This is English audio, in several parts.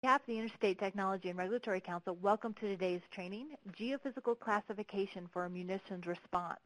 behalf of the Interstate Technology and Regulatory Council, welcome to today's training, Geophysical Classification for a Munitions Response.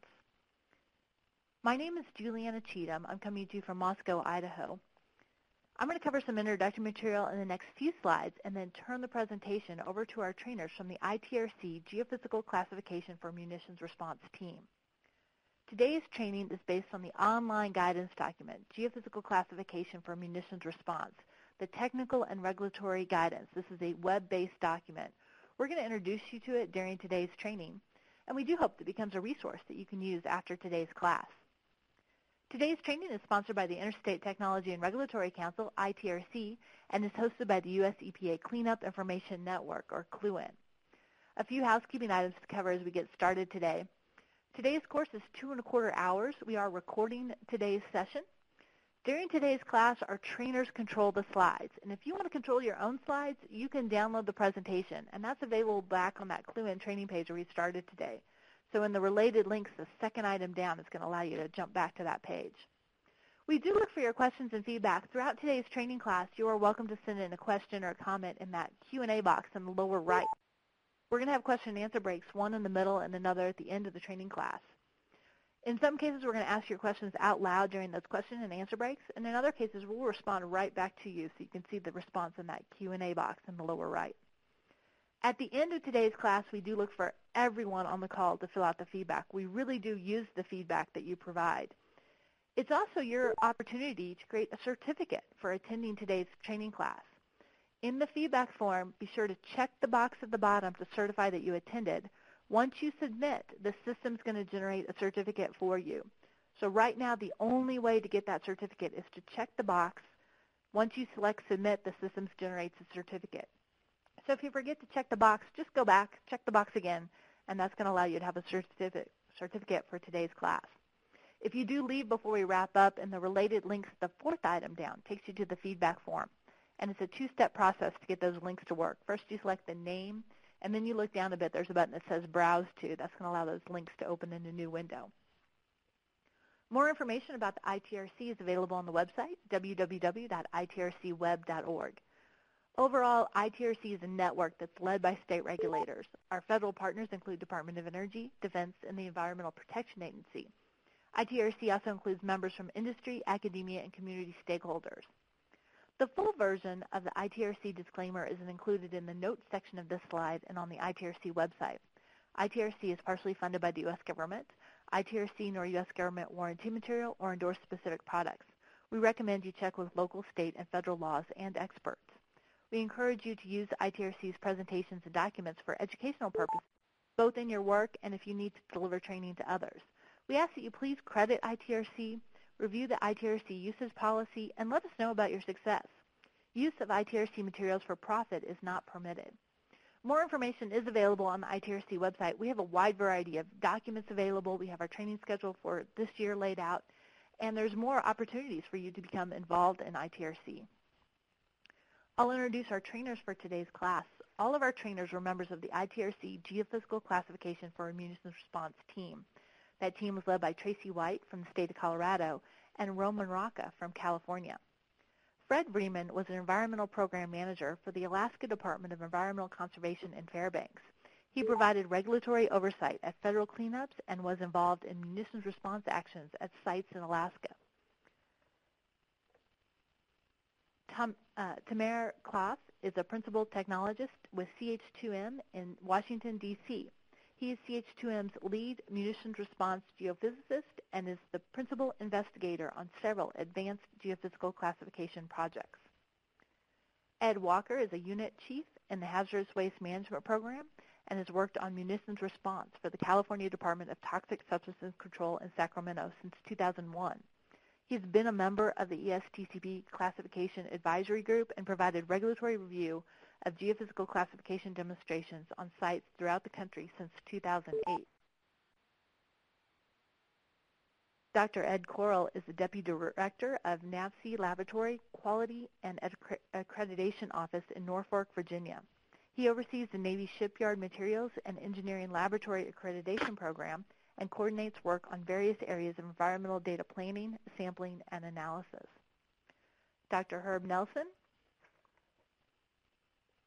My name is Juliana Cheatham. I'm coming to you from Moscow, Idaho. I'm going to cover some introductory material in the next few slides and then turn the presentation over to our trainers from the ITRC Geophysical Classification for Munitions Response team. Today's training is based on the online guidance document, Geophysical Classification for Munitions Response, the technical and regulatory guidance. This is a web-based document. We're going to introduce you to it during today's training, and we do hope that it becomes a resource that you can use after today's class. Today's training is sponsored by the Interstate Technology and Regulatory Council, ITRC, and is hosted by the U.S. EPA Cleanup Information Network, or CLUIN. A few housekeeping items to cover as we get started today. Today's course is 2¼ hours. We are recording today's session. During today's class, our trainers control the slides. And if you want to control your own slides, you can download the presentation. And that's available back on that CLUIN training page where we started today. So in the related links, the second item down is going to allow you to jump back to that page. We do look for your questions and feedback. Throughout today's training class, you are welcome to send in a question or a comment in that Q&A box in the lower right. We're going to have question and answer breaks, one in the middle and another at the end of the training class. In some cases, we're going to ask your questions out loud during those question and answer breaks, and in other cases, we'll respond right back to you so you can see the response in that Q&A box in the lower right. At the end of today's class, we do look for everyone on the call to fill out the feedback. We really do use the feedback that you provide. It's also your opportunity to create a certificate for attending today's training class. In the feedback form, be sure to check the box at the bottom to certify that you attended. Once you submit, the system's going to generate a certificate for you. So right now, the only way to get that certificate is to check the box. Once you select submit, the system generates a certificate. So if you forget to check the box, just go back, check the box again, and that's going to allow you to have a certificate for today's class. If you do leave before we wrap up, in the related links, the fourth item down takes you to the feedback form. And it's a two-step process to get those links to work. First, you select the name, and then you look down a bit. There's a button that says Browse To. That's going to allow those links to open in a new window. More information about the ITRC is available on the website, www.itrcweb.org. Overall, ITRC is a network that's led by state regulators. Our federal partners include Department of Energy, Defense, and the Environmental Protection Agency. ITRC also includes members from industry, academia, and community stakeholders. The full version of the ITRC disclaimer is included in the notes section of this slide and on the ITRC website. ITRC is partially funded by the U.S. government. ITRC nor U.S. government warranty material or endorse specific products. We recommend you check with local, state, and federal laws and experts. We encourage you to use ITRC's presentations and documents for educational purposes, both in your work and if you need to deliver training to others. We ask that you please credit ITRC, review the ITRC usage policy, and let us know about your success. Use of ITRC materials for profit is not permitted. More information is available on the ITRC website. We have a wide variety of documents available. We have our training schedule for this year laid out, and there's more opportunities for you to become involved in ITRC. I'll introduce our trainers for today's class. All of our trainers were members of the ITRC Geophysical Classification for a Munitions Response team. That team was led by Tracy White from the state of Colorado and Roman Rocca from California. Fred Bremen was an environmental program manager for the Alaska Department of Environmental Conservation in Fairbanks. He provided regulatory oversight at federal cleanups and was involved in munitions response actions at sites in Alaska. Tamer Klaff is a principal technologist with CH2M in Washington, D.C. He is CH2M's lead munitions response geophysicist and is the principal investigator on several advanced geophysical classification projects. Ed Walker is a unit chief in the Hazardous Waste Management Program and has worked on munitions response for the California Department of Toxic Substances Control in Sacramento since 2001. He has been a member of the ESTCP Classification Advisory Group and provided regulatory review of geophysical classification demonstrations on sites throughout the country since 2008. Dr. Ed Corral is the Deputy Director of NAVSEA Laboratory Quality and Accreditation Office in Norfolk, Virginia. He oversees the Navy Shipyard Materials and Engineering Laboratory Accreditation Program and coordinates work on various areas of environmental data planning, sampling, and analysis. Dr. Herb Nelson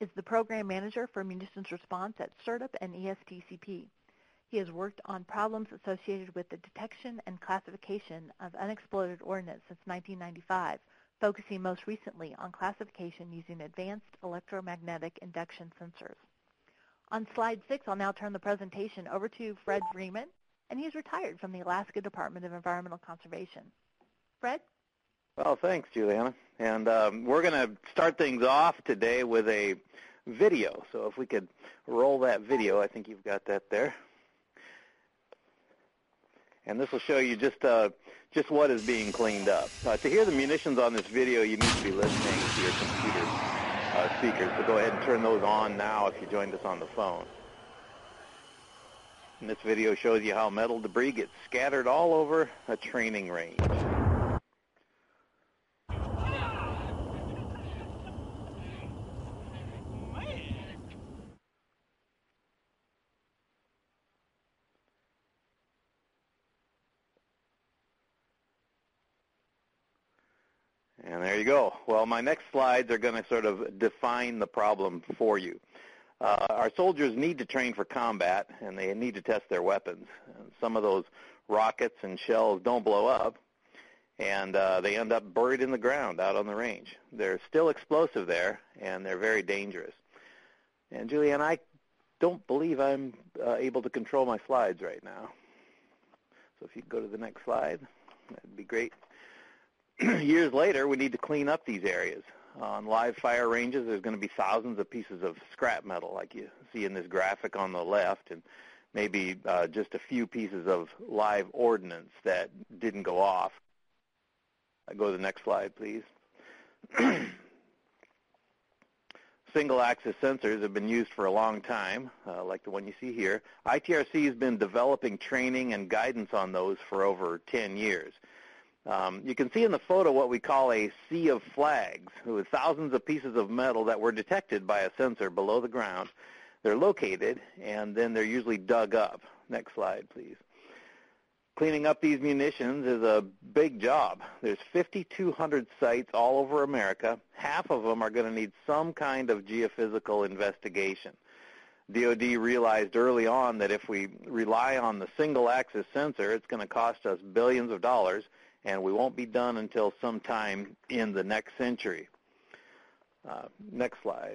is the Program Manager for Munitions Response at CERTIP and ESTCP. He has worked on problems associated with the detection and classification of unexploded ordnance since 1995, focusing most recently on classification using advanced electromagnetic induction sensors. On slide 6, I'll now turn the presentation over to Fred Freeman, and he's retired from the Alaska Department of Environmental Conservation. Fred? Well, thanks, Juliana. And we're going to start things off today with a video. So if we could roll that video, I think you've got that there. And this will show you just what is being cleaned up. To hear the munitions on this video, you need to be listening to your computer speakers. So go ahead and turn those on now if you joined us on the phone. And this video shows you how metal debris gets scattered all over a training range. And there you go. Well, my next slides are going to sort of define the problem for you. Our soldiers need to train for combat, and they need to test their weapons. And some of those rockets and shells don't blow up, and they end up buried in the ground out on the range. They're still explosive there, and they're very dangerous. And Julianne, I don't believe I'm able to control my slides right now. So if you go to the next slide, that'd be great. Years later, we need to clean up these areas. On live fire ranges, there's going to be thousands of pieces of scrap metal, like you see in this graphic on the left, and maybe just a few pieces of live ordnance that didn't go off. Go to the next slide, please. Single-axis sensors have been used for a long time, like the one you see here. ITRC has been developing training and guidance on those for over 10 years. You can see in the photo what we call a sea of flags, with thousands of pieces of metal that were detected by a sensor below the ground. They're located, and then they're usually dug up. Next slide, please. Cleaning up these munitions is a big job. There's 5,200 sites all over America. Half of them are going to need some kind of geophysical investigation. DoD realized early on that if we rely on the single-axis sensor, it's going to cost us billions of dollars, and we won't be done until sometime in the next century. Next slide.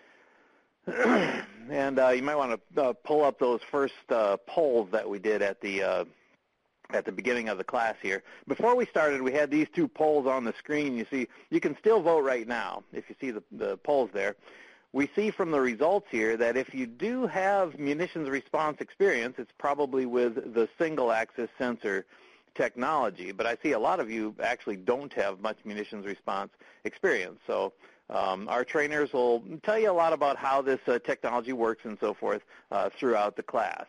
And you might want to pull up those first polls that we did at the beginning of the class here. Before we started, we had these two polls on the screen. You see, you can still vote right now if you see the polls there. We see from the results here that if you do have munitions response experience, it's probably with the single-axis sensor technology, but I see a lot of you actually don't have much munitions response experience. So our trainers will tell you a lot about how this technology works and so forth throughout the class.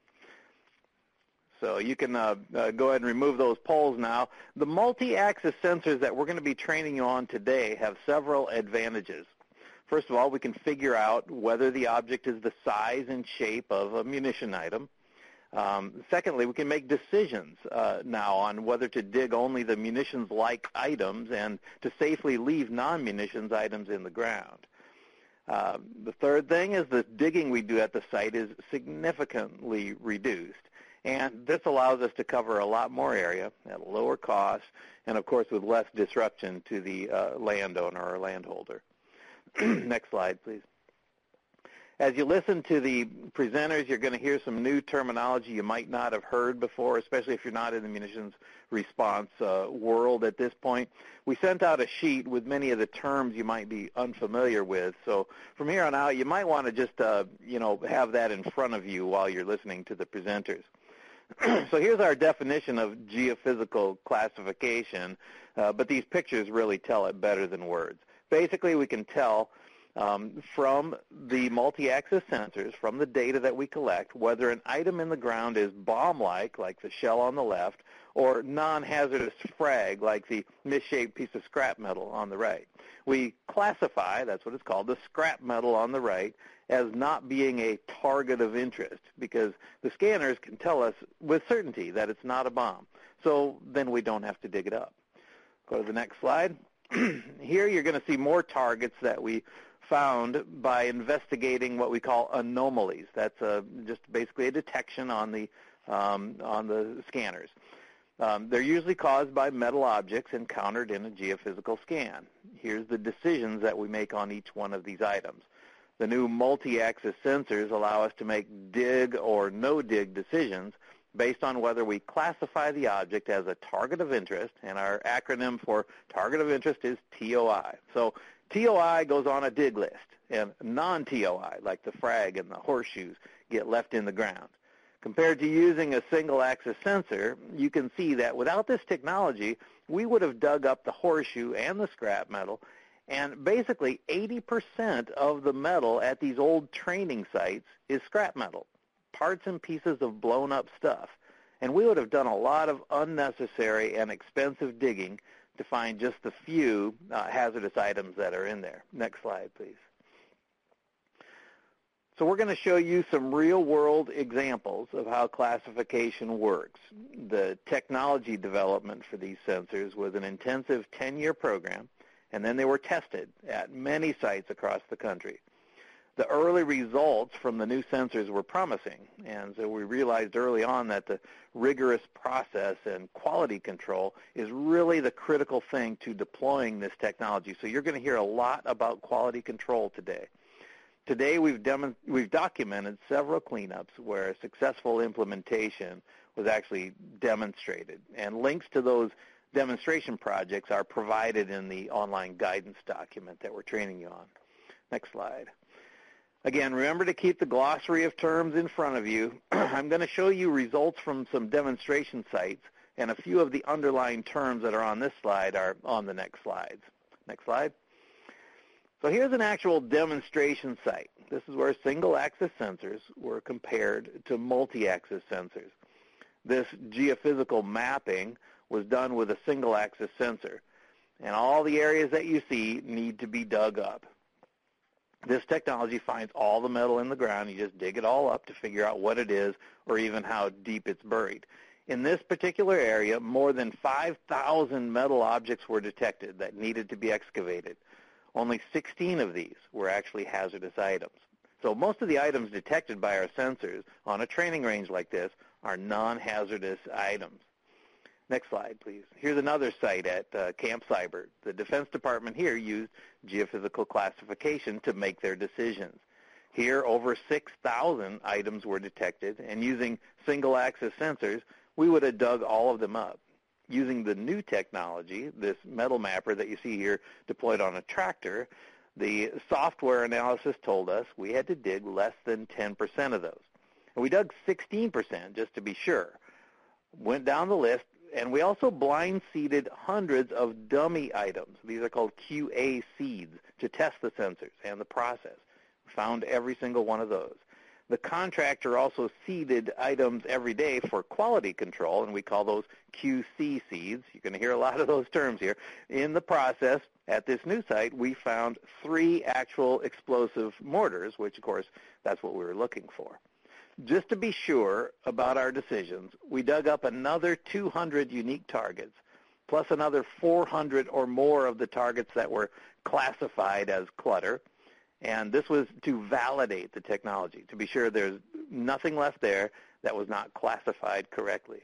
So you can go ahead and remove those polls now. The multi-axis sensors that we're going to be training you on today have several advantages. First of all, we can figure out whether the object is the size and shape of a munition item. Secondly, we can make decisions now on whether to dig only the munitions-like items and to safely leave non-munitions items in the ground. The third thing is the digging we do at the site is significantly reduced, and this allows us to cover a lot more area at a lower cost and, of course, with less disruption to the landowner or landholder. Next slide, please. As you listen to the presenters, you're going to hear some new terminology you might not have heard before, especially if you're not in the munitions response world at this point. We sent out a sheet with many of the terms you might be unfamiliar with. So from here on out, you might want to just, have that in front of you while you're listening to the presenters. So here's our definition of geophysical classification, but these pictures really tell it better than words. Basically, we can tell from the multi-axis sensors, from the data that we collect, whether an item in the ground is bomb-like, like the shell on the left, or non-hazardous frag, like the misshaped piece of scrap metal on the right. We classify, that's what it's called, the scrap metal on the right, as not being a target of interest, because the scanners can tell us with certainty that it's not a bomb. So then we don't have to dig it up. Go to the next slide. Here you're going to see more targets that we found by investigating what we call anomalies. That's just basically a detection on the scanners. They're usually caused by metal objects encountered in a geophysical scan. Here's the decisions that we make on each one of these items. The new multi-axis sensors allow us to make dig or no-dig decisions based on whether we classify the object as a target of interest, and our acronym for target of interest is TOI. So TOI goes on a dig list, and non-TOI, like the frag and the horseshoes, get left in the ground. Compared to using a single-axis sensor, you can see that without this technology, we would have dug up the horseshoe and the scrap metal, and basically 80% of the metal at these old training sites is scrap metal, parts and pieces of blown-up stuff. And we would have done a lot of unnecessary and expensive digging to find just the few hazardous items that are in there. Next slide, please. So we're going to show you some real-world examples of how classification works. The technology development for these sensors was an intensive 10-year program, and then they were tested at many sites across the country. The early results from the new sensors were promising, and so we realized early on that the rigorous process and quality control is really the critical thing to deploying this technology. So you're going to hear a lot about quality control today. Today we've documented several cleanups where successful implementation was actually demonstrated, and links to those demonstration projects are provided in the online guidance document that we're training you on. Next slide. Again, remember to keep the glossary of terms in front of you. I'm going to show you results from some demonstration sites, and a few of the underlying terms that are on this slide are on the next slides. Next slide. So here's an actual demonstration site. This is where single-axis sensors were compared to multi-axis sensors. This geophysical mapping was done with a single-axis sensor, and all the areas that you see need to be dug up. This technology finds all the metal in the ground. You just dig it all up to figure out what it is or even how deep it's buried. In this particular area, more than 5,000 metal objects were detected that needed to be excavated. Only 16 of these were actually hazardous items. So most of the items detected by our sensors on a training range like this are non-hazardous items. Next slide, please. Here's another site at Camp Seibert. The Defense Department here used geophysical classification to make their decisions. Here, over 6,000 items were detected, and using single-axis sensors, we would have dug all of them up. Using the new technology, this metal mapper that you see here deployed on a tractor, the software analysis told us we had to dig less than 10% of those. And we dug 16% just to be sure. Went down the list, and we also blind seeded hundreds of dummy items. These are called QA seeds to test the sensors and the process. Found every single one of those. The contractor also seeded items every day for quality control, and we call those QC seeds. You're going to hear a lot of those terms here. In the process, at this new site, we found 3 actual explosive mortars, which, of course, that's what we were looking for. Just to be sure about our decisions, we dug up another 200 unique targets, plus another 400 or more of the targets that were classified as clutter. And this was to validate the technology, to be sure there's nothing left there that was not classified correctly.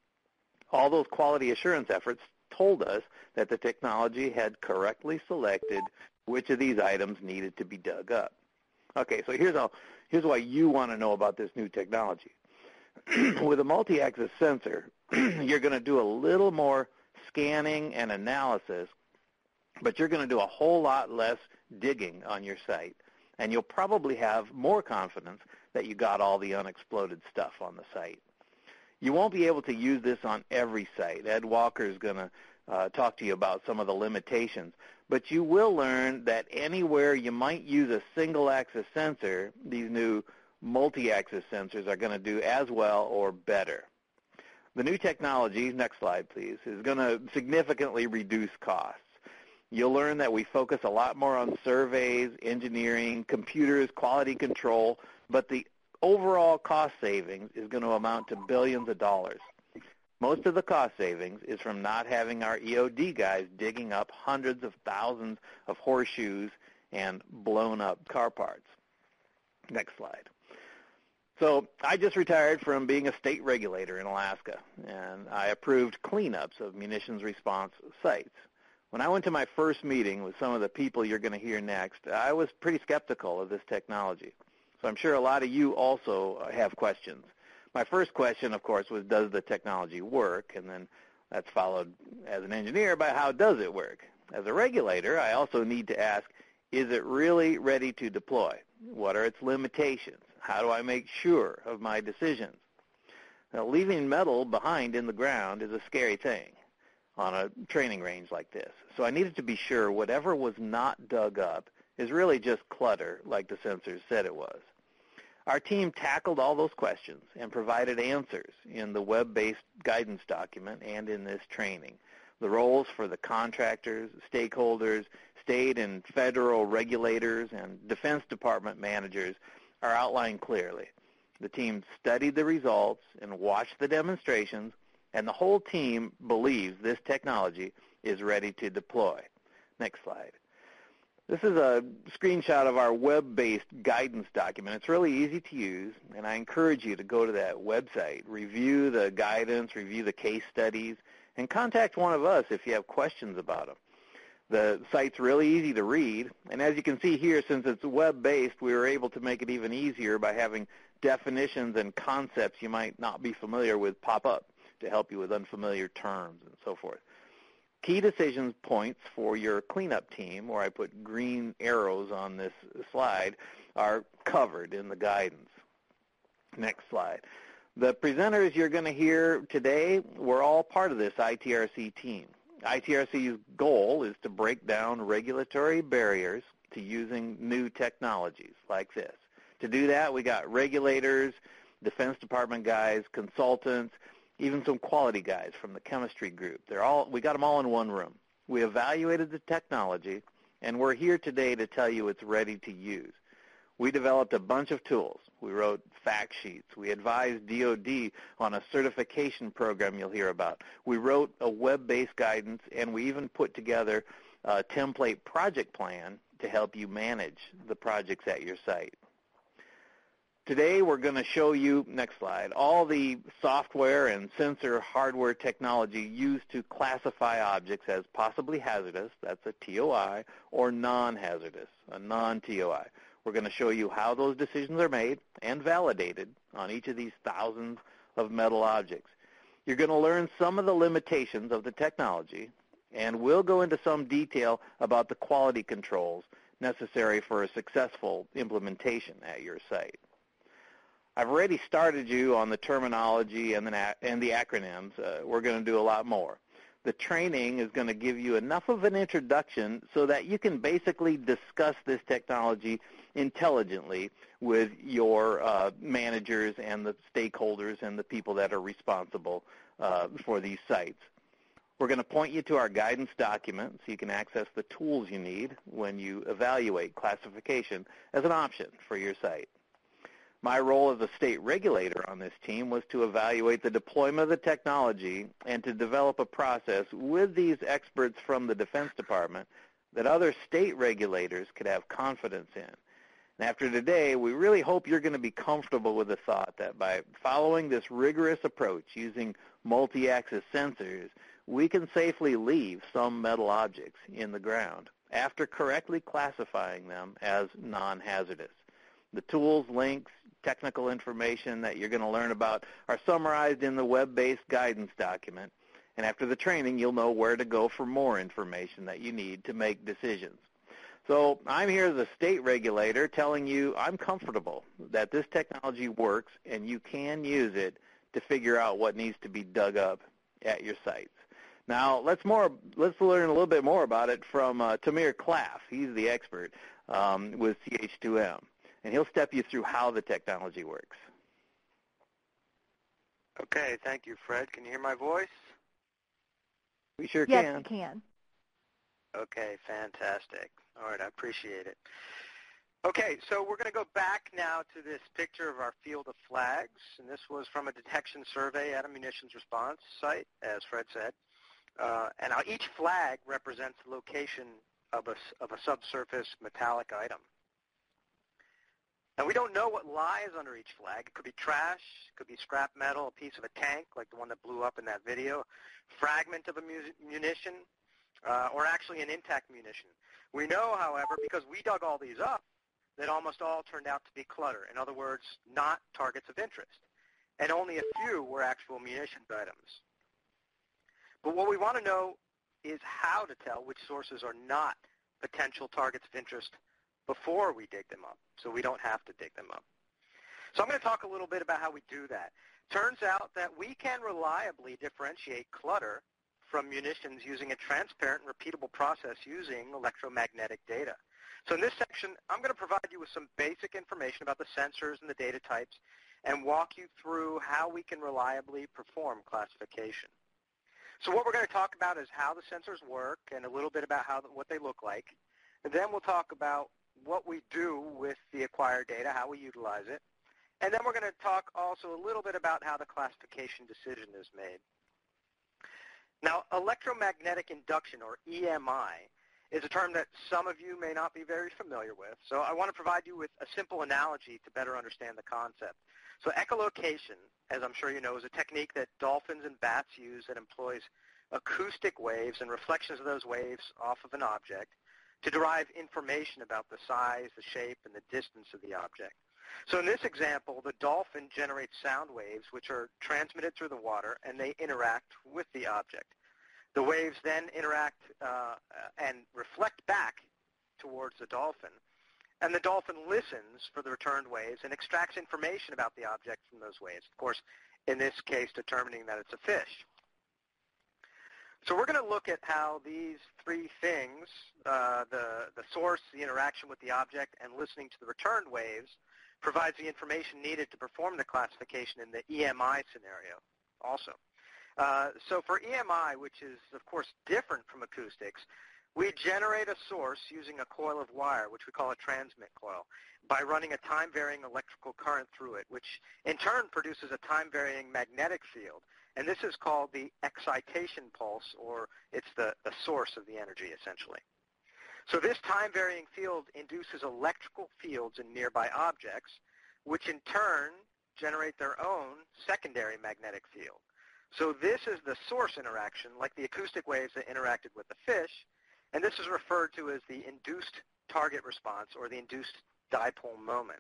All those quality assurance efforts told us that the technology had correctly selected which of these items needed to be dug up. Okay, so here's why you want to know about this new technology. With a multi-axis sensor, you're going to do a little more scanning and analysis, but you're going to do a whole lot less digging on your site, and you'll probably have more confidence that you got all the unexploded stuff on the site. You won't be able to use this on every site. Ed Walker is going to talk to you about some of the limitations, but you will learn that anywhere you might use a single-axis sensor, these new multi-axis sensors are going to do as well or better. The new technology, next slide please, is going to significantly reduce costs. You'll learn that we focus a lot more on surveys, engineering, computers, quality control, but the overall cost savings is going to amount to billions of dollars. Most of the cost savings is from not having our EOD guys digging up hundreds of thousands of horseshoes and blown up car parts. Next slide. So I just retired from being a state regulator in Alaska, and I approved cleanups of munitions response sites. When I went to my first meeting with some of the people you're going to hear next, I was pretty skeptical of this technology. So I'm sure a lot of you also have questions. My first question, of course, was, does the technology work? And then that's followed, as an engineer, by how does it work? As a regulator, I also need to ask, is it really ready to deploy? What are its limitations? How do I make sure of my decisions? Now, leaving metal behind in the ground is a scary thing on a training range like this. So I needed to be sure whatever was not dug up is really just clutter, like the sensors said it was. Our team tackled all those questions and provided answers in the web-based guidance document and in this training. The roles for the contractors, stakeholders, state and federal regulators, and Defense Department managers are outlined clearly. The team studied the results and watched the demonstrations, and the whole team believes this technology is ready to deploy. Next slide. This is a screenshot of our web-based guidance document. It's really easy to use, and I encourage you to go to that website, review the guidance, review the case studies, and contact one of us if you have questions about them. The site's really easy to read, and as you can see here, since it's web-based, we were able to make it even easier by having definitions and concepts you might not be familiar with pop up to help you with unfamiliar terms and so forth. Key decisions points for your cleanup team, where I put green arrows on this slide, are covered in the guidance. Next slide. The presenters you're going to hear today were all part of this ITRC team. ITRC's goal is to break down regulatory barriers to using new technologies like this. To do that, we got regulators, Defense Department guys, consultants, even some quality guys from the chemistry group. We got them all in one room. We evaluated the technology, and we're here today to tell you it's ready to use. We developed a bunch of tools. We wrote fact sheets. We advised DoD on a certification program you'll hear about. We wrote a web-based guidance, and we even put together a template project plan to help you manage the projects at your site. Today we're going to show you, next slide, all the software and sensor hardware technology used to classify objects as possibly hazardous, that's a TOI, or non-hazardous, a non-TOI. We're going to show you how those decisions are made and validated on each of these thousands of metal objects. You're going to learn some of the limitations of the technology, and we'll go into some detail about the quality controls necessary for a successful implementation at your site. I've already started you on the terminology and the acronyms. We're going to do a lot more. The training is going to give you enough of an introduction so that you can basically discuss this technology intelligently with your managers and the stakeholders and the people that are responsible for these sites. We're going to point you to our guidance document so you can access the tools you need when you evaluate classification as an option for your site. My role as a state regulator on this team was to evaluate the deployment of the technology and to develop a process with these experts from the Defense Department that other state regulators could have confidence in. And after today, we really hope you're going to be comfortable with the thought that by following this rigorous approach using multi-axis sensors, we can safely leave some metal objects in the ground after correctly classifying them as non-hazardous. The tools, links, technical information that you're going to learn about are summarized in the web-based guidance document, and after the training, you'll know where to go for more information that you need to make decisions. So I'm here as a state regulator telling you I'm comfortable that this technology works and you can use it to figure out what needs to be dug up at your sites. Now, let's learn a little bit more about it from Tamir Klaff. He's the expert with CH2M. And he'll step you through how the technology works. Okay, thank you, Fred. Can you hear my voice? We sure yes, can. Yes, we can. Okay, fantastic. All right, I appreciate it. Okay, so we're going to go back now to this picture of our field of flags, and this was from a detection survey at a munitions response site, as Fred said. And each flag represents the location of a subsurface metallic item. Now, we don't know what lies under each flag. It could be trash, it could be scrap metal, a piece of a tank like the one that blew up in that video, fragment of a munition, or actually an intact munition. We know, however, because we dug all these up, that almost all turned out to be clutter. In other words, not targets of interest. And only a few were actual munitions items. But what we want to know is how to tell which sources are not potential targets of interest before we dig them up, so we don't have to dig them up. So I'm going to talk a little bit about how we do that. Turns out that we can reliably differentiate clutter from munitions using a transparent and repeatable process using electromagnetic data. So in this section, I'm going to provide you with some basic information about the sensors and the data types and walk you through how we can reliably perform classification. So what we're going to talk about is how the sensors work and a little bit about what they look like. And then we'll talk about what we do with the acquired data, how we utilize it. And then we're going to talk also a little bit about how the classification decision is made. Now, electromagnetic induction, or EMI, is a term that some of you may not be very familiar with. So I want to provide you with a simple analogy to better understand the concept. So echolocation, as I'm sure you know, is a technique that dolphins and bats use that employs acoustic waves and reflections of those waves off of an object to derive information about the size, the shape, and the distance of the object. So in this example, the dolphin generates sound waves which are transmitted through the water, and they interact with the object. The waves then interact and reflect back towards the dolphin, and the dolphin listens for the returned waves and extracts information about the object from those waves. Of course, in this case, determining that it's a fish. So we're going to look at how these three things, the source, the interaction with the object, and listening to the returned waves, provides the information needed to perform the classification in the EMI scenario also. So for EMI, which is, of course, different from acoustics, we generate a source using a coil of wire, which we call a transmit coil, by running a time-varying electrical current through it, which in turn produces a time-varying magnetic field. And this is called the excitation pulse, or it's the source of the energy, essentially. So this time-varying field induces electrical fields in nearby objects, which in turn generate their own secondary magnetic field. So this is the source interaction, like the acoustic waves that interacted with the fish, and this is referred to as the induced target response, or the induced dipole moment.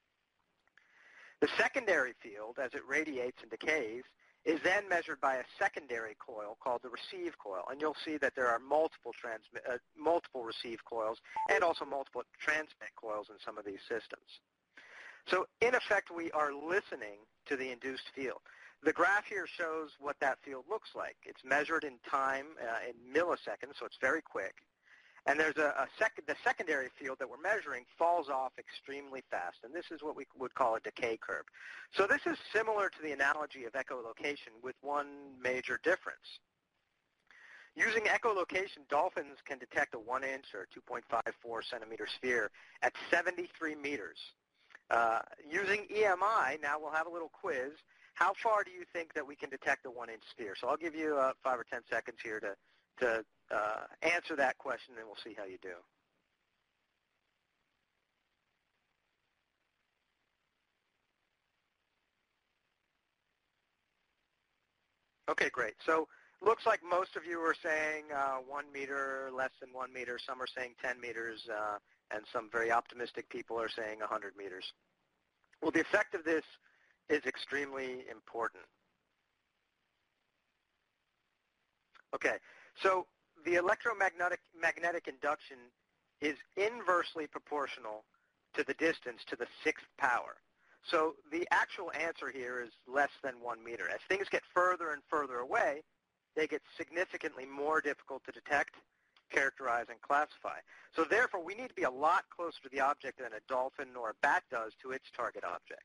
The secondary field, as it radiates and decays, is then measured by a secondary coil called the receive coil, and you'll see that there are multiple receive coils and also multiple transmit coils in some of these systems. So in effect, we are listening to the induced field. The graph here shows what that field looks like. It's measured in time, in milliseconds, so it's very quick. And there's the secondary field that we're measuring falls off extremely fast, and this is what we would call a decay curve. So this is similar to the analogy of echolocation with one major difference. Using echolocation, dolphins can detect a 1-inch or 2.54 centimeter sphere at 73 meters. Using EMI, now we'll have a little quiz. How far do you think that we can detect a 1-inch sphere? So I'll give you 5 or 10 seconds here to answer that question, and we'll see how you do. Okay, great. So looks like most of you are saying 1 meter, less than 1 meter. Some are saying 10 meters, and some very optimistic people are saying 100 meters. Well, the effect of this is extremely important. Okay, so the electromagnetic induction is inversely proportional to the distance to the 6th power. So the actual answer here is less than 1 meter. As things get further and further away, they get significantly more difficult to detect, characterize, and classify. So therefore, we need to be a lot closer to the object than a dolphin or a bat does to its target object.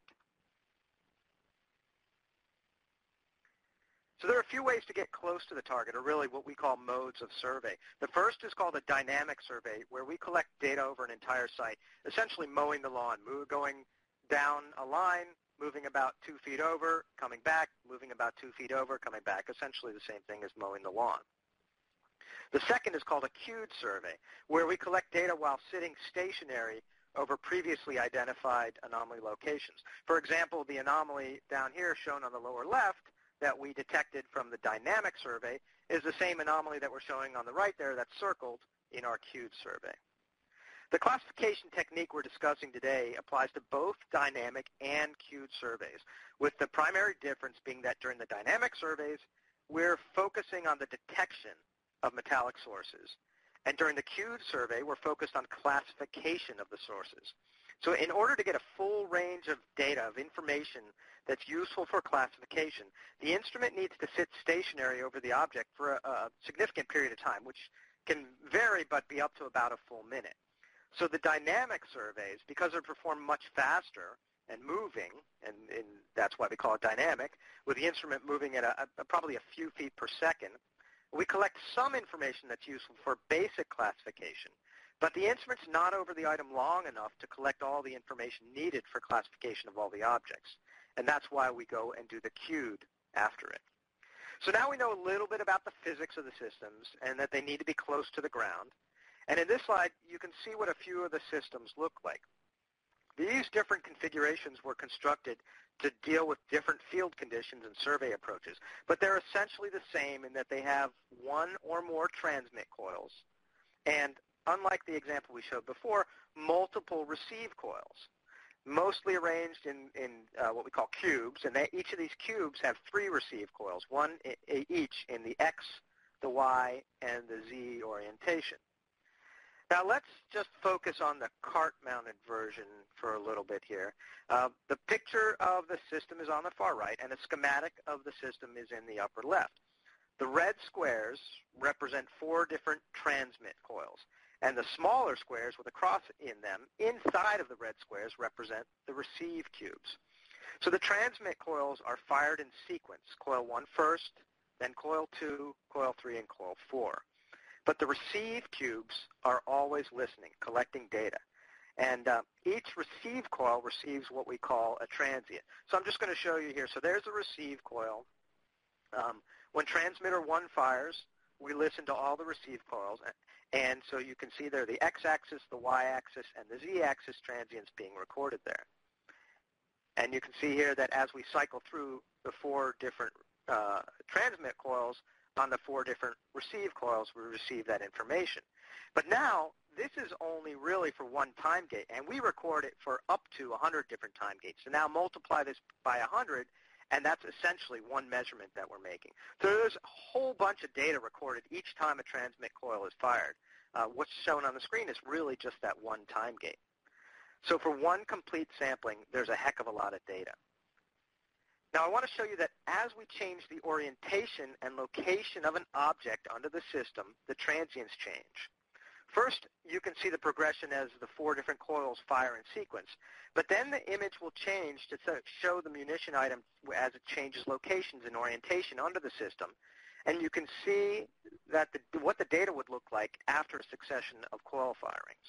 So there are a few ways to get close to the target, or really what we call modes of survey. The first is called a dynamic survey, where we collect data over an entire site, essentially mowing the lawn, going down a line, moving about 2 feet over, coming back, moving about 2 feet over, coming back, essentially the same thing as mowing the lawn. The second is called a cued survey, where we collect data while sitting stationary over previously identified anomaly locations. For example, the anomaly down here shown on the lower left that we detected from the dynamic survey is the same anomaly that we're showing on the right there that's circled in our cued survey. The classification technique we're discussing today applies to both dynamic and cued surveys, with the primary difference being that during the dynamic surveys, we're focusing on the detection of metallic sources. And during the cued survey, we're focused on classification of the sources. So in order to get a full range of data, of information that's useful for classification, the instrument needs to sit stationary over the object for a significant period of time, which can vary but be up to about a full minute. So the dynamic surveys, because they're performed much faster and moving, and that's why we call it dynamic, with the instrument moving at probably a few feet per second, we collect some information that's useful for basic classification, but the instrument's not over the item long enough to collect all the information needed for classification of all the objects. And that's why we go and do the cued after it. So now we know a little bit about the physics of the systems and that they need to be close to the ground. And in this slide, you can see what a few of the systems look like. These different configurations were constructed to deal with different field conditions and survey approaches, but they're essentially the same in that they have one or more transmit coils, and unlike the example we showed before, multiple receive coils, mostly arranged in what we call cubes, and each of these cubes have 3 receive coils, one each in the X, the Y, and the Z orientation. Now let's just focus on the cart-mounted version for a little bit here. The picture of the system is on the far right, and a schematic of the system is in the upper left. The red squares represent 4 different transmit coils, and the smaller squares with a cross in them inside of the red squares represent the receive cubes. So the transmit coils are fired in sequence, coil 1 first, then coil 2, coil 3, and coil 4. But the receive cubes are always listening, collecting data. And each receive coil receives what we call a transient. So I'm just going to show you here. So there's the receive coil. When transmitter 1 fires, we listen to all the receive coils. And so you can see there the x-axis, the y-axis, and the z-axis transients being recorded there. And you can see here that as we cycle through the 4 different transmit coils, on the 4 different receive coils, we receive that information. But now, this is only really for one time gate, and we record it for up to 100 different time gates. So now multiply this by 100, and that's essentially one measurement that we're making. So there's a whole bunch of data recorded each time a transmit coil is fired. What's shown on the screen is really just that one time gate. So for one complete sampling, there's a heck of a lot of data. Now I want to show you that as we change the orientation and location of an object under the system, the transients change. First, you can see the progression as the 4 different coils fire in sequence, but then the image will change to show the munition item as it changes locations and orientation under the system, and you can see that what the data would look like after a succession of coil firings.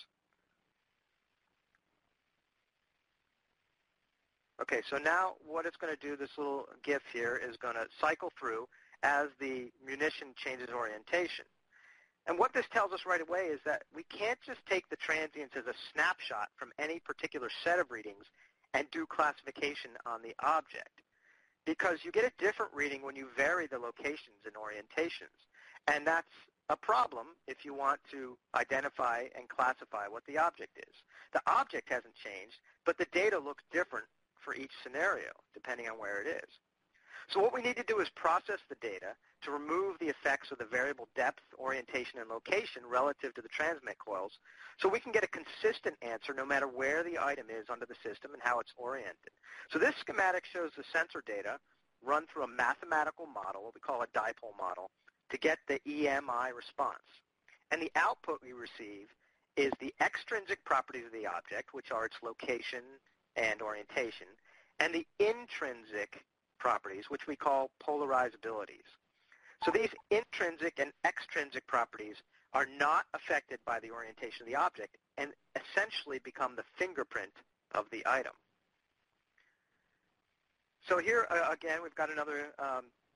Okay, so now what it's going to do, this little GIF here, is going to cycle through as the munition changes orientation. And what this tells us right away is that we can't just take the transients as a snapshot from any particular set of readings and do classification on the object, because you get a different reading when you vary the locations and orientations. And that's a problem if you want to identify and classify what the object is. The object hasn't changed, but the data looks different for each scenario, depending on where it is. So what we need to do is process the data to remove the effects of the variable depth, orientation, and location relative to the transmit coils, so we can get a consistent answer no matter where the item is under the system and how it's oriented. So this schematic shows the sensor data run through a mathematical model, what we call a dipole model, to get the EMI response. And the output we receive is the extrinsic properties of the object, which are its location and orientation, and the intrinsic properties, which we call polarizabilities. So these intrinsic and extrinsic properties are not affected by the orientation of the object and essentially become the fingerprint of the item. So here, again, we've got another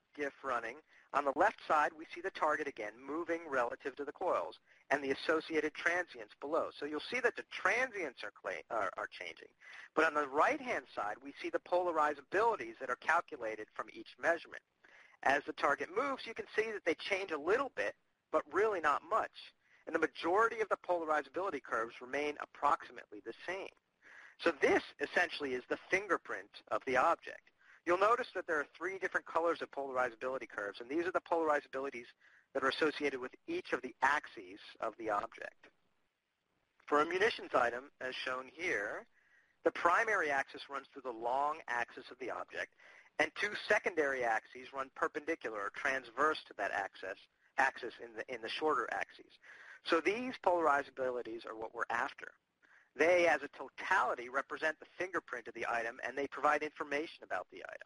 GIF running. On the left side, we see the target again moving relative to the coils and the associated transients below. So you'll see that the transients are changing. But on the right-hand side, we see the polarizabilities that are calculated from each measurement. As the target moves, you can see that they change a little bit, but really not much. And the majority of the polarizability curves remain approximately the same. So this essentially is the fingerprint of the object. You'll notice that there are 3 different colors of polarizability curves, and these are the polarizabilities that are associated with each of the axes of the object. For a munitions item, as shown here, the primary axis runs through the long axis of the object, and 2 secondary axes run perpendicular or transverse to that axis in the shorter axes. So these polarizabilities are what we're after. They, as a totality, represent the fingerprint of the item, and they provide information about the item.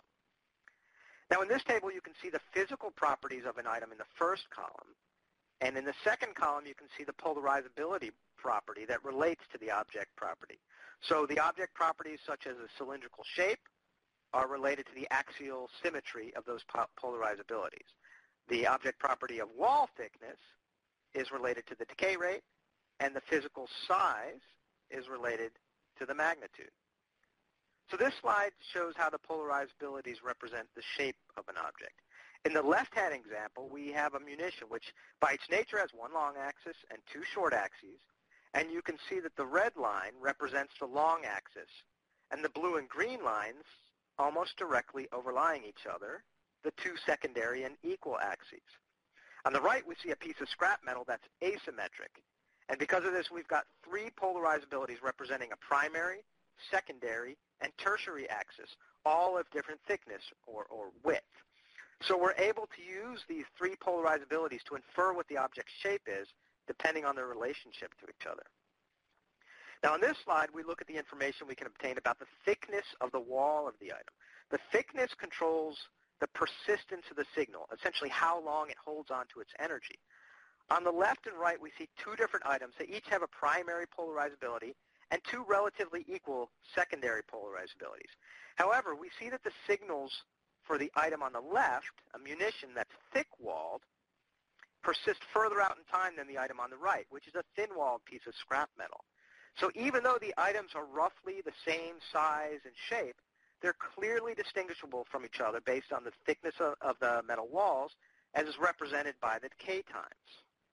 Now, in this table, you can see the physical properties of an item in the first column, and in the second column, you can see the polarizability property that relates to the object property. So the object properties, such as a cylindrical shape, are related to the axial symmetry of those polarizabilities. The object property of wall thickness is related to the decay rate, and the physical size is related to the magnitude. So this slide shows how the polarizabilities represent the shape of an object. In the left-hand example, we have a munition which by its nature has 1 long axis and 2 short axes, and you can see that the red line represents the long axis, and the blue and green lines almost directly overlying each other, the 2 secondary and equal axes. On the right, we see a piece of scrap metal that's asymmetric. And because of this, we've got 3 polarizabilities representing a primary, secondary, and tertiary axis, all of different thickness or width. So we're able to use these 3 polarizabilities to infer what the object's shape is, depending on their relationship to each other. Now, on this slide, we look at the information we can obtain about the thickness of the wall of the item. The thickness controls the persistence of the signal, essentially how long it holds on to its energy. On the left and right, we see 2 different items. They each have a primary polarizability and 2 relatively equal secondary polarizabilities. However, we see that the signals for the item on the left, a munition that's thick-walled, persist further out in time than the item on the right, which is a thin-walled piece of scrap metal. So even though the items are roughly the same size and shape, they're clearly distinguishable from each other based on the thickness of the metal walls, as is represented by the decay times.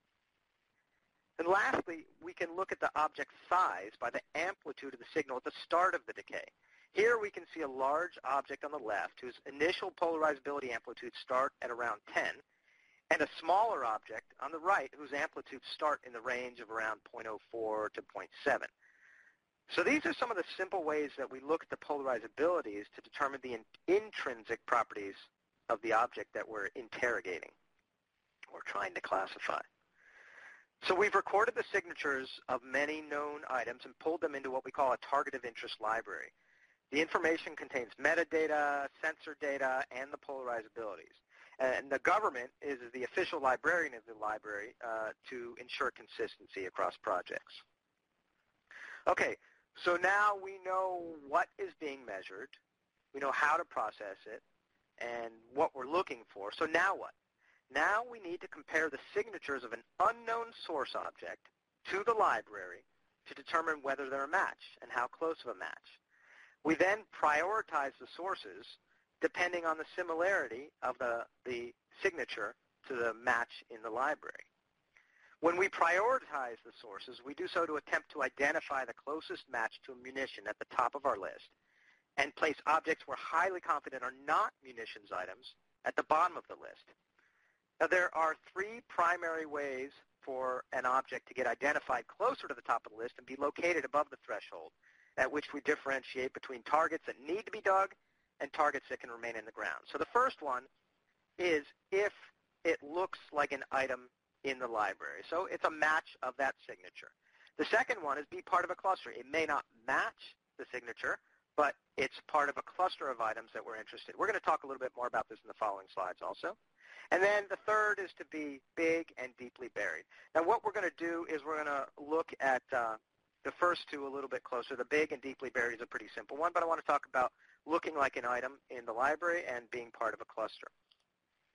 And lastly, we can look at the object size by the amplitude of the signal at the start of the decay. Here we can see a large object on the left whose initial polarizability amplitudes start at around 10, and a smaller object on the right whose amplitudes start in the range of around 0.04 to 0.7. So these are some of the simple ways that we look at the polarizabilities to determine the intrinsic properties of the object that we're interrogating or trying to classify. So we've recorded the signatures of many known items and pulled them into what we call a target of interest library. The information contains metadata, sensor data, and the polarizabilities. And the government is the official librarian of the library to ensure consistency across projects. Okay, so now we know what is being measured, we know how to process it, and what we're looking for. So now what? Now we need to compare the signatures of an unknown source object to the library to determine whether they're a match and how close of a match. We then prioritize the sources depending on the similarity of the signature to the match in the library. When we prioritize the sources, we do so to attempt to identify the closest match to a munition at the top of our list and place objects we're highly confident are not munitions items at the bottom of the list. Now, there are 3 primary ways for an object to get identified closer to the top of the list and be located above the threshold, at which we differentiate between targets that need to be dug and targets that can remain in the ground. So the first one is if it looks like an item in the library. So it's a match of that signature. The second one is be part of a cluster. It may not match the signature, but it's part of a cluster of items that we're interested in. We're going to talk a little bit more about this in the following slides also. And then the third is to be big and deeply buried. Now what we're going to do is we're going to look at the first 2 a little bit closer. The big and deeply buried is a pretty simple one, but I want to talk about looking like an item in the library and being part of a cluster.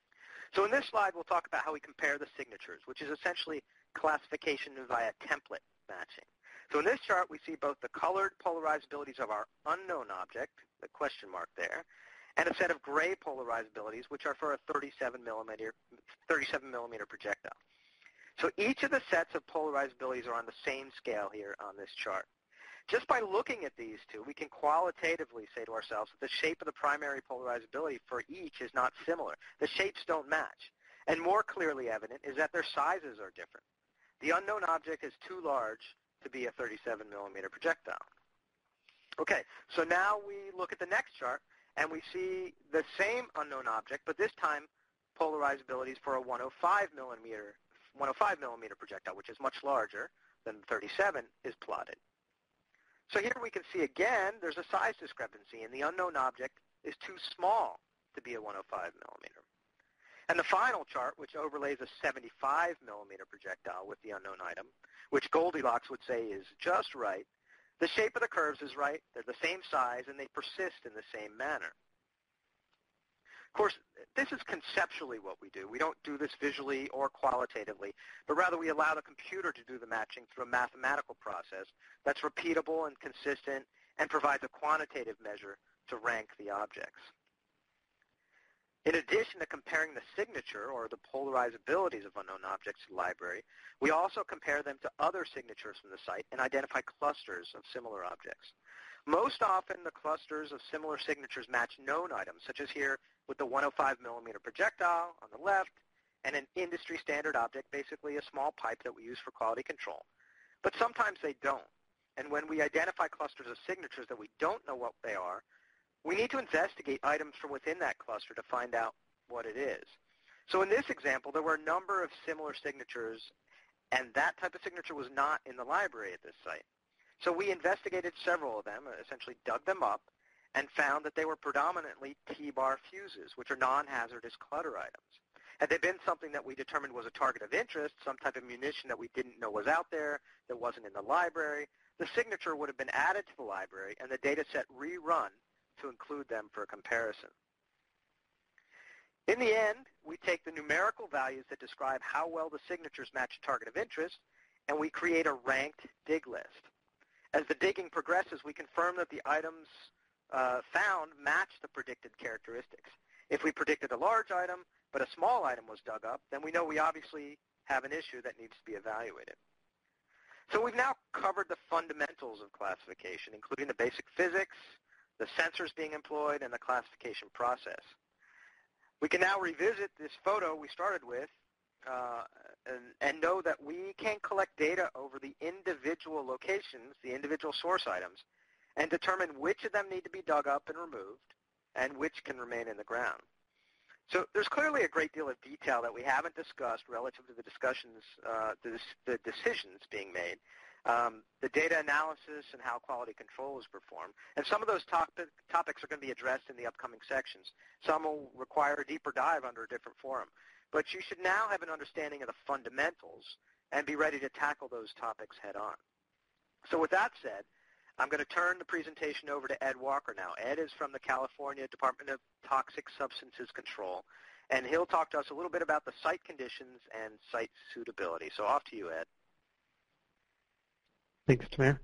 So in this slide, we'll talk about how we compare the signatures, which is essentially classification via template matching. So in this chart, we see both the colored polarizabilities of our unknown object, the question mark there, and a set of gray polarizabilities, which are for a 37 millimeter projectile. So each of the sets of polarizabilities are on the same scale here on this chart. Just by looking at these two, we can qualitatively say to ourselves that the shape of the primary polarizability for each is not similar. The shapes don't match. And more clearly evident is that their sizes are different. The unknown object is too large to be a 37 millimeter projectile. Okay, so now we look at the next chart, and we see the same unknown object, but this time polarizabilities for a 105 millimeter projectile, which is much larger than the 37, is plotted. So here we can see again there's a size discrepancy, and the unknown object is too small to be a 105 millimeter. And the final chart, which overlays a 75 millimeter projectile with the unknown item, which Goldilocks would say is just right, the shape of the curves is right, they're the same size, and they persist in the same manner. Of course, this is conceptually what we do. We don't do this visually or qualitatively, but rather we allow the computer to do the matching through a mathematical process that's repeatable and consistent and provides a quantitative measure to rank the objects. In addition to comparing the signature or the polarizabilities of unknown objects in the library, we also compare them to other signatures from the site and identify clusters of similar objects. Most often, the clusters of similar signatures match known items, such as here with the 105 millimeter projectile on the left and an industry standard object, basically a small pipe that we use for quality control. But sometimes they don't. And when we identify clusters of signatures that we don't know what they are, we need to investigate items from within that cluster to find out what it is. So in this example, there were a number of similar signatures, and that type of signature was not in the library at this site. So we investigated several of them, essentially dug them up, and found that they were predominantly T-bar fuses, which are non-hazardous clutter items. Had they been something that we determined was a target of interest, some type of munition that we didn't know was out there, that wasn't in the library, the signature would have been added to the library and the data set rerun to include them for comparison. In the end, we take the numerical values that describe how well the signatures match a target of interest, and we create a ranked dig list. As the digging progresses, we confirm that the items found match the predicted characteristics. If we predicted a large item, but a small item was dug up, then we know we obviously have an issue that needs to be evaluated. So we've now covered the fundamentals of classification, including the basic physics, the sensors being employed, and the classification process. We can now revisit this photo we started with and know that we can collect data over the individual locations, the individual source items, and determine which of them need to be dug up and removed and which can remain in the ground. So there's clearly a great deal of detail that we haven't discussed relative to the discussions, the decisions being made, the data analysis and how quality control is performed. And some of those topics are going to be addressed in the upcoming sections. Some will require a deeper dive under a different forum. But you should now have an understanding of the fundamentals and be ready to tackle those topics head on. So with that said, I'm going to turn the presentation over to Ed Walker now. Ed is from the California Department of Toxic Substances Control, and he'll talk to us a little bit about the site conditions and site suitability. So off to you, Ed. Thanks, Tamir.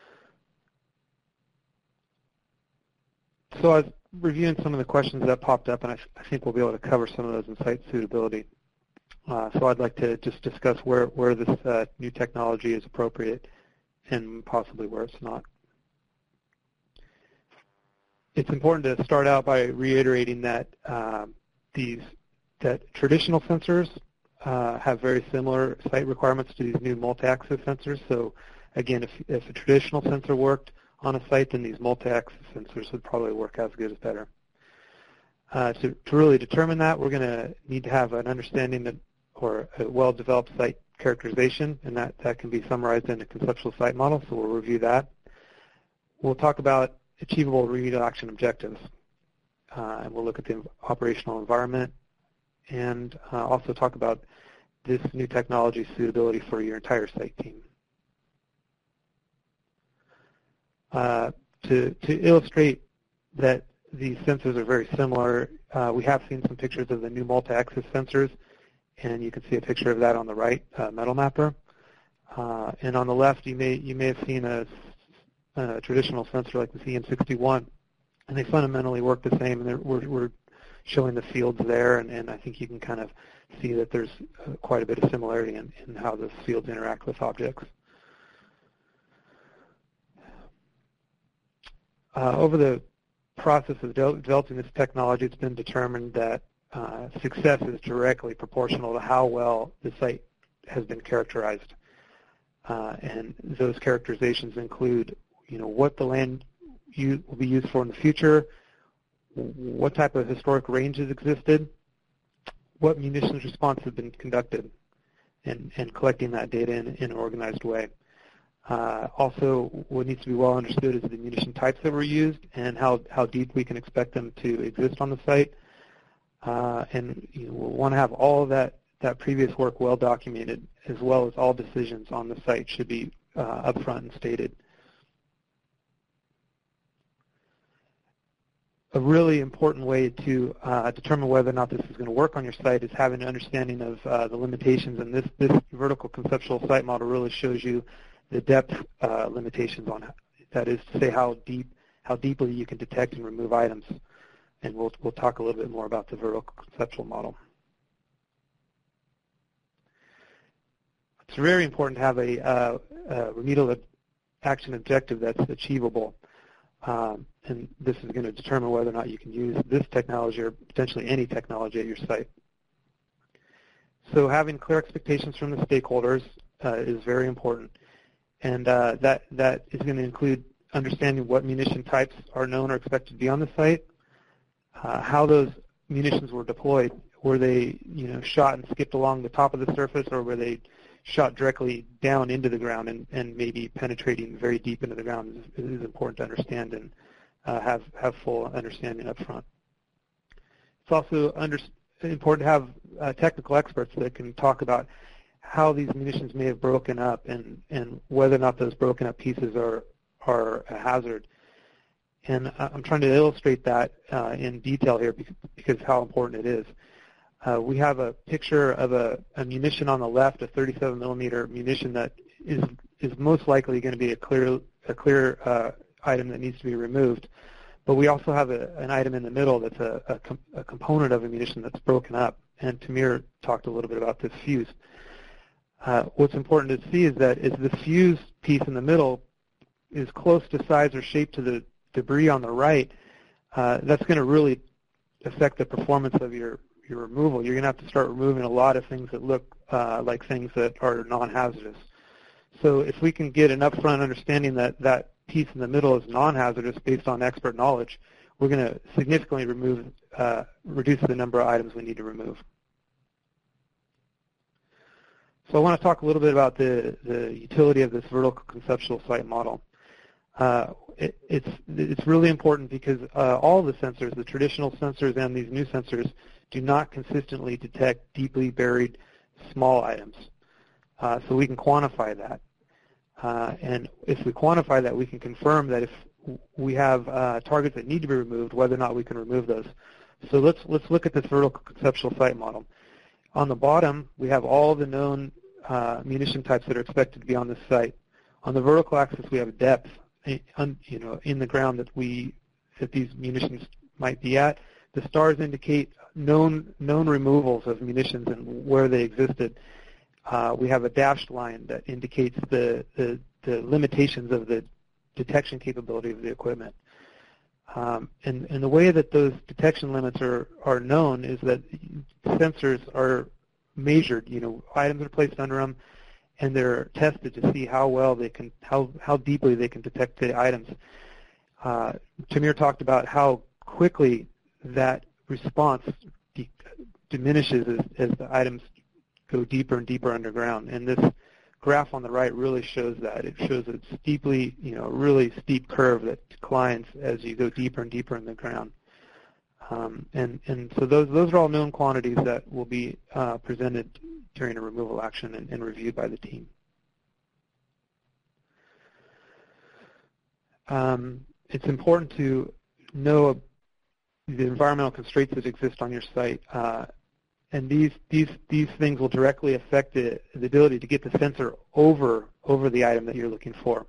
So I was reviewing some of the questions that popped up, and I think we'll be able to cover some of those in site suitability. So I'd like to just discuss where this new technology is appropriate and possibly where it's not. It's important to start out by reiterating that traditional sensors have very similar site requirements to these new multi-axis sensors. So again, if a traditional sensor worked on a site, then these multi-axis sensors would probably work as good as better. So to really determine that, we're going to need to have an understanding or a well-developed site characterization, and that can be summarized in a conceptual site model, so we'll review that. We'll talk about achievable remedial action objectives, and we'll look at the operational environment, and also talk about this new technology suitability for your entire site team. To illustrate that these sensors are very similar. We have seen some pictures of the new multi-axis sensors, and you can see a picture of that on the right, Metal Mapper. And on the left, you may have seen a traditional sensor like the CM61, and they fundamentally work the same. And we're showing the fields there, and I think you can kind of see that there's quite a bit of similarity in how those fields interact with objects. Over the process of developing this technology, it's been determined that success is directly proportional to how well the site has been characterized. And those characterizations include, what the land will be used for in the future, what type of historic ranges existed, what munitions response has been conducted, and collecting that data in an organized way. Also, what needs to be well understood is the munition types that were used and how deep we can expect them to exist on the site. And we'll want to have all of that previous work well documented, as well as all decisions on the site should be upfront and stated. A really important way to determine whether or not this is going to work on your site is having an understanding of the limitations. And this vertical conceptual site model really shows you the depth limitations on it. That is to say, how deeply you can detect and remove items. And we'll talk a little bit more about the vertical conceptual model. It's very important to have a remedial action objective that's achievable. And this is going to determine whether or not you can use this technology or potentially any technology at your site. So having clear expectations from the stakeholders is very important. And that is going to include understanding what munition types are known or expected to be on the site, how those munitions were deployed. Were they shot and skipped along the top of the surface, or were they shot directly down into the ground and maybe penetrating very deep into the ground? It is important to understand and have full understanding up front. It's also important to have technical experts that can talk about how these munitions may have broken up and whether or not those broken up pieces are a hazard. And I'm trying to illustrate that in detail here because how important it is. We have a picture of a munition on the left, a 37 millimeter munition that is most likely going to be a clear item that needs to be removed. But we also have an item in the middle that's a component of a munition that's broken up. And Tamir talked a little bit about this fuse. What's important to see is that if the fuse piece in the middle is close to size or shape to the debris on the right, that's going to really affect the performance of your removal. You're going to have to start removing a lot of things that look like things that are non-hazardous. So if we can get an upfront understanding that that piece in the middle is non-hazardous based on expert knowledge, we're going to significantly reduce the number of items we need to remove. So I want to talk a little bit about the utility of this vertical conceptual site model. It's really important because all of the sensors, the traditional sensors and these new sensors, do not consistently detect deeply buried small items. So we can quantify that. And if we quantify that, we can confirm that if we have targets that need to be removed, whether or not we can remove those. So let's look at this vertical conceptual site model. On the bottom, we have all the known munition types that are expected to be on this site. On the vertical axis, we have depth, in the ground that these munitions might be at. The stars indicate known removals of munitions and where they existed. We have a dashed line that indicates the limitations of the detection capability of the equipment. And the way that those detection limits are known is that sensors are measured. Items are placed under them, and they're tested to see how well they can, how deeply they can detect the items. Tamir talked about how quickly that response diminishes as the items go deeper and deeper underground. And this graph on the right really shows that. It shows a steeply, really steep curve that declines as you go deeper and deeper in the ground. And so those are all known quantities that will be presented during a removal action and reviewed by the team. It's important to know environmental constraints that exist on your site. And these things will directly affect the ability to get the sensor over the item that you're looking for.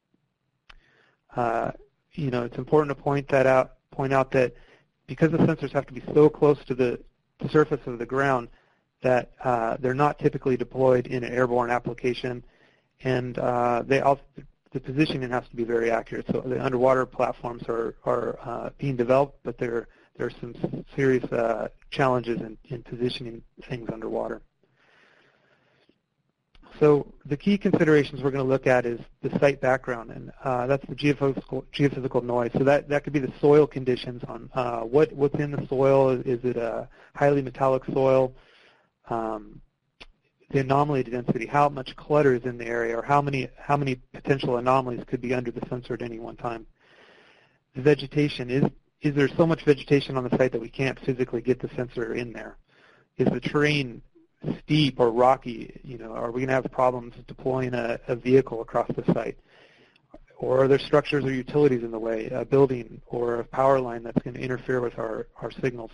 It's important to point out that because the sensors have to be so close to the surface of the ground that they're not typically deployed in an airborne application, and the positioning has to be very accurate. So the underwater platforms are being developed, but there are some serious challenges in positioning things underwater. So the key considerations we're going to look at is the site background, and that's the geophysical noise. So that could be the soil conditions on what's in the soil. Is it a highly metallic soil? The anomaly density, how much clutter is in the area, or how many potential anomalies could be under the sensor at any one time. The vegetation, is there so much vegetation on the site that we can't physically get the sensor in there? Is the terrain steep or rocky? Are we going to have problems deploying a vehicle across the site? Or are there structures or utilities in the way, a building or a power line that's going to interfere with our signals?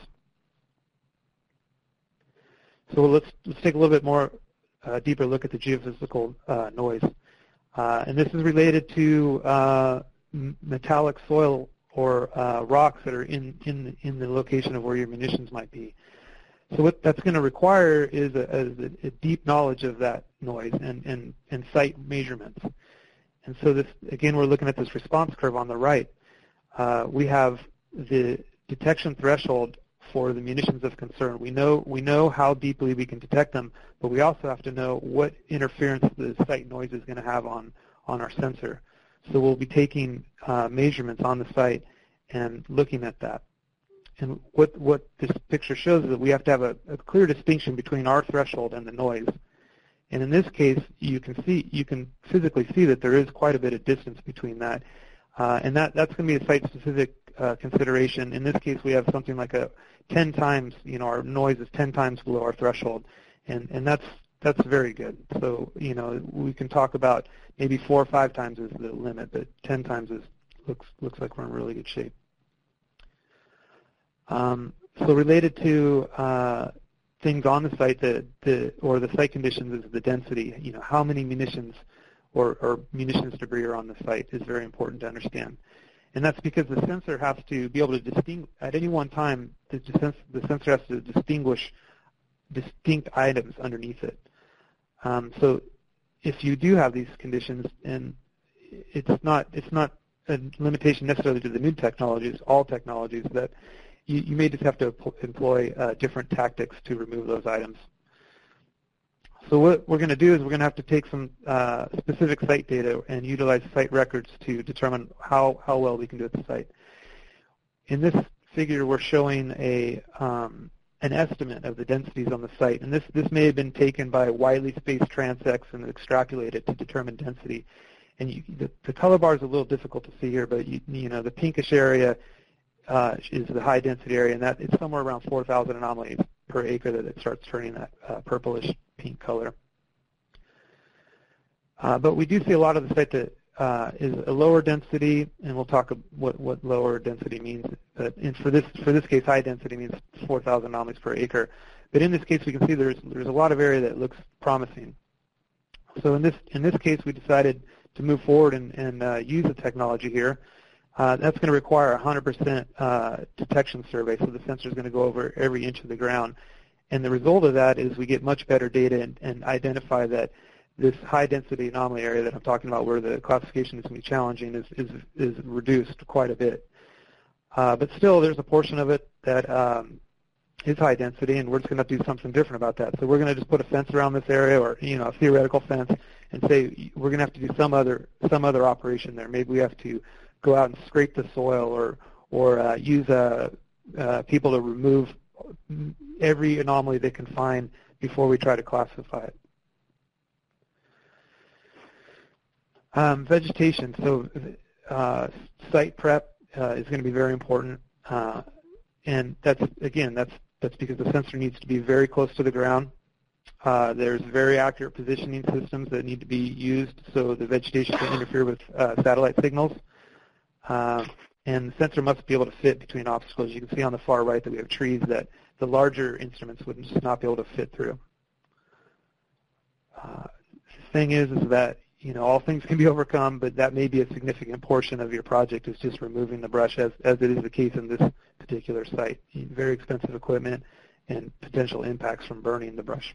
So let's take a little bit more deeper look at the geophysical noise. And this is related to metallic soil or rocks that are in the location of where your munitions might be. So what that's going to require is a deep knowledge of that noise and site measurements. And so this, again, we're looking at this response curve on the right. We have the detection threshold for the munitions of concern. We know how deeply we can detect them, but we also have to know what interference the site noise is going to have on our sensor. So we'll be taking measurements on the site and looking at that. And what this picture shows is that we have to have a clear distinction between our threshold and the noise. And in this case, you can physically see that there is quite a bit of distance between that. And that's going to be a site-specific consideration. In this case, we have something like a 10 times, our noise is 10 times below our threshold. And that's very good. So, we can talk about maybe 4 or 5 times is the limit, but 10 times looks like we're in really good shape. So related to things on the site, or the site conditions is the density. How many munitions or munitions debris are on the site is very important to understand. And that's because the sensor has to be able to distinguish, at any one time, the sensor has to distinguish distinct items underneath it. So if you do have these conditions, and it's not a limitation necessarily to the new technologies, all technologies, that you may just have to employ different tactics to remove those items. So what we're going to do is we're going to have to take some specific site data and utilize site records to determine how well we can do at the site. In this figure, we're showing an estimate of the densities on the site, and this may have been taken by widely spaced transects and extrapolated to determine density. And the color bar is a little difficult to see here, but the pinkish area is the high density area, and that it's somewhere around 4,000 anomalies per acre that it starts turning that purplish pink color. But we do see a lot of the site that is a lower density, and we'll talk what lower density means. And for this case, high density means 4,000 anomalies per acre. But in this case, we can see there's a lot of area that looks promising. So in this case, we decided to move forward and use the technology here. That's going to require a 100% detection survey, so the sensor is going to go over every inch of the ground. And the result of that is we get much better data and identify that this high-density anomaly area that I'm talking about, where the classification is going to be challenging, is reduced quite a bit. But still, there's a portion of it that is high density, and we're just going to have to do something different about that. So we're going to just put a fence around this area, or a theoretical fence, and say we're going to have to do some other operation there. Maybe we have to go out and scrape the soil, or use people to remove every anomaly they can find before we try to classify it. Vegetation. So site prep is going to be very important, and that's because the sensor needs to be very close to the ground. There's very accurate positioning systems that need to be used so the vegetation can interfere with satellite signals. And and the sensor must be able to fit between obstacles. You can see on the far right that we have trees that the larger instruments would just not be able to fit through. The thing is that, all things can be overcome, but that may be a significant portion of your project is just removing the brush, as it is the case in this particular site. Very expensive equipment and potential impacts from burning the brush.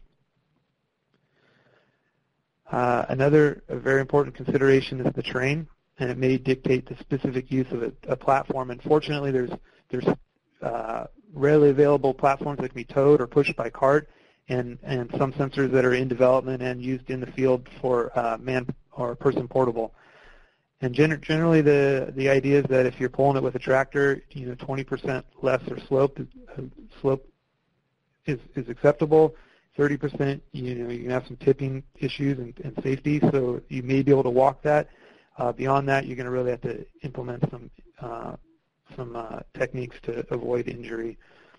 Another very important consideration is the terrain, and it may dictate the specific use of a platform. Unfortunately, there's rarely available platforms that can be towed or pushed by cart, and some sensors that are in development and used in the field for man or person portable. And generally, the idea is that if you're pulling it with a tractor, 20% less or slope is acceptable. 30%, you can have some tipping issues and safety, so you may be able to walk that. Beyond that, you're going to really have to implement some techniques to avoid injury.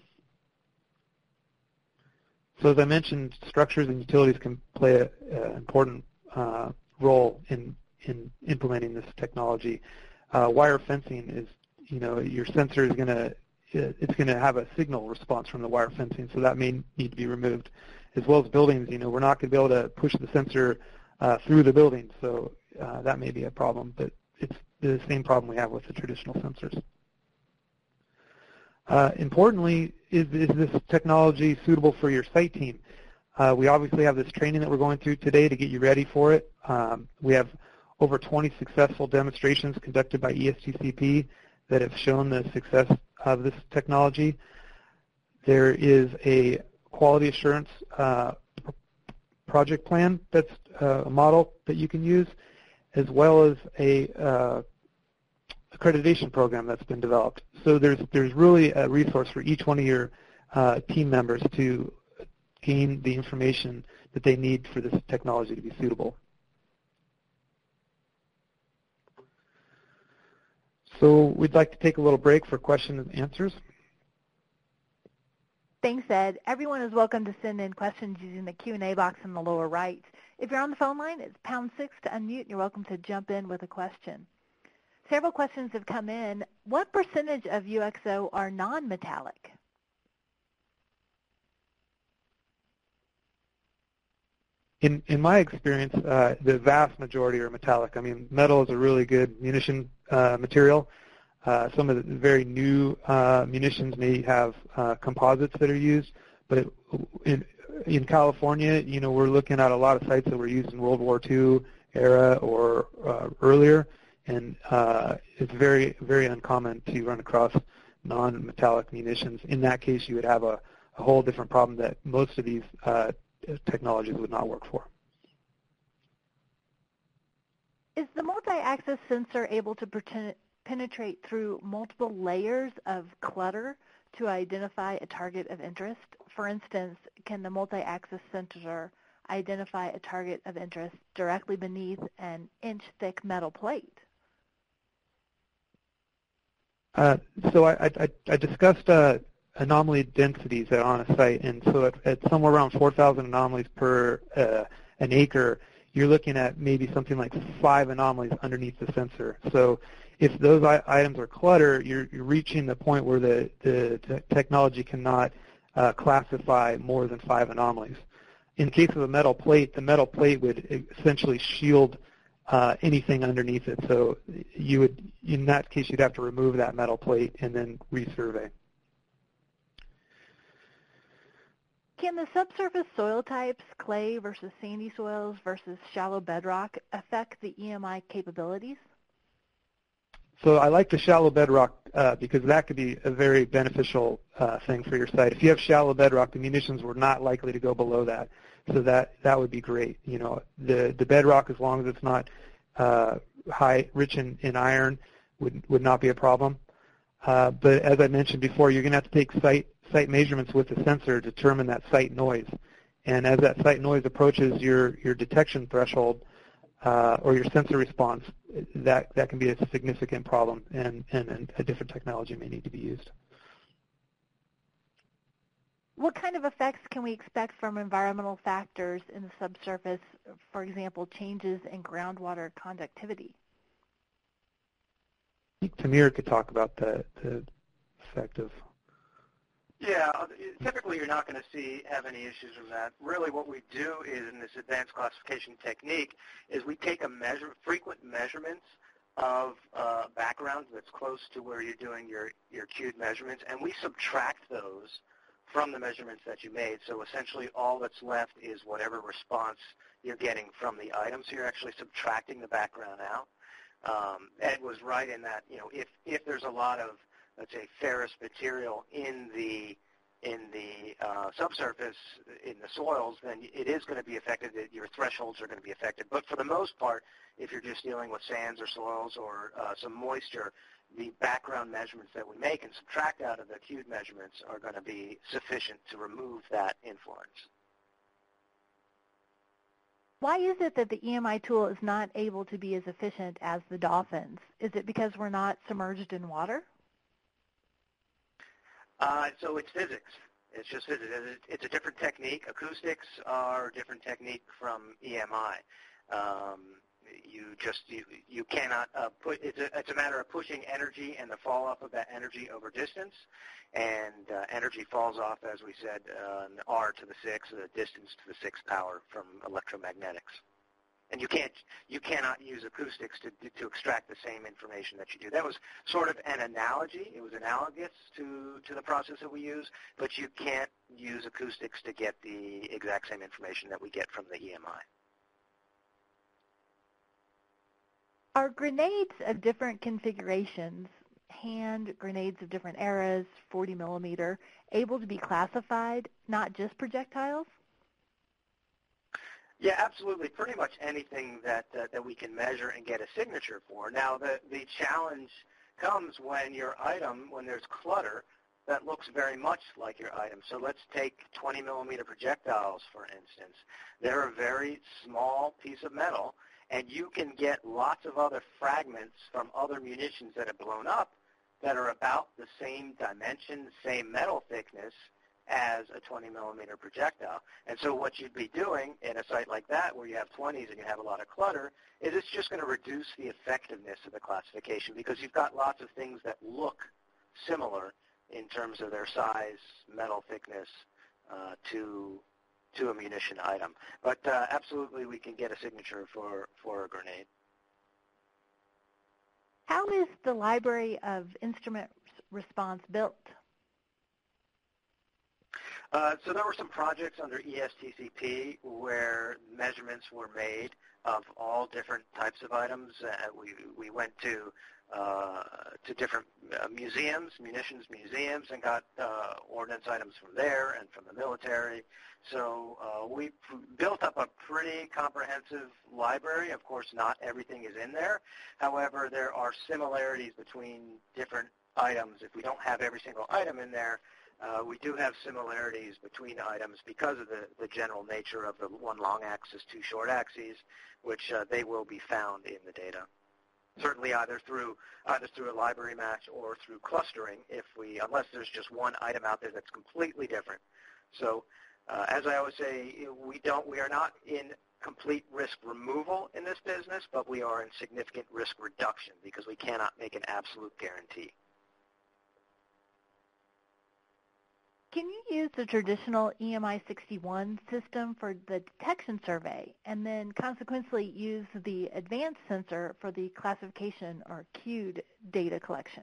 So as I mentioned, structures and utilities can play an important role in implementing this technology. Wire fencing is, your sensor is going to have a signal response from the wire fencing, so that may need to be removed. As well as buildings, we're not going to be able to push the sensor through the building, so that may be a problem, but it's the same problem we have with the traditional sensors. Importantly, is this technology suitable for your site team? We obviously have this training that we're going through today to get you ready for it. We have over 20 successful demonstrations conducted by ESTCP that have shown the success of this technology. There is a quality assurance project plan that's a model that you can use, as well as a accreditation program that's been developed. So there's really a resource for each one of your team members to gain the information that they need for this technology to be suitable. So we'd like to take a little break for questions and answers. Thanks, Ed. Everyone is welcome to send in questions using the Q&A box in the lower right. If you're on the phone line, it's #6 to unmute, and you're welcome to jump in with a question. Several questions have come in. What percentage of UXO are non-metallic? In my experience, the vast majority are metallic. I mean, metal is a really good munition material. Some of the very new munitions may have composites that are used, but in California, we're looking at a lot of sites that were used in World War II era or earlier, and it's very, very uncommon to run across non-metallic munitions. In that case, you would have a whole different problem that most of these technologies would not work for. Is the multi-axis sensor able to penetrate through multiple layers of clutter to identify a target of interest? For instance, can the multi-axis sensor identify a target of interest directly beneath an inch-thick metal plate? So I discussed anomaly densities on a site, and so at somewhere around 4,000 anomalies per an acre, you're looking at maybe something like 5 anomalies underneath the sensor. So if those items are clutter, you're reaching the point where the technology cannot classify more than 5 anomalies. In the case of a metal plate, the metal plate would essentially shield anything underneath it. So you would, in that case, you'd have to remove that metal plate and then resurvey. Can the subsurface soil types, clay versus sandy soils versus shallow bedrock, affect the EMI capabilities? So I like the shallow bedrock because that could be a very beneficial thing for your site. If you have shallow bedrock, the munitions were not likely to go below that. So that would be great. The bedrock, as long as it's not rich in iron, would not be a problem. But as I mentioned before, you're going to have to take site measurements with the sensor to determine that site noise. And as that site noise approaches your detection threshold or your sensor response, that can be a significant problem, and a different technology may need to be used. What kind of effects can we expect from environmental factors in the subsurface, for example, changes in groundwater conductivity? I think Tamir could talk about the effect of. Yeah, typically you're not going to have any issues with that. Really what we do is, in this advanced classification technique, is we take frequent measurements of backgrounds that's close to where you're doing your cued measurements, and we subtract those from the measurements that you made. So essentially all that's left is whatever response you're getting from the item. So you're actually subtracting the background out. Ed was right in that, if there's a lot of, let's say, ferrous material in the subsurface, in the soils, then it is going to be affected. Your thresholds are going to be affected. But for the most part, if you're just dealing with sands or soils or some moisture, the background measurements that we make and subtract out of the cued measurements are going to be sufficient to remove that influence. Why is it that the EMI tool is not able to be as efficient as the dolphins? Is it because we're not submerged in water? So it's physics. It's just physics. It's a different technique. Acoustics are a different technique from EMI. You cannot put. It's a matter of pushing energy and the fall off of that energy over distance, and energy falls off, as we said, R to the 6, the distance to the 6th power from electromagnetics. And you cannot use acoustics to extract the same information that you do. That was sort of an analogy. It was analogous to the process that we use, but you can't use acoustics to get the exact same information that we get from the EMI. Are grenades of different configurations, hand grenades of different eras, 40 millimeter, able to be classified, not just projectiles? Yeah, absolutely. Pretty much anything that we can measure and get a signature for. Now, the challenge comes when there's clutter that looks very much like your item. So let's take 20 millimeter projectiles, for instance. They're a very small piece of metal, and you can get lots of other fragments from other munitions that have blown up that are about the same dimension, same metal thickness as a 20 millimeter projectile. And so what you'd be doing in a site like that where you have 20s and you have a lot of clutter is it's just going to reduce the effectiveness of the classification because you've got lots of things that look similar in terms of their size, metal thickness to a munition item. But absolutely we can get a signature for a grenade. How is the library of instrument response built? So there were some projects under ESTCP where measurements were made of all different types of items. We went to different museums, munitions museums, and got ordnance items from there and from the military. So we built up a pretty comprehensive library. Of course, not everything is in there. However, there are similarities between different items. If we don't have every single item in there, we do have similarities between items because of the general nature of the one long axis, two short axes, which they will be found in the data. Certainly either through a library match or through clustering, unless there's just one item out there that's completely different. So as I always say, we are not in complete risk removal in this business, but we are in significant risk reduction because we cannot make an absolute guarantee. Can you use the traditional EMI 61 system for the detection survey and then consequently use the advanced sensor for the classification or cued data collection?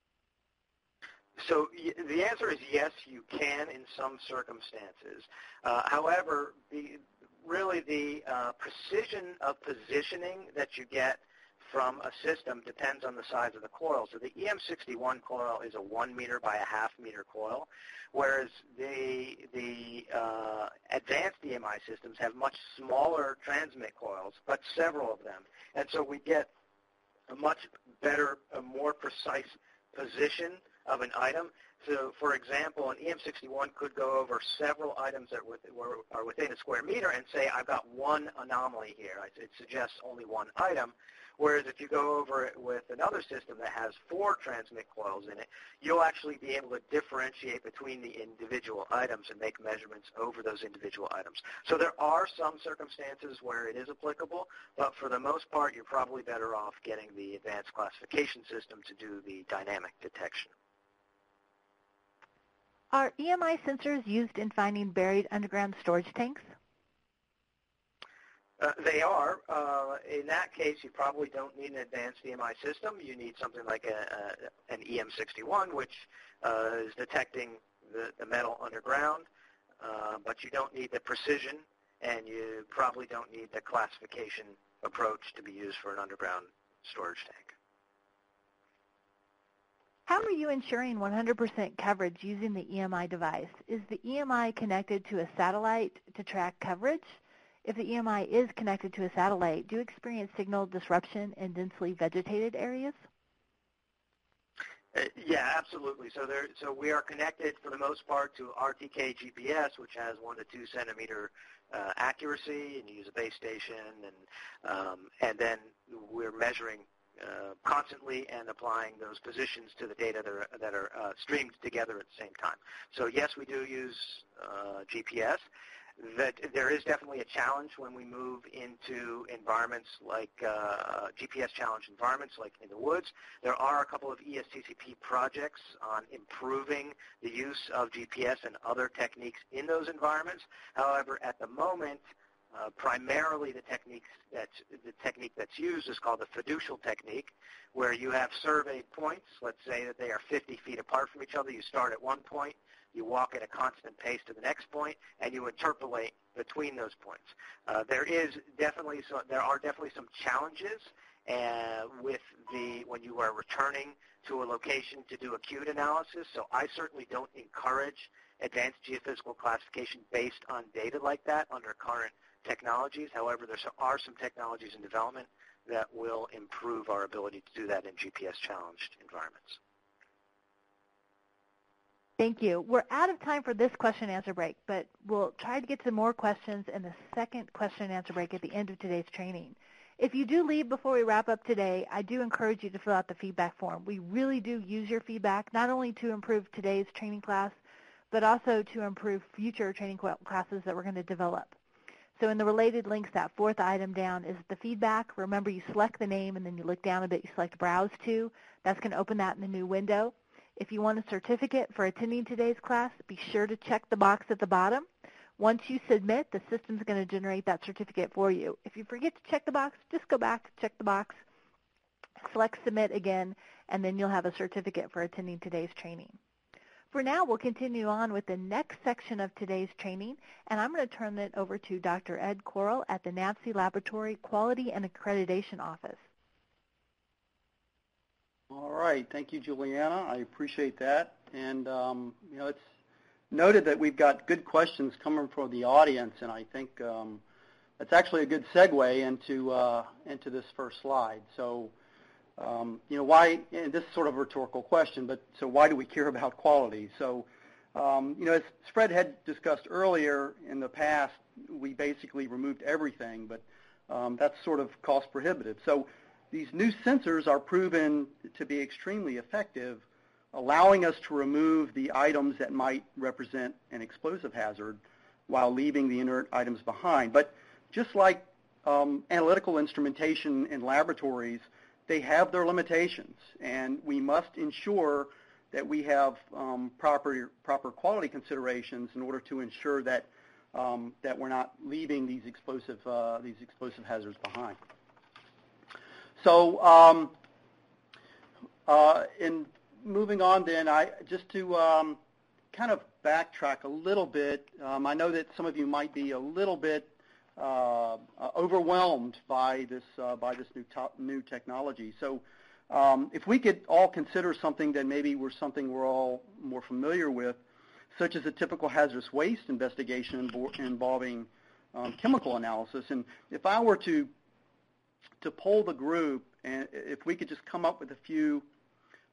So the answer is yes, you can in some circumstances. However, the precision of positioning that you get from a system depends on the size of the coil. So the EM61 coil is a 1 meter by a half meter coil, whereas the advanced EMI systems have much smaller transmit coils, but several of them. And so we get a much better, a more precise position of an item. So, for example, an EM61 could go over several items that are within a square meter and say, I've got one anomaly here. It suggests only one item. Whereas if you go over it with another system that has 4 transmit coils in it, you'll actually be able to differentiate between the individual items and make measurements over those individual items. So there are some circumstances where it is applicable, but for the most part, you're probably better off getting the advanced classification system to do the dynamic detection. Are EMI sensors used in finding buried underground storage tanks? They are. In that case, you probably don't need an advanced EMI system. You need something like an EM61, which is detecting the metal underground, but you don't need the precision, and you probably don't need the classification approach to be used for an underground storage tank. How are you ensuring 100% coverage using the EMI device? Is the EMI connected to a satellite to track coverage? If the EMI is connected to a satellite, do you experience signal disruption in densely vegetated areas? Yeah, absolutely. So we are connected for the most part to RTK GPS, which has 1 to 2 centimeter accuracy, and you use a base station, and then we're measuring constantly and applying those positions to the data that are streamed together at the same time. So yes, we do use GPS. That there is definitely a challenge when we move into environments like GPS challenged environments like in the woods. There are a couple of ESTCP projects on improving the use of GPS and other techniques in those environments. However, at the moment, primarily the technique that's used is called the fiducial technique, where you have surveyed points. Let's say that they are 50 feet apart from each other. You start at one point, you walk at a constant pace to the next point, and you interpolate between those points. There are definitely some challenges when you are returning to a location to do acute analysis. So I certainly don't encourage advanced geophysical classification based on data like that under current technologies. However, there are some technologies in development that will improve our ability to do that in GPS-challenged environments. Thank you. We're out of time for this question and answer break, but we'll try to get to more questions in the second question and answer break at the end of today's training. If you do leave before we wrap up today, I do encourage you to fill out the feedback form. We really do use your feedback, not only to improve today's training class, but also to improve future training classes that we're going to develop. So in the related links, that 4th item down is the feedback. Remember, you select the name, and then you look down a bit, you select Browse To. That's going to open that in the new window. If you want a certificate for attending today's class, be sure to check the box at the bottom. Once you submit, the system's going to generate that certificate for you. If you forget to check the box, just go back, check the box, select Submit again, and then you'll have a certificate for attending today's training. For now, we'll continue on with the next section of today's training, and I'm going to turn it over to Dr. Ed Corll at the NAVSEA Laboratory Quality and Accreditation Office. All right. Thank you, Juliana. I appreciate that. And, it's noted that we've got good questions coming from the audience, and I think that's actually a good segue into this first slide. So, why, and this is sort of a rhetorical question, but so why do we care about quality? So, as Fred had discussed earlier, in the past, we basically removed everything, but that's sort of cost prohibitive. So these new sensors are proven to be extremely effective, allowing us to remove the items that might represent an explosive hazard while leaving the inert items behind. But just like analytical instrumentation in laboratories, they have their limitations, and we must ensure that we have proper quality considerations in order to ensure that that we're not leaving these explosive hazards behind. So, in moving on, then, just to kind of backtrack a little bit. I know that some of you might be a little bit overwhelmed by this new technology. So, if we could all consider something that maybe we're all more familiar with, such as a typical hazardous waste investigation involving chemical analysis, and if I were to poll the group, and if we could just come up with a few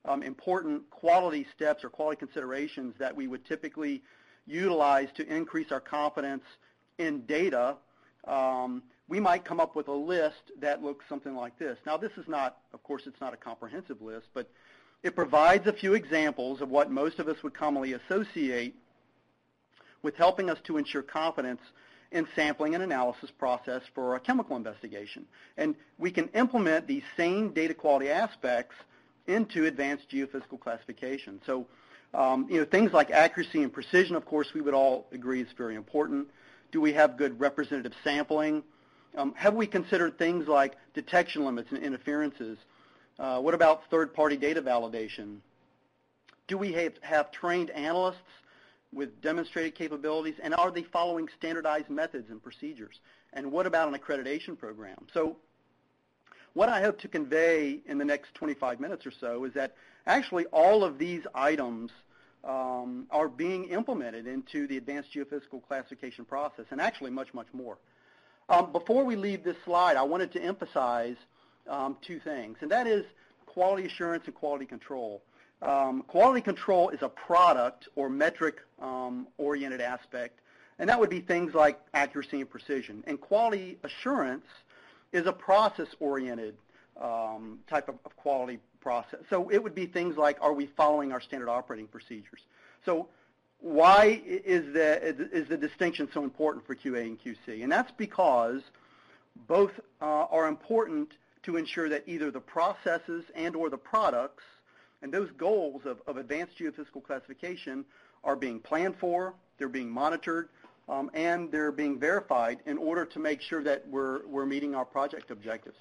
important quality steps or quality considerations that we would typically utilize to increase our confidence in data, we might come up with a list that looks something like this. Now, this is not, of course, it's not a comprehensive list, but it provides a few examples of what most of us would commonly associate with helping us to ensure confidence in sampling and analysis process for a chemical investigation. And we can implement these same data quality aspects into advanced geophysical classification. So, things like accuracy and precision, of course, we would all agree is very important. Do we have good representative sampling? Have we considered things like detection limits and interferences? What about third-party data validation? Do we have trained analysts with demonstrated capabilities, and are they following standardized methods and procedures? And what about an accreditation program? So what I hope to convey in the next 25 minutes or so is that actually all of these items are being implemented into the advanced geophysical classification process, and actually much, much more. Before we leave this slide, I wanted to emphasize two things, and that is quality assurance and quality control. Quality control is a product or metric-oriented aspect, and that would be things like accuracy and precision. And quality assurance is a process-oriented type of quality process. So it would be things like, are we following our standard operating procedures? So why is the distinction so important for QA and QC? And that's because both are important to ensure that either the processes and or the products and those goals of advanced geophysical classification are being planned for, they're being monitored, and they're being verified in order to make sure that we're meeting our project objectives.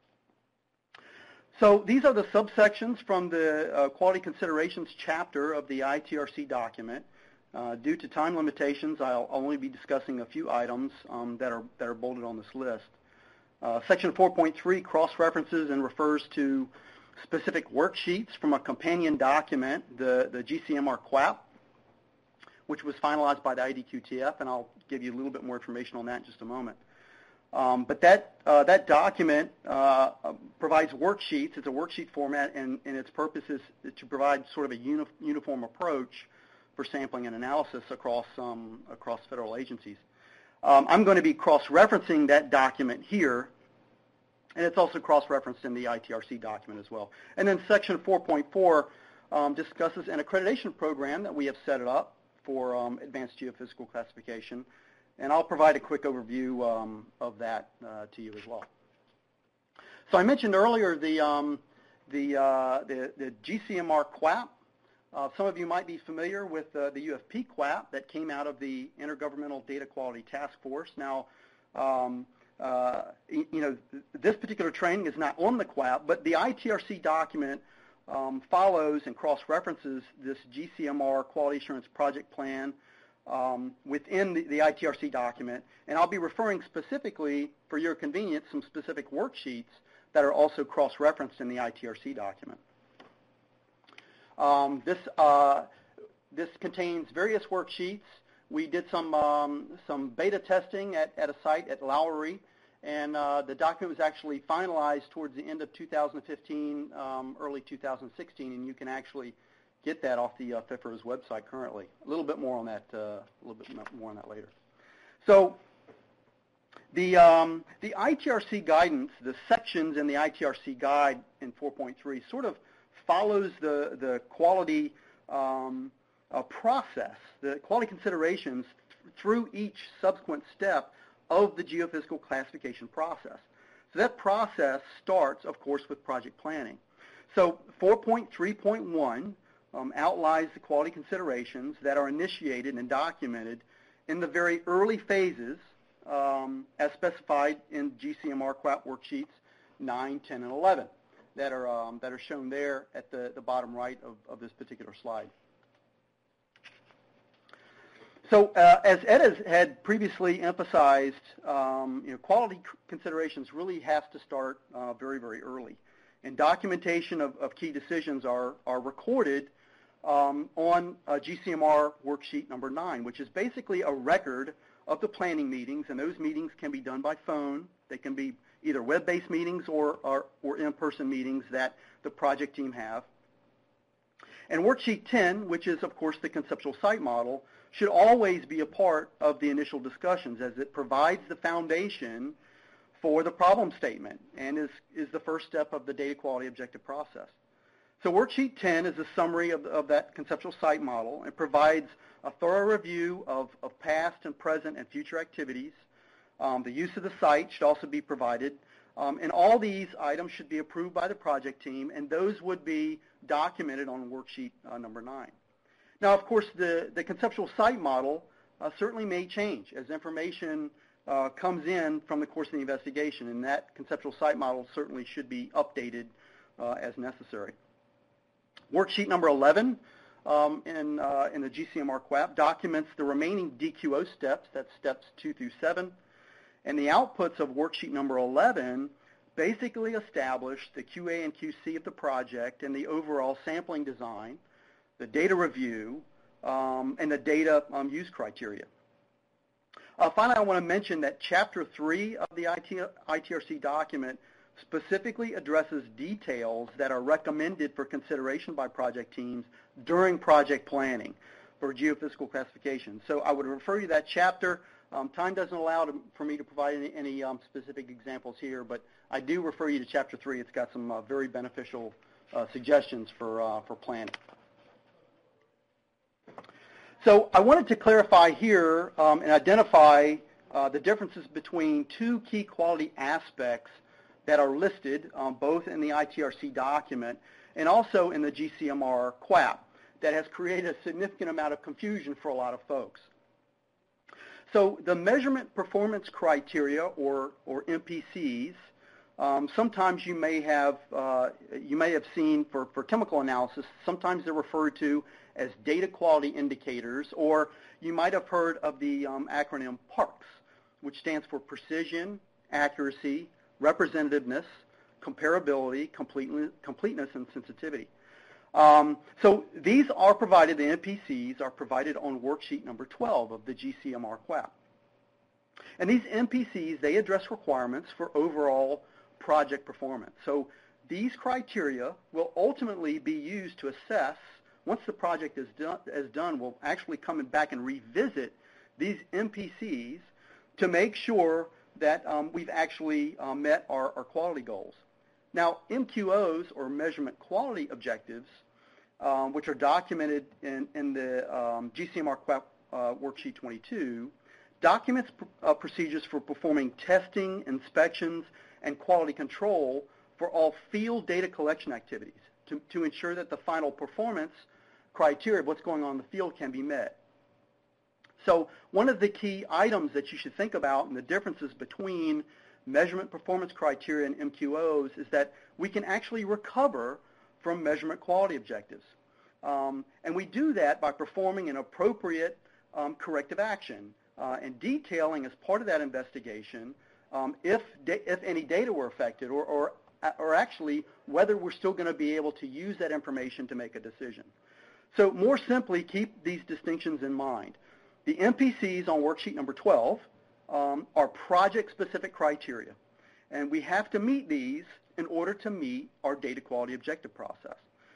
So these are the subsections from the quality considerations chapter of the ITRC document. Due to time limitations, I'll only be discussing a few items that are bolded on this list. Section 4.3 cross-references and refers to specific worksheets from a companion document, the GCMR QAP, which was finalized by the IDQTF, and I'll give you a little bit more information on that in just a moment. But that document provides worksheets. It's a worksheet format, and its purpose is to provide sort of a uniform approach for sampling and analysis across federal agencies. I'm going to be cross-referencing that document here, and it's also cross-referenced in the ITRC document as well. And then Section 4.4 discusses an accreditation program that we have set it up for advanced geophysical classification, and I'll provide a quick overview of that to you as well. So I mentioned earlier the GCMR QAP. Some of you might be familiar with the UFP QAP that came out of the Intergovernmental Data Quality Task Force. Now, this particular training is not on the QAP, but the ITRC document follows and cross-references this GCMR Quality Assurance Project Plan within the ITRC document, and I'll be referring specifically, for your convenience, some specific worksheets that are also cross-referenced in the ITRC document. This contains various worksheets. We did some beta testing at a site at Lowry, and the document was actually finalized towards the end of 2015, early 2016, and you can actually get that off the FIFRA's website currently. A little bit more on that later. So the ITRC guidance, the sections in the ITRC guide in 4.3 sort of follows the quality process, the quality considerations through each subsequent step of the geophysical classification process. So that process starts, of course, with project planning. So 4.3.1 outlines the quality considerations that are initiated and documented in the very early phases as specified in GCMR QAP worksheets 9, 10, and 11 that are shown there at the bottom right of this particular slide. So as Ed had previously emphasized, quality considerations really has to start very, very early. And documentation of key decisions are recorded on GCMR worksheet number 9, which is basically a record of the planning meetings, and those meetings can be done by phone. They can be either web-based meetings or in-person meetings that the project team have. And Worksheet 10, which is, of course, the conceptual site model, should always be a part of the initial discussions as it provides the foundation for the problem statement and is the first step of the data quality objective process. So Worksheet 10 is a summary of that conceptual site model. It provides a thorough review of past and present and future activities. The use of the site should also be provided. And all these items should be approved by the project team, and those would be documented on Worksheet number 9. Now, of course, the conceptual site model certainly may change as information comes in from the course of the investigation, and that conceptual site model certainly should be updated as necessary. Worksheet number 11 in the GCMR QAP documents the remaining DQO steps, that's steps 2 through 7, and the outputs of worksheet number 11 basically establish the QA and QC of the project and the overall sampling design, the data review, and the data use criteria. Finally, I want to mention that Chapter 3 of the ITRC document specifically addresses details that are recommended for consideration by project teams during project planning for geophysical classification. So I would refer you to that chapter. Time doesn't allow for me to provide any specific examples here, but I do refer you to Chapter 3. It's got some very beneficial suggestions for planning. So I wanted to clarify here and identify the differences between two key quality aspects that are listed both in the ITRC document and also in the GCMR QAP that has created a significant amount of confusion for a lot of folks. So the measurement performance criteria, or MPCs, sometimes you may have seen for chemical analysis, sometimes they're referred to as data quality indicators, or you might have heard of the acronym PARCS, which stands for precision, accuracy, representativeness, comparability, completeness, and sensitivity. So these are provided, the MPCs are provided on worksheet number 12 of the GCMR QAP. And these MPCs, they address requirements for overall project performance. So these criteria will ultimately be used to assess, once the project is done, we'll actually come back and revisit these MPCs to make sure that we've actually met our quality goals. Now, MQOs, or measurement quality objectives, which are documented in the GCMR QAP worksheet 22, documents procedures for performing testing, inspections, and quality control for all field data collection activities to ensure that the final performance criteria of what's going on in the field can be met. So one of the key items that you should think about and the differences between measurement performance criteria and MQOs is that we can actually recover from measurement quality objectives. And we do that by performing an appropriate corrective action and detailing as part of that investigation if any data were affected or actually whether we're still going to be able to use that information to make a decision. So more simply, keep these distinctions in mind. The MPCs on worksheet number 12 are project-specific criteria, and we have to meet these in order to meet our data quality objective process.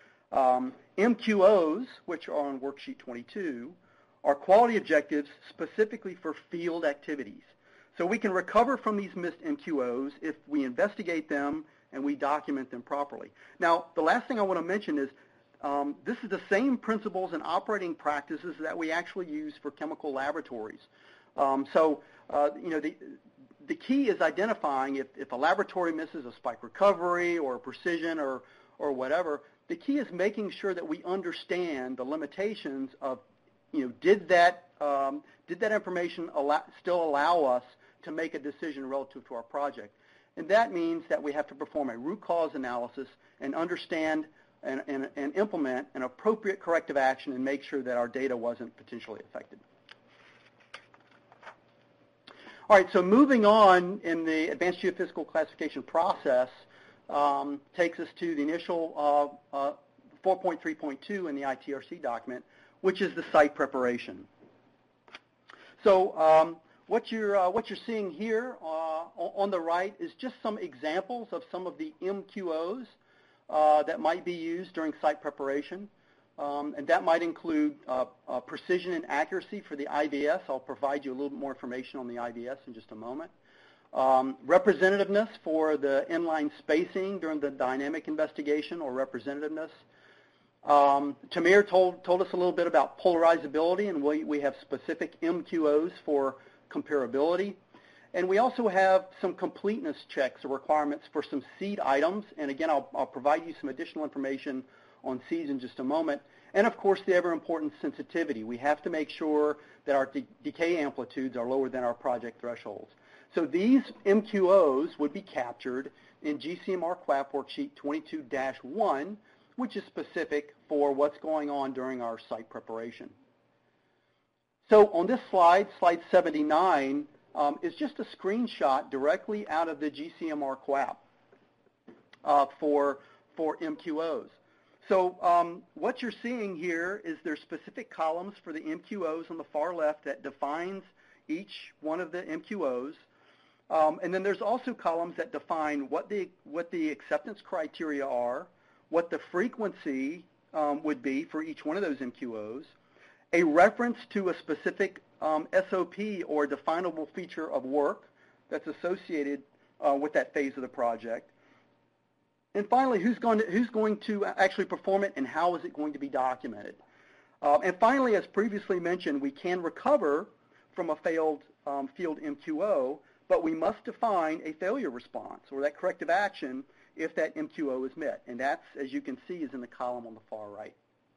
MQOs, which are on worksheet 22, are quality objectives specifically for field activities. So we can recover from these missed MQOs if we investigate them and we document them properly. Now, the last thing I want to mention is this is the same principles and operating practices that we actually use for chemical laboratories. The key is identifying if a laboratory misses a spike recovery or a precision or whatever, the key is making sure that we understand the limitations of, did that information still allow us to make a decision relative to our project? And that means that we have to perform a root cause analysis and understand and implement an appropriate corrective action and make sure that our data wasn't potentially affected. All right, so moving on in the advanced geophysical classification process takes us to the initial 4.3.2 in the ITRC document, which is the site preparation. So what you're seeing here on the right is just some examples of some of the MQOs that might be used during site preparation. and that might include precision and accuracy for the IVS. I'll provide you a little bit more information on the IVS in just a moment. Representativeness for the inline spacing during the dynamic investigation, or representativeness. Tamir told us a little bit about polarizability, and we have specific MQOs for comparability. And we also have some completeness checks or requirements for some seed items. And again, I'll provide you some additional information on seeds in just a moment. And of course, the ever-important sensitivity. We have to make sure that our decay amplitudes are lower than our project thresholds. So these MQOs would be captured in GCMR QAP Worksheet 22-1, which is specific for what's going on during our site preparation. So on this slide, slide 79, is just a screenshot directly out of the GCMR QAP for MQOs. So what you're seeing here is there's specific columns for the MQOs on the far left that defines each one of the MQOs. And then there's also columns that define what the acceptance criteria are, what the frequency would be for each one of those MQOs, a reference to a specific SOP or definable feature of work that's associated with that phase of the project. And finally, who's going to actually perform it, and how is it going to be documented? And finally, as previously mentioned, we can recover from a failed field MQO, but we must define a failure response, or that corrective action, if that MQO is met. And that's, as you can see, is in the column on the far right.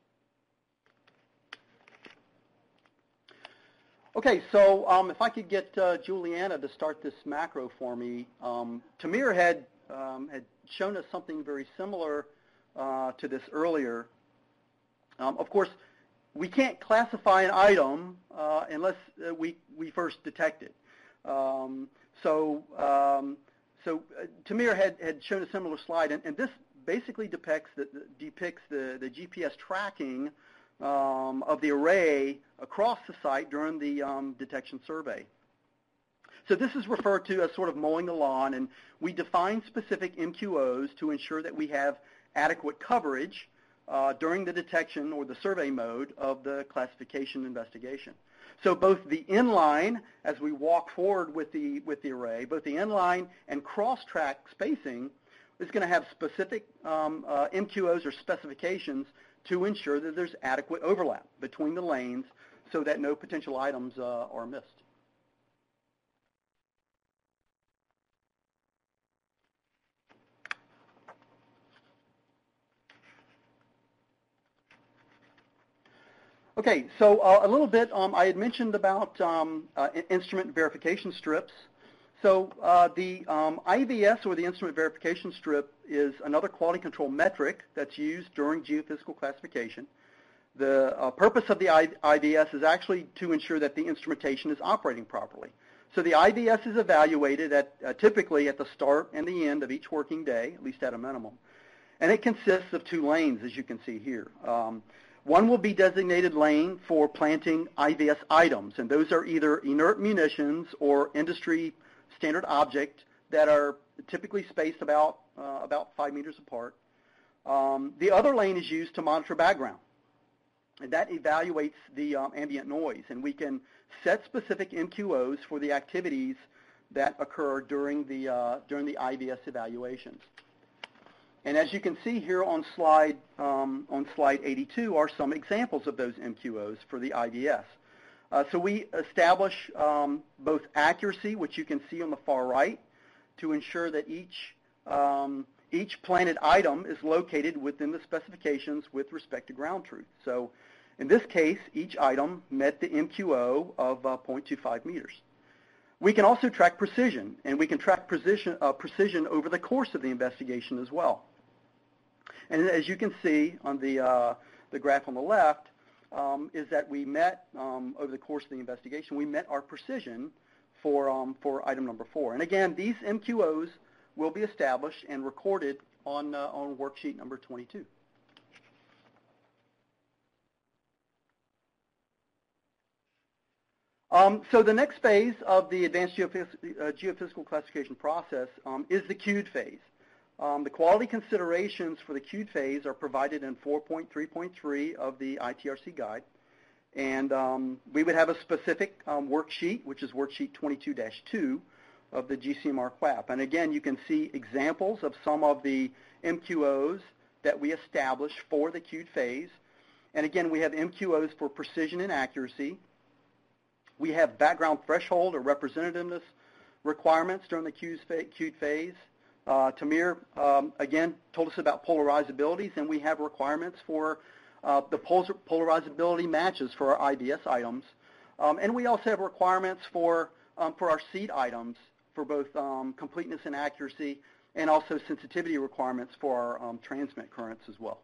Okay, so if I could get Juliana to start this macro for me. Tamir had shown us something very similar to this earlier. Of course, we can't classify an item unless we first detect it. So Tamir had shown a similar slide, and this basically depicts the GPS tracking of the array across the site during the detection survey. So this is referred to as sort of mowing the lawn, and we define specific MQOs to ensure that we have adequate coverage during the detection or the survey mode of the classification investigation. So both the inline, as we walk forward with the array, both the inline and cross-track spacing is going to have specific MQOs or specifications to ensure that there's adequate overlap between the lanes so that no potential items are missed. Okay, so a little bit, I had mentioned about instrument verification strips. So the IVS, or the instrument verification strip, is another quality control metric that's used during geophysical classification. The purpose of the IVS is actually to ensure that the instrumentation is operating properly. So the IVS is evaluated typically at the start and the end of each working day, at least at a minimum. And it consists of two lanes, as you can see here. One will be designated lane for planting IVS items, and those are either inert munitions or industry standard object that are typically spaced about 5 meters apart. The other lane is used to monitor background, and that evaluates the ambient noise, and we can set specific MQOs for the activities that occur during the IVS evaluations. And as you can see here on slide 82 are some examples of those MQOs for the IVS. So we establish both accuracy, which you can see on the far right, to ensure that each planted item is located within the specifications with respect to ground truth. So in this case, each item met the MQO of 0.25 meters. We can also track precision, and we can track precision over the course of the investigation as well. And as you can see on the graph on the left, is that we met, over the course of the investigation, we met our precision for item number 4. And again, these MQOs will be established and recorded on worksheet number 22. So the next phase of the advanced geophysical classification process is the queued phase. The quality considerations for the queued phase are provided in 4.3.3 of the ITRC guide. And we would have a specific worksheet, which is worksheet 22-2 of the GCMR QAP. And again, you can see examples of some of the MQOs that we establish for the queued phase. And again, we have MQOs for precision and accuracy. We have background threshold or representativeness requirements during the queued phase. Tamir, again, told us about polarizabilities, and we have requirements for the polarizability matches for our IDS items. And we also have requirements for our seed items for both completeness and accuracy, and also sensitivity requirements for our transmit currents as well.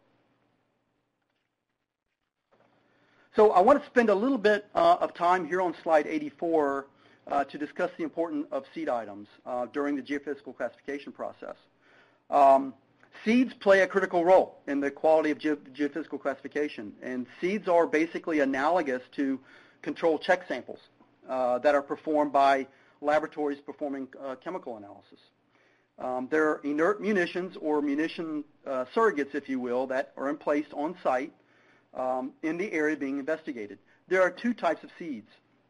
So I want to spend a little bit of time here on slide 84 to discuss the importance of seed items during the geophysical classification process. Seeds play a critical role in the quality of geophysical classification, and seeds are basically analogous to controlled check samples that are performed by laboratories performing chemical analysis. They're inert munitions or munition surrogates, if you will, that are in place on site in the area being investigated. There are two types of seeds.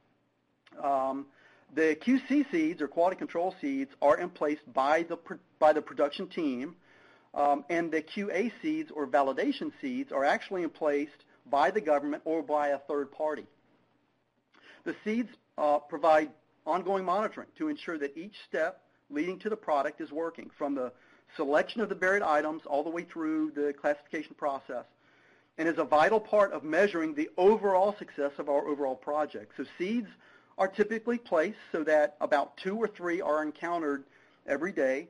The QC seeds, or quality control seeds, are in place by the production team, and the QA seeds, or validation seeds, are actually in place by the government or by a third party. The seeds provide ongoing monitoring to ensure that each step leading to the product is working, from the selection of the buried items all the way through the classification process, and is a vital part of measuring the overall success of our overall project. So seeds are typically placed so that about 2 or 3 are encountered every day.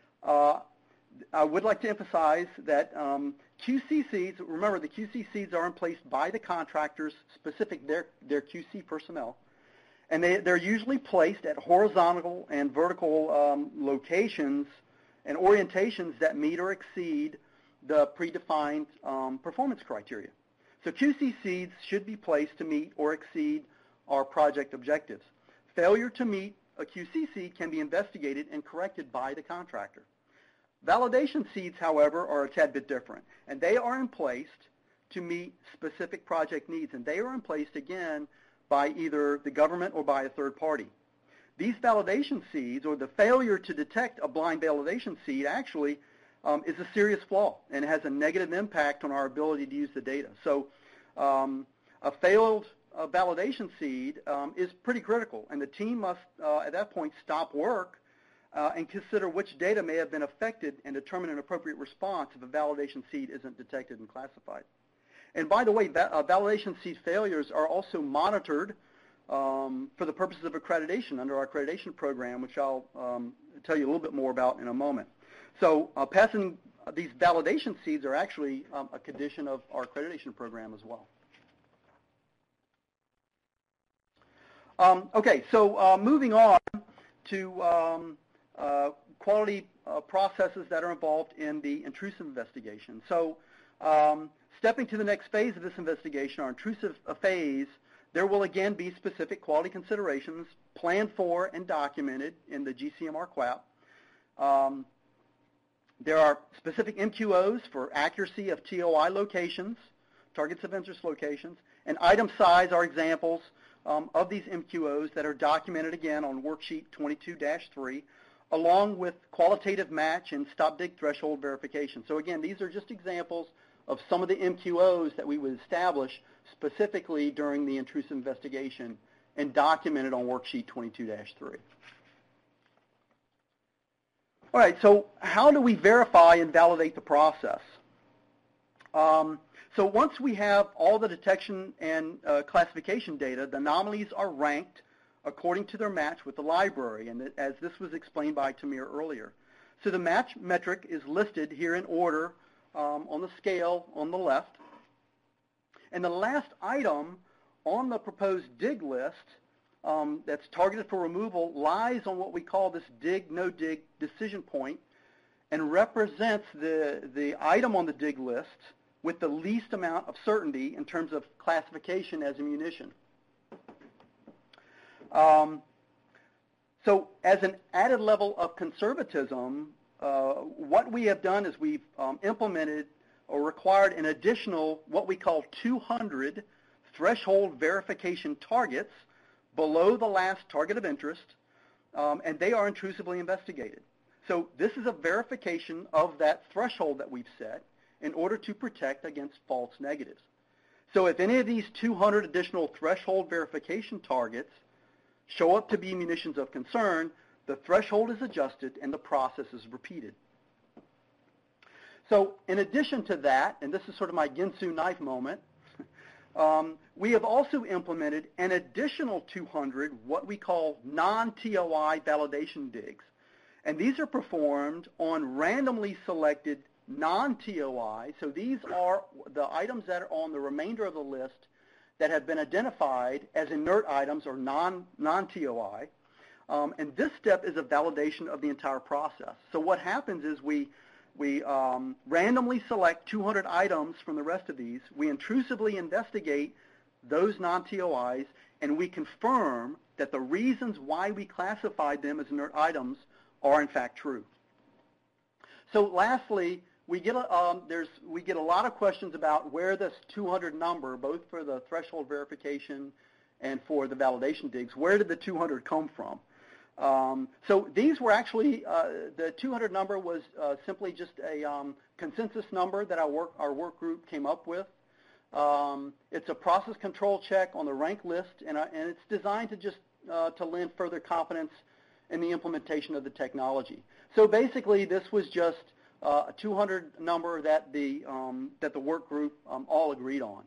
I would like to emphasize that QC seeds, remember the QC seeds are in place by the contractors, specific their QC personnel, and they're usually placed at horizontal and vertical locations and orientations that meet or exceed the predefined performance criteria. So QC seeds should be placed to meet or exceed our project objectives. Failure to meet a QC seed can be investigated and corrected by the contractor. Validation seeds, however, are a tad bit different, and they are in place to meet specific project needs, and they are in place, again, by either the government or by a third party. These validation seeds, or the failure to detect a blind validation seed, actually is a serious flaw and has a negative impact on our ability to use the data. So a failed validation seed is pretty critical, and the team must, at that point, stop work and consider which data may have been affected and determine an appropriate response if a validation seed isn't detected and classified. And by the way, validation seed failures are also monitored for the purposes of accreditation under our accreditation program, which I'll tell you a little bit more about in a moment. So passing these validation seeds are actually a condition of our accreditation program as well. Okay, so moving on to quality processes that are involved in the intrusive investigation. So stepping to the next phase of this investigation, our intrusive phase, there will again be specific quality considerations planned for and documented in the GCMR QAP. There are specific MQOs for accuracy of TOI locations, targets of interest locations, and item size are examples of these MQOs that are documented again on worksheet 22-3, along with qualitative match and stop dig threshold verification. So again, these are just examples of some of the MQOs that we would establish specifically during the intrusive investigation and documented on worksheet 22-3. All right, so how do we verify and validate the process? So once we have all the detection and classification data, the anomalies are ranked according to their match with the library, and as this was explained by Tamir earlier. So the match metric is listed here in order on the scale on the left. And the last item on the proposed dig list that's targeted for removal lies on what we call this dig, no dig decision point and represents the item on the dig list with the least amount of certainty in terms of classification as a munition. So as an added level of conservatism, what we have done is we've implemented or required an additional what we call 200 threshold verification targets below the last target of interest, and they are intrusively investigated. So this is a verification of that threshold that we've set in order to protect against false negatives. So if any of these 200 additional threshold verification targets show up to be munitions of concern, the threshold is adjusted and the process is repeated. So in addition to that, and this is sort of my Ginsu knife moment, we have also implemented an additional 200 what we call non-TOI validation digs. And these are performed on randomly selected non-TOI. So these are the items that are on the remainder of the list that have been identified as inert items or non-TOI. And this step is a validation of the entire process. So what happens is we randomly select 200 items from the rest of these. We intrusively investigate those non-TOIs, and we confirm that the reasons why we classified them as inert items are in fact true. So lastly, we get a lot of questions about where this 200 number, both for the threshold verification and for the validation digs, where did the 200 come from? So these were actually, the 200 number was simply just a consensus number that our work group came up with. It's a process control check on the rank list, and it's designed to just to lend further confidence in the implementation of the technology. So basically, this was just a 200 number that the work group all agreed on.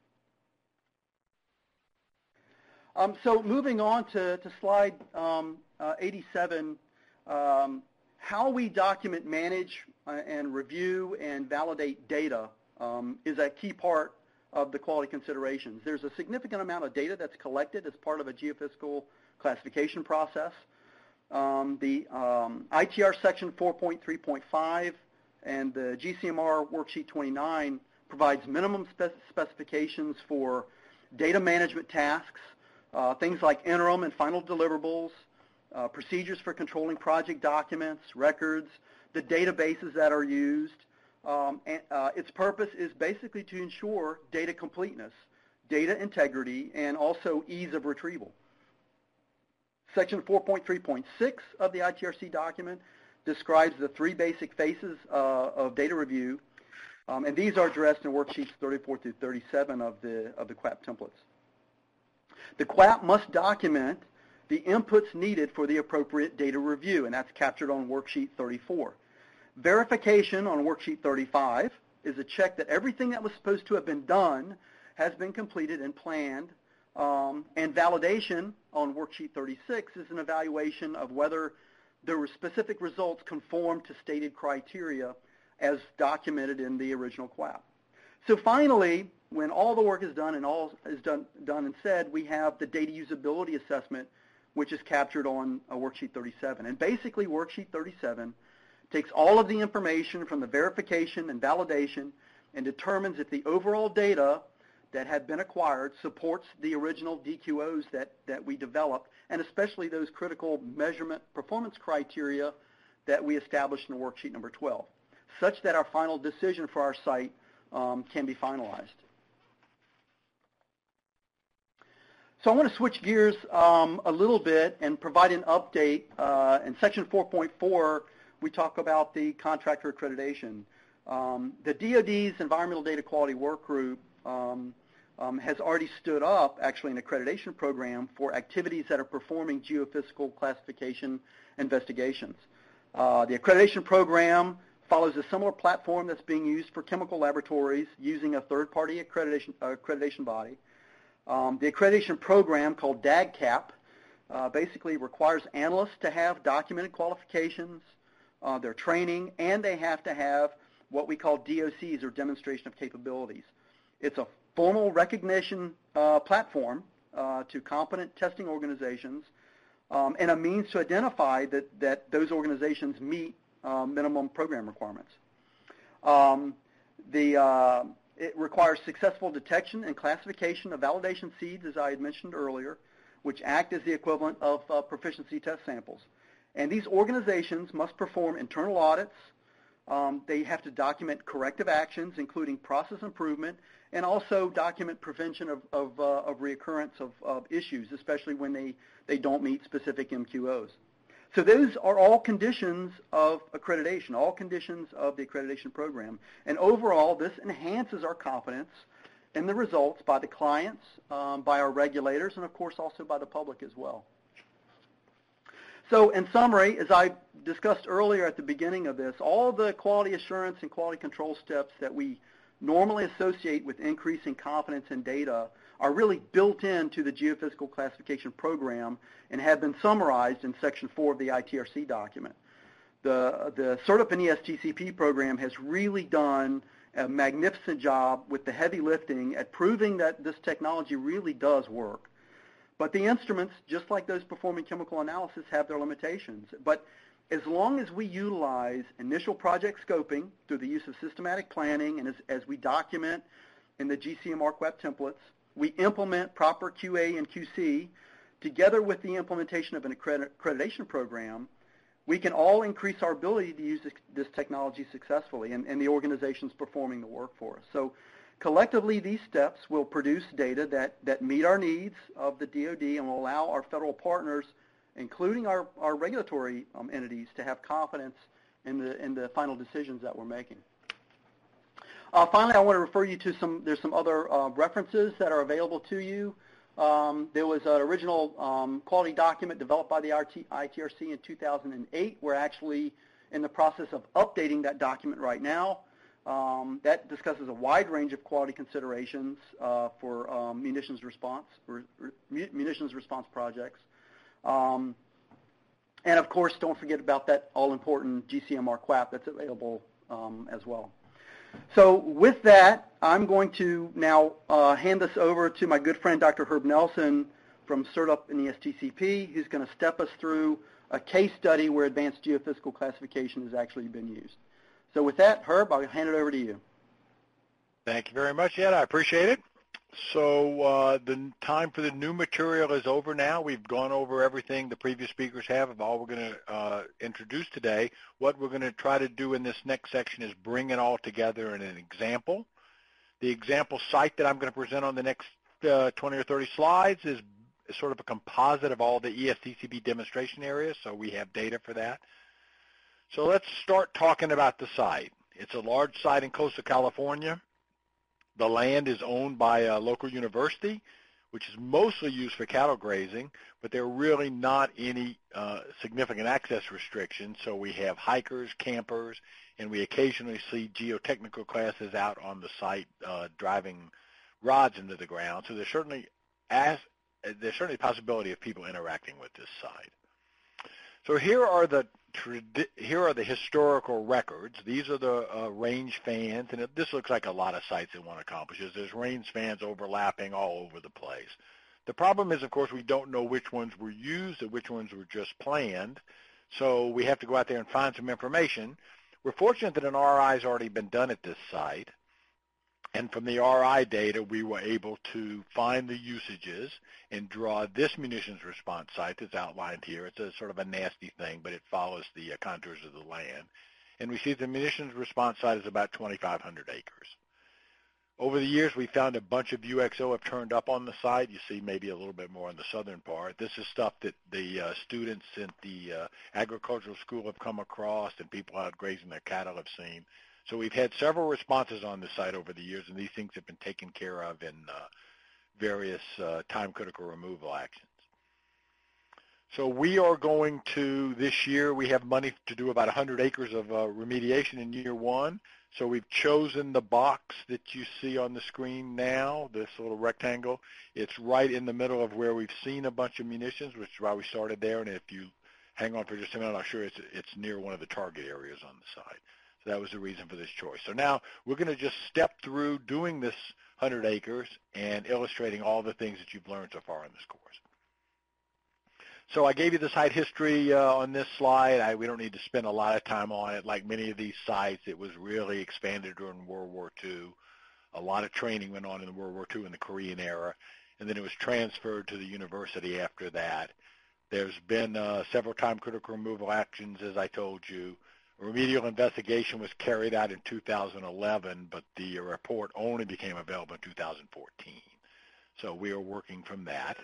So moving on to slide 87, how we document, manage, and review and validate data is a key part of the quality considerations. There's a significant amount of data that's collected as part of a geophysical classification process. The ITR section 4.3.5 and the GCMR worksheet 29 provides minimum specifications for data management tasks, things like interim and final deliverables, procedures for controlling project documents, records, the databases that are used. Its purpose is basically to ensure data completeness, data integrity, and also ease of retrieval. Section 4.3.6 of the ITRC document describes the three basic phases of data review, and these are addressed in worksheets 34 through 37 of the QAP templates. The QAP must document the inputs needed for the appropriate data review, and that's captured on worksheet 34. Verification on worksheet 35 is a check that everything that was supposed to have been done has been completed and planned, and validation on worksheet 36 is an evaluation of whether the specific results conform to stated criteria as documented in the original QAP. So finally, when all the work is done and all is done and said, we have the data usability assessment, which is captured on worksheet 37. And basically, worksheet 37 takes all of the information from the verification and validation and determines if the overall data that had been acquired supports the original DQOs that we developed, and especially those critical measurement performance criteria that we established in worksheet number 12, such that our final decision for our site can be finalized. So I want to switch gears a little bit and provide an update. In section 4.4, we talk about the contractor accreditation. The DoD's Environmental Data Quality Work Group has already stood up actually an accreditation program for activities that are performing geophysical classification investigations. The accreditation program follows a similar platform that's being used for chemical laboratories using a third-party accreditation body. The accreditation program, called DAGCAP, basically requires analysts to have documented qualifications, their training, and they have to have what we call DOCs, or demonstration of capabilities. It's a formal recognition platform to competent testing organizations and a means to identify that those organizations meet minimum program requirements. It requires successful detection and classification of validation seeds, as I had mentioned earlier, which act as the equivalent of proficiency test samples. And these organizations must perform internal audits. They have to document corrective actions, including process improvement, and also document prevention of reoccurrence of issues, especially when they don't meet specific MQOs. So those are all conditions of accreditation, all conditions of the accreditation program. And overall, this enhances our confidence in the results by the clients, by our regulators, and of course also by the public as well. So in summary, as I discussed earlier at the beginning of this, all the quality assurance and quality control steps that we normally associate with increasing confidence in data are really built into the geophysical classification program and have been summarized in Section 4 of the ITRC document. The CERTIP and ESTCP program has really done a magnificent job with the heavy lifting at proving that this technology really does work. But the instruments, just like those performing chemical analysis, have their limitations. But as long as we utilize initial project scoping through the use of systematic planning and as we document in the GCM-ARC-WEP templates, we implement proper QA and QC together with the implementation of an accreditation program, we can all increase our ability to use this technology successfully and the organizations performing the work for us. So collectively, these steps will produce data that meet our needs of the DoD and will allow our federal partners, including our regulatory entities, to have confidence in the final decisions that we're making. Finally, I want to refer you to there's some other references that are available to you. There was an original quality document developed by the ITRC in 2008. We're actually in the process of updating that document right now. That discusses a wide range of quality considerations for munitions response projects. And of course, don't forget about that all-important GCM-ARC-WEP that's available as well. So with that, I'm going to now hand this over to my good friend, Dr. Herb Nelson from CERTIP and ESTCP, who's going to step us through a case study where advanced geophysical classification has actually been used. So with that, Herb, I'll hand it over to you. Thank you very much, Ed. I appreciate it. So the time for the new material is over now. We've gone over everything the previous speakers have of all we're going to introduce today. What we're going to try to do in this next section is bring it all together in an example. The example site that I'm going to present on the next 20 or 30 slides is sort of a composite of all the ESTCP demonstration areas, so we have data for that. So let's start talking about the site. It's a large site in coastal California. The land is owned by a local university, which is mostly used for cattle grazing, but there are really not any significant access restrictions. So we have hikers, campers, and we occasionally see geotechnical classes out on the site driving rods into the ground. So there's certainly a possibility of people interacting with this site. So here are the historical records. These are the range fans, and this looks like a lot of sites that one accomplishes. There's range fans overlapping all over the place. The problem is, of course, we don't know which ones were used or which ones were just planned, so we have to go out there and find some information. We're fortunate that an RI has already been done at this site, and from the RI data, we were able to find the usages and draw this munitions response site that's outlined here. It's a sort of a nasty thing, but it follows the contours of the land. And we see the munitions response site is about 2,500 acres. Over the years, we found a bunch of UXO have turned up on the site. You see maybe a little bit more on the southern part. This is stuff that the students at the agricultural school have come across and people out grazing their cattle have seen. So we've had several responses on the site over the years, and these things have been taken care of in various time-critical removal actions. So we are going to, this year, we have money to do about 100 acres of remediation in year one. So we've chosen the box that you see on the screen now, this little rectangle. It's right in the middle of where we've seen a bunch of munitions, which is why we started there. And if you hang on for just a minute, I'll show you it's near one of the target areas on the site. So that was the reason for this choice. So now we're going to just step through doing this 100 acres and illustrating all the things that you've learned so far in this course. So I gave you the site history on this slide. We don't need to spend a lot of time on it. Like many of these sites, it was really expanded during World War II. A lot of training went on in World War II in the Korean era, and then it was transferred to the university after that. There's been several time-critical removal actions, as I told you. A remedial investigation was carried out in 2011, but the report only became available in 2014. So we are working from that.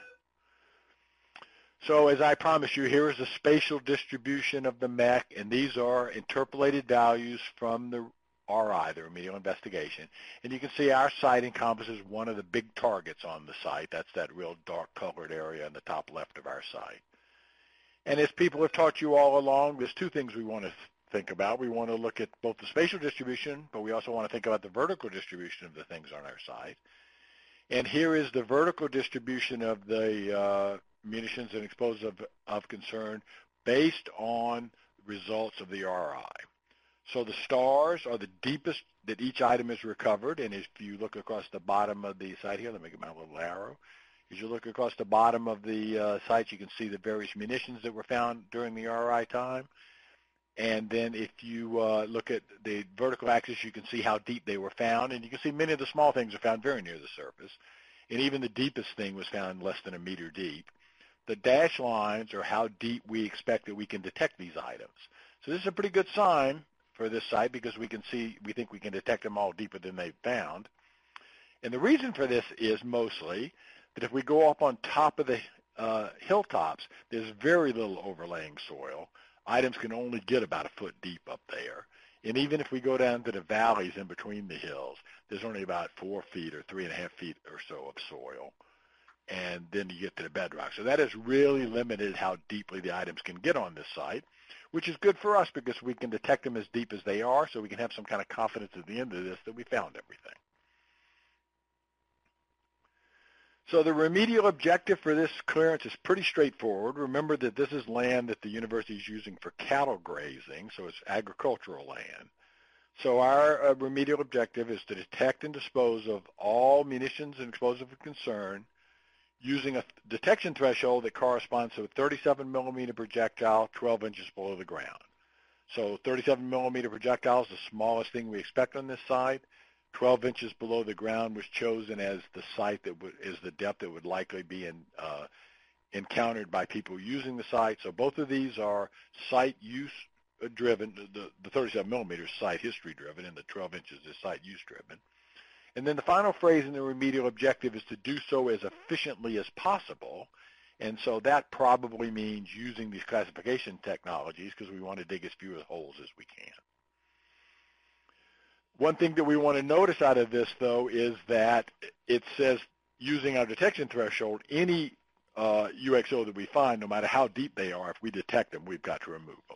So as I promised you, here is the spatial distribution of the MEC, and these are interpolated values from the RI, the remedial investigation. And you can see our site encompasses one of the big targets on the site. That's that real dark-colored area in the top left of our site. And as people have taught you all along, there's two things we want to think about. We want to look at both the spatial distribution, but we also want to think about the vertical distribution of the things on our site. And here is the vertical distribution of the munitions and explosives of concern based on results of the RI. So the stars are the deepest that each item is recovered, and if you look across the bottom of the site here, let me get my little arrow. As you look across the bottom of the site, you can see the various munitions that were found during the RI time. And then if you look at the vertical axis, you can see how deep they were found, and you can see many of the small things are found very near the surface, and even the deepest thing was found less than a meter deep. The dashed lines are how deep we expect that we can detect these items. So this is a pretty good sign for this site because we think we can detect them all deeper than they've found. And the reason for this is mostly that if we go up on top of the hilltops, there's very little overlaying soil. Items can only get about a foot deep up there. And even if we go down to the valleys in between the hills, there's only about 4 feet or 3.5 feet or so of soil. And then you get to the bedrock. So that has really limited how deeply the items can get on this site, which is good for us because we can detect them as deep as they are, so we can have some kind of confidence at the end of this that we found everything. So the remedial objective for this clearance is pretty straightforward. Remember that this is land that the university is using for cattle grazing, so it's agricultural land. So our remedial objective is to detect and dispose of all munitions and explosives of concern using a detection threshold that corresponds to a 37 millimeter projectile 12 inches below the ground. So 37 millimeter projectile is the smallest thing we expect on this site. 12 inches below the ground was chosen as the site that is the depth that would likely be encountered by people using the site. So both of these are site use driven. The 37 millimeter is site history driven, and the 12 inches is site use driven. And then the final phrase in the remedial objective is to do so as efficiently as possible. And so that probably means using these classification technologies because we want to dig as few holes as we can. One thing that we want to notice out of this, though, is that it says using our detection threshold, any UXO that we find, no matter how deep they are, if we detect them, we've got to remove them.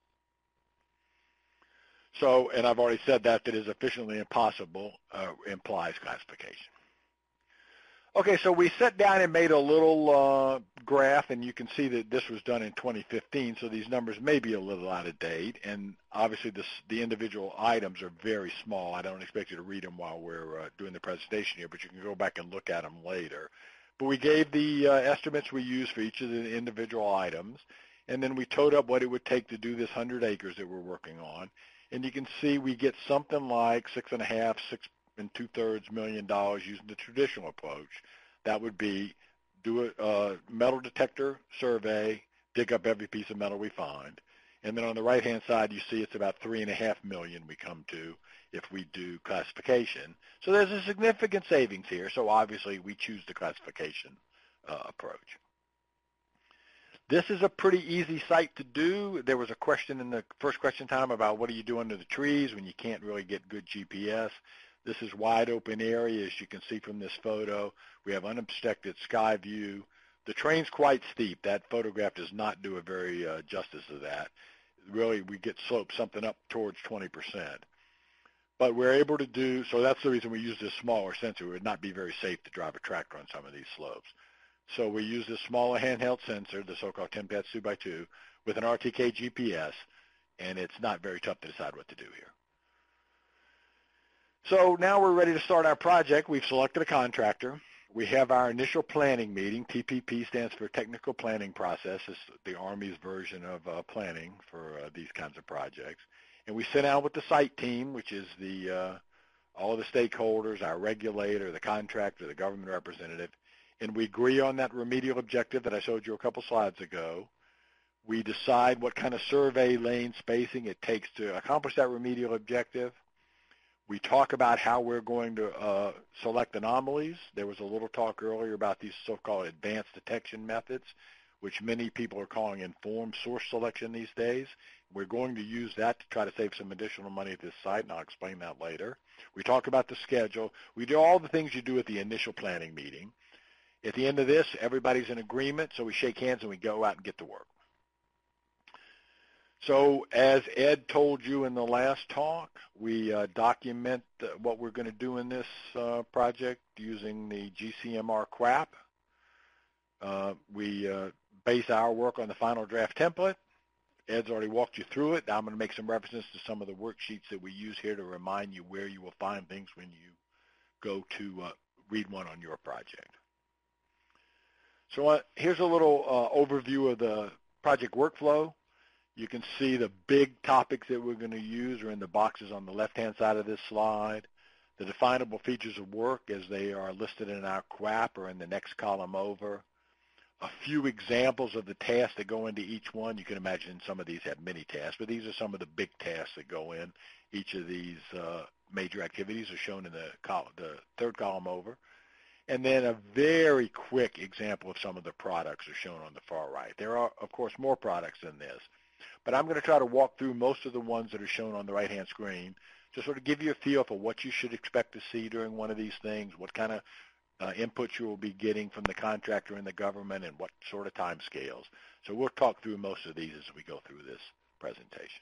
So, and I've already said that is efficiently impossible implies classification. Okay, so we sat down and made a little graph, and you can see that this was done in 2015, so these numbers may be a little out of date, and obviously the individual items are very small. I don't expect you to read them while we're doing the presentation here, but you can go back and look at them later. But we gave the estimates we used for each of the individual items, and then we totaled up what it would take to do this 100 acres that we're working on. And you can see we get something like $6 2/3 million using the traditional approach. That would be do a metal detector survey, dig up every piece of metal we find. And then on the right-hand side, you see it's about $3.5 million we come to if we do classification. So there's a significant savings here. So obviously, we choose the classification approach. This is a pretty easy site to do. There was a question in the first question time about what do you do under the trees when you can't really get good GPS. This is wide open area, as you can see from this photo. We have unobstructed sky view. The terrain's quite steep. That photograph does not do a very justice to that. Really, we get sloped something up towards 20%. But we're able to do, so that's the reason we use this smaller sensor. It would not be very safe to drive a tractor on some of these slopes. So we use this smaller handheld sensor, the so-called 10-PAT 2x2, with an RTK GPS, and it's not very tough to decide what to do here. So now we're ready to start our project. We've selected a contractor. We have our initial planning meeting. TPP stands for Technical Planning Process. It's the Army's version of planning for these kinds of projects. And we sit down with the site team, which is all the stakeholders, our regulator, the contractor, the government representative, and we agree on that remedial objective that I showed you a couple slides ago. We decide what kind of survey lane spacing it takes to accomplish that remedial objective. We talk about how we're going to select anomalies. There was a little talk earlier about these so-called advanced detection methods, which many people are calling informed source selection these days. We're going to use that to try to save some additional money at this site, and I'll explain that later. We talk about the schedule. We do all the things you do at the initial planning meeting. At the end of this, everybody's in agreement, so we shake hands and we go out and get to work. So as Ed told you in the last talk, we document what we're going to do in this project using the GCMR QAP. We base our work on the final draft template. Ed's already walked you through it. Now I'm going to make some references to some of the worksheets that we use here to remind you where you will find things when you go to read one on your project. So here's a little overview of the project workflow. You can see the big topics that we're going to use are in the boxes on the left-hand side of this slide. The definable features of work as they are listed in our QAP are in the next column over. A few examples of the tasks that go into each one. You can imagine some of these have many tasks, but these are some of the big tasks that go in. Each of these major activities are shown in the third column over. And then a very quick example of some of the products are shown on the far right. There are, of course, more products than this. But I'm going to try to walk through most of the ones that are shown on the right-hand screen to sort of give you a feel for what you should expect to see during one of these things, what kind of input you will be getting from the contractor and the government, and what sort of time scales. So we'll talk through most of these as we go through this presentation.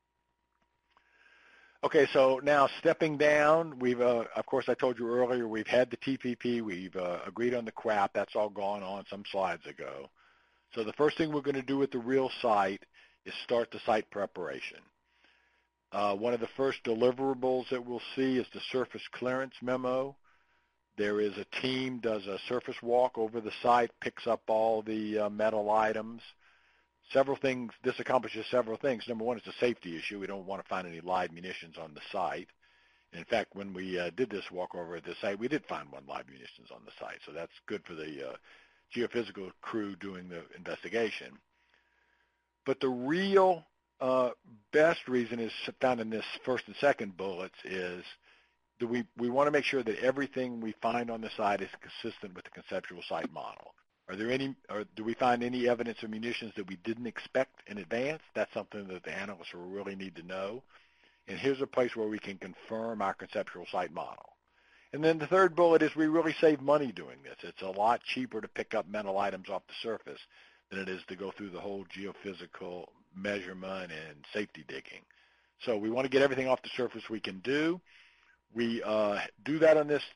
Okay, so now stepping down, we've, of course, I told you earlier, we've had the TPP, we've agreed on the QAP, that's all gone on some slides ago. So the first thing we're going to do at the real site is start the site preparation. One of the first deliverables that we'll see is the surface clearance memo. There is a team does a surface walk over the site, picks up all the metal items. Several things, this accomplishes several things. Number one, it's a safety issue. We don't want to find any live munitions on the site. And in fact, when we did this walk over at the site, we did find one live munitions on the site. So that's good for the geophysical crew doing the investigation. But the real best reason is found in this first and second bullets is we want to make sure that everything we find on the site is consistent with the conceptual site model. Are there any, or do we find any evidence of munitions that we didn't expect in advance? That's something that the analysts will really need to know. And here's a place where we can confirm our conceptual site model. And then the third bullet is we really save money doing this. It's a lot cheaper to pick up metal items off the surface than it is to go through the whole geophysical measurement and safety digging. So we want to get everything off the surface we can do. We do that on this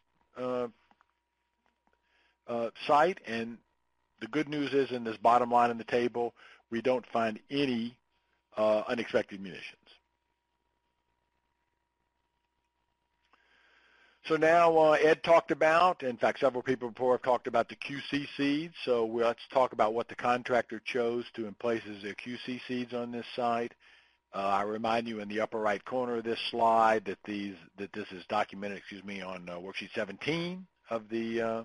site, and the good news is in this bottom line in the table, we don't find any unexpected munitions. So now Ed talked about, in fact, several people before have talked about the QC seeds. So let's talk about what the contractor chose to emplace as their QC seeds on this site. I remind you in the upper right corner of this slide that this is documented, on worksheet 17 of the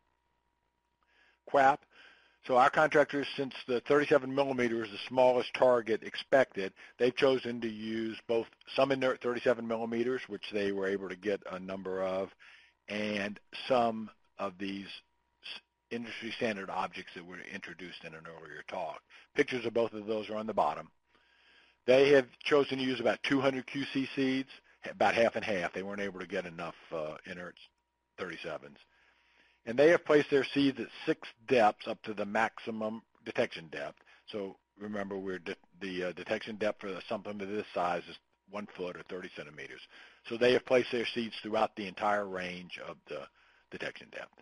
QAP. So our contractors, since the 37 millimeter is the smallest target expected, they've chosen to use both some inert 37 millimeters, which they were able to get a number of, and some of these industry standard objects that were introduced in an earlier talk. Pictures of both of those are on the bottom. They have chosen to use about 200 QC seeds, about half and half. They weren't able to get enough inert 37s. And they have placed their seeds at 6 depths up to the maximum detection depth. So remember, the detection depth for something of this size is 1 foot or 30 centimeters. So they have placed their seeds throughout the entire range of the detection depth.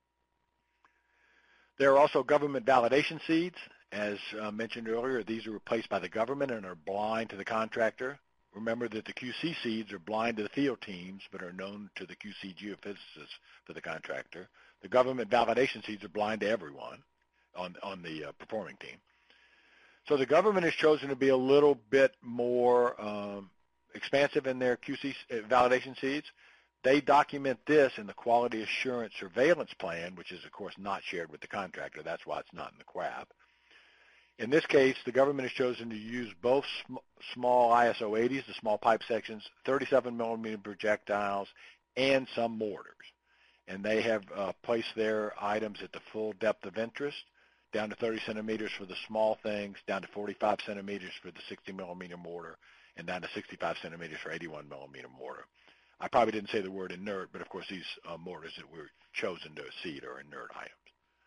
There are also government validation seeds. As mentioned earlier, these are replaced by the government and are blind to the contractor. Remember that the QC seeds are blind to the field teams but are known to the QC geophysicists for the contractor. The government validation seeds are blind to everyone on the performing team. So the government has chosen to be a little bit more expansive in their QC validation seeds. they document this in the Quality Assurance Surveillance Plan, which is, of course, not shared with the contractor. That's why it's not in the QAP. In this case, the government has chosen to use both small ISO 80s, the small pipe sections, 37 millimeter projectiles, and some mortars. And they have placed their items at the full depth of interest, down to 30 centimeters for the small things, down to 45 centimeters for the 60 millimeter mortar, and down to 65 centimeters for 81 millimeter mortar. I probably didn't say the word inert, but of course these mortars that were chosen to seed are inert items.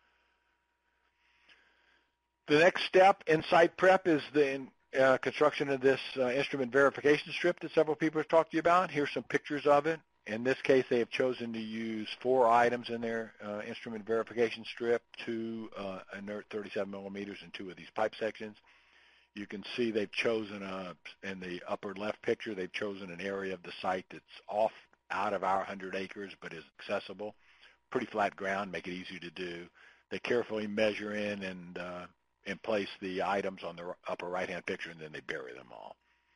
The next step in site prep is the construction of this instrument verification strip that several people have talked to you about. Here's some pictures of it. In this case, they have chosen to use 4 items in their instrument verification strip, 2 inert 37 millimeters and 2 of these pipe sections. You can see they've chosen, in the upper left picture, they've chosen an area of the site that's off out of our 100 acres but is accessible. Pretty flat ground, make it easy to do. They carefully measure in and place the items on the upper right-hand picture, and then they bury them all.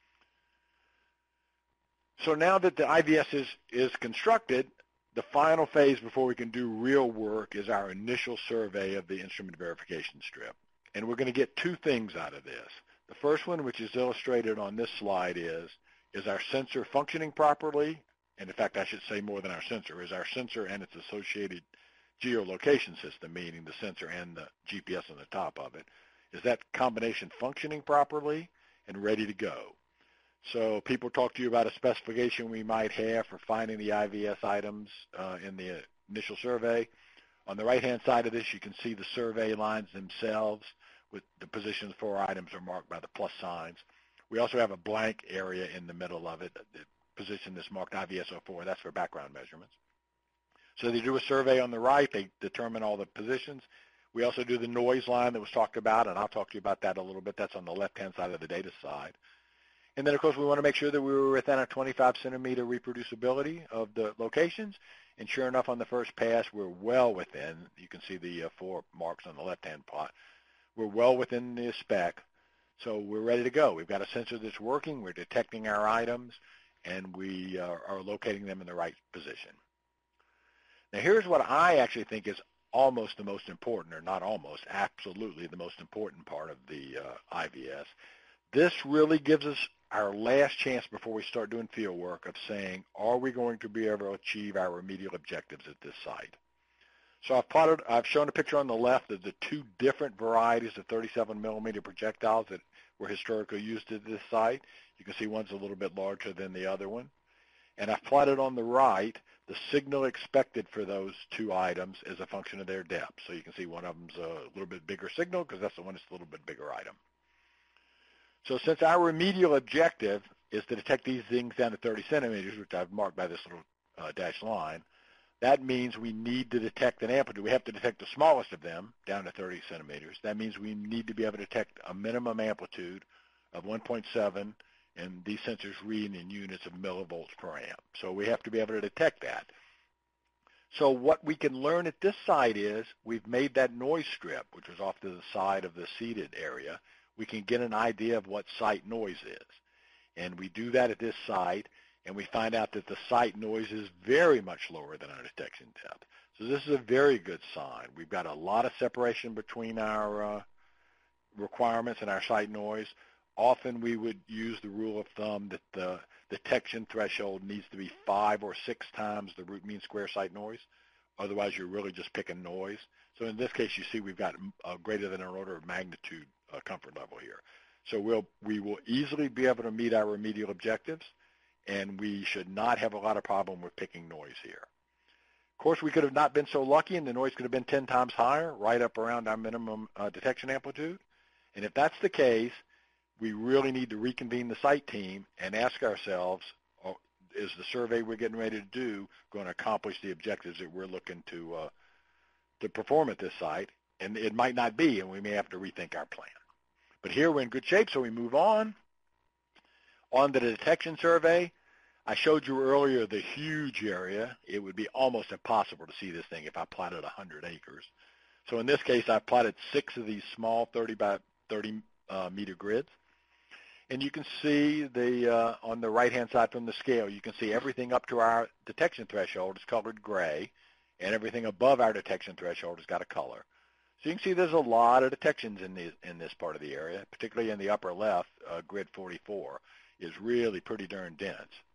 So now that the IVS is constructed, the final phase before we can do real work is our initial survey of the instrument verification strip. And we're going to get 2 things out of this. The first one, which is illustrated on this slide, is our sensor functioning properly? And in fact, I should say more than our sensor. Is our sensor and its associated geolocation system, meaning the sensor and the GPS on the top of it, is that combination functioning properly and ready to go? So people talk to you about a specification we might have for finding the IVS items in the initial survey. On the right-hand side of this, you can see the survey lines themselves with the positions for items are marked by the plus signs. We also have a blank area in the middle of it. The position that's marked IVS 04, that's for background measurements. So they do a survey on the right. They determine all the positions. We also do the noise line that was talked about, and I'll talk to you about that a little bit. That's on the left-hand side of the data side. And then, of course, we want to make sure that we were within our 25-centimeter reproducibility of the locations. And sure enough, on the first pass, we're well within. You can see the 4 marks on the left-hand plot. We're well within the spec, so we're ready to go. We've got a sensor that's working. We're detecting our items, and we are locating them in the right position. Now, here's what I actually think is almost the most important, or not almost, absolutely the most important part of the IVS. This really gives us our last chance before we start doing field work of saying, are we going to be able to achieve our remedial objectives at this site? So I've shown a picture on the left of the 2 different varieties of 37 millimeter projectiles that were historically used at this site. You can see one's a little bit larger than the other one. And I've plotted on the right the signal expected for those 2 items as a function of their depth. So you can see one of them's a little bit bigger signal because that's the one that's a little bit bigger item. So since our remedial objective is to detect these things down to 30 centimeters, which I've marked by this little dashed line, that means we need to detect an amplitude. We have to detect the smallest of them down to 30 centimeters. That means we need to be able to detect a minimum amplitude of 1.7, and these sensors read in units of millivolts per amp. So we have to be able to detect that. So what we can learn at this site is we've made that noise strip, which was off to the side of the seeded area. We can get an idea of what site noise is. And we do that at this site, and we find out that the site noise is very much lower than our detection depth. So this is a very good sign. We've got a lot of separation between our requirements and our site noise. Often we would use the rule of thumb that the detection threshold needs to be 5 or 6 times the root mean square site noise. Otherwise, you're really just picking noise. So in this case, you see we've got greater than an order of magnitude comfort level here. So we will easily be able to meet our remedial objectives, and we should not have a lot of problem with picking noise here. Of course, we could have not been so lucky, and the noise could have been 10 times higher, right up around our minimum detection amplitude. And if that's the case, we really need to reconvene the site team and ask ourselves, is the survey we're getting ready to do going to accomplish the objectives that we're looking to perform at this site? And it might not be, and we may have to rethink our plan. But here we're in good shape, so we move on. On the detection survey, I showed you earlier the huge area. It would be almost impossible to see this thing if I plotted 100 acres. So in this case, I plotted 6 of these small 30 by 30 meter grids. And you can see the on the right-hand side from the scale, you can see everything up to our detection threshold is colored gray, and everything above our detection threshold has got a color. So you can see there's a lot of detections in this part of the area, particularly in the upper left, grid 44 is really pretty darn dense.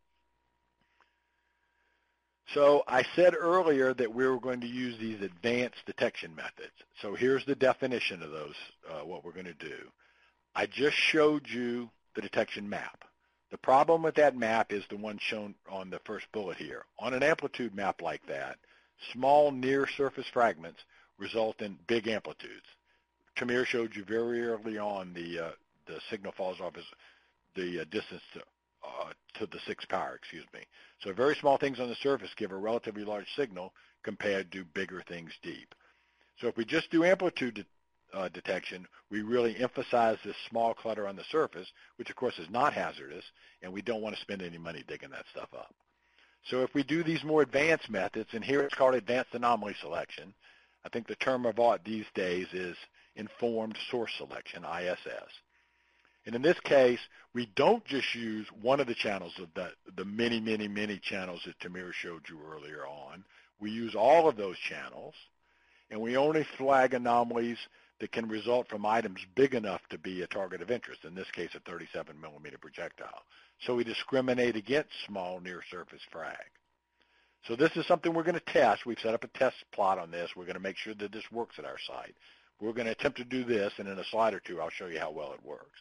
So I said earlier that we were going to use these advanced detection methods. So here's the definition of those, what we're going to do. I just showed you the detection map. The problem with that map is the one shown on the first bullet here. On an amplitude map like that, small near-surface fragments result in big amplitudes. Tamir showed you very early on the signal falls off as the distance to the 6th power, excuse me. So very small things on the surface give a relatively large signal compared to bigger things deep. So if we just do amplitude detection, we really emphasize this small clutter on the surface, which of course is not hazardous, and we don't want to spend any money digging that stuff up. So if we do these more advanced methods, and here it's called advanced anomaly selection, I think the term of art these days is informed source selection, ISS. And in this case, we don't just use one of the channels of the many, many, many channels that Tamir showed you earlier on. We use all of those channels, and we only flag anomalies that can result from items big enough to be a target of interest, in this case a 37-millimeter projectile. So we discriminate against small near-surface frag. So this is something we're going to test. We've set up a test plot on this. We're going to make sure that this works at our site. We're going to attempt to do this, and in a slide or two I'll show you how well it works.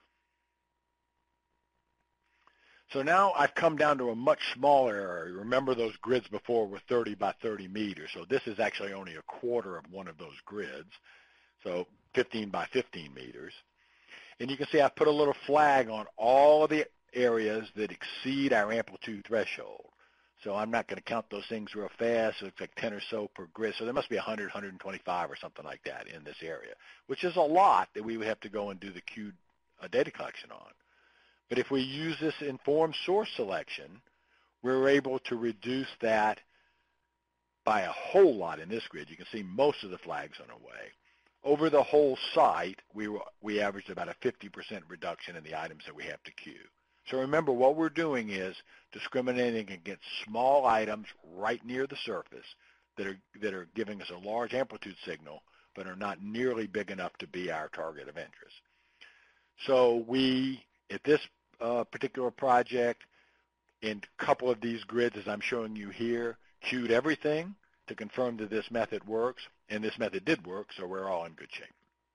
So now I've come down to a much smaller area. Remember those grids before were 30 by 30 meters. So this is actually only a quarter of one of those grids. So 15 by 15 meters. And you can see I've put a little flag on all of the areas that exceed our amplitude threshold. So I'm not going to count those things real fast. So it's like 10 or so per grid. So there must be 100, 125 or something like that in this area, which is a lot that we would have to go and do the queued data collection on. But if we use this informed source selection, we're able to reduce that by a whole lot in this grid. You can see most of the flags on the way. Over the whole site, we averaged about a 50% reduction in the items that we have to queue. So remember, what we're doing is discriminating against small items right near the surface that are giving us a large amplitude signal, but are not nearly big enough to be our target of interest. So we, at this particular project, in a couple of these grids, as I'm showing you here, queued everything to confirm that this method works, and this method did work, so we're all in good shape.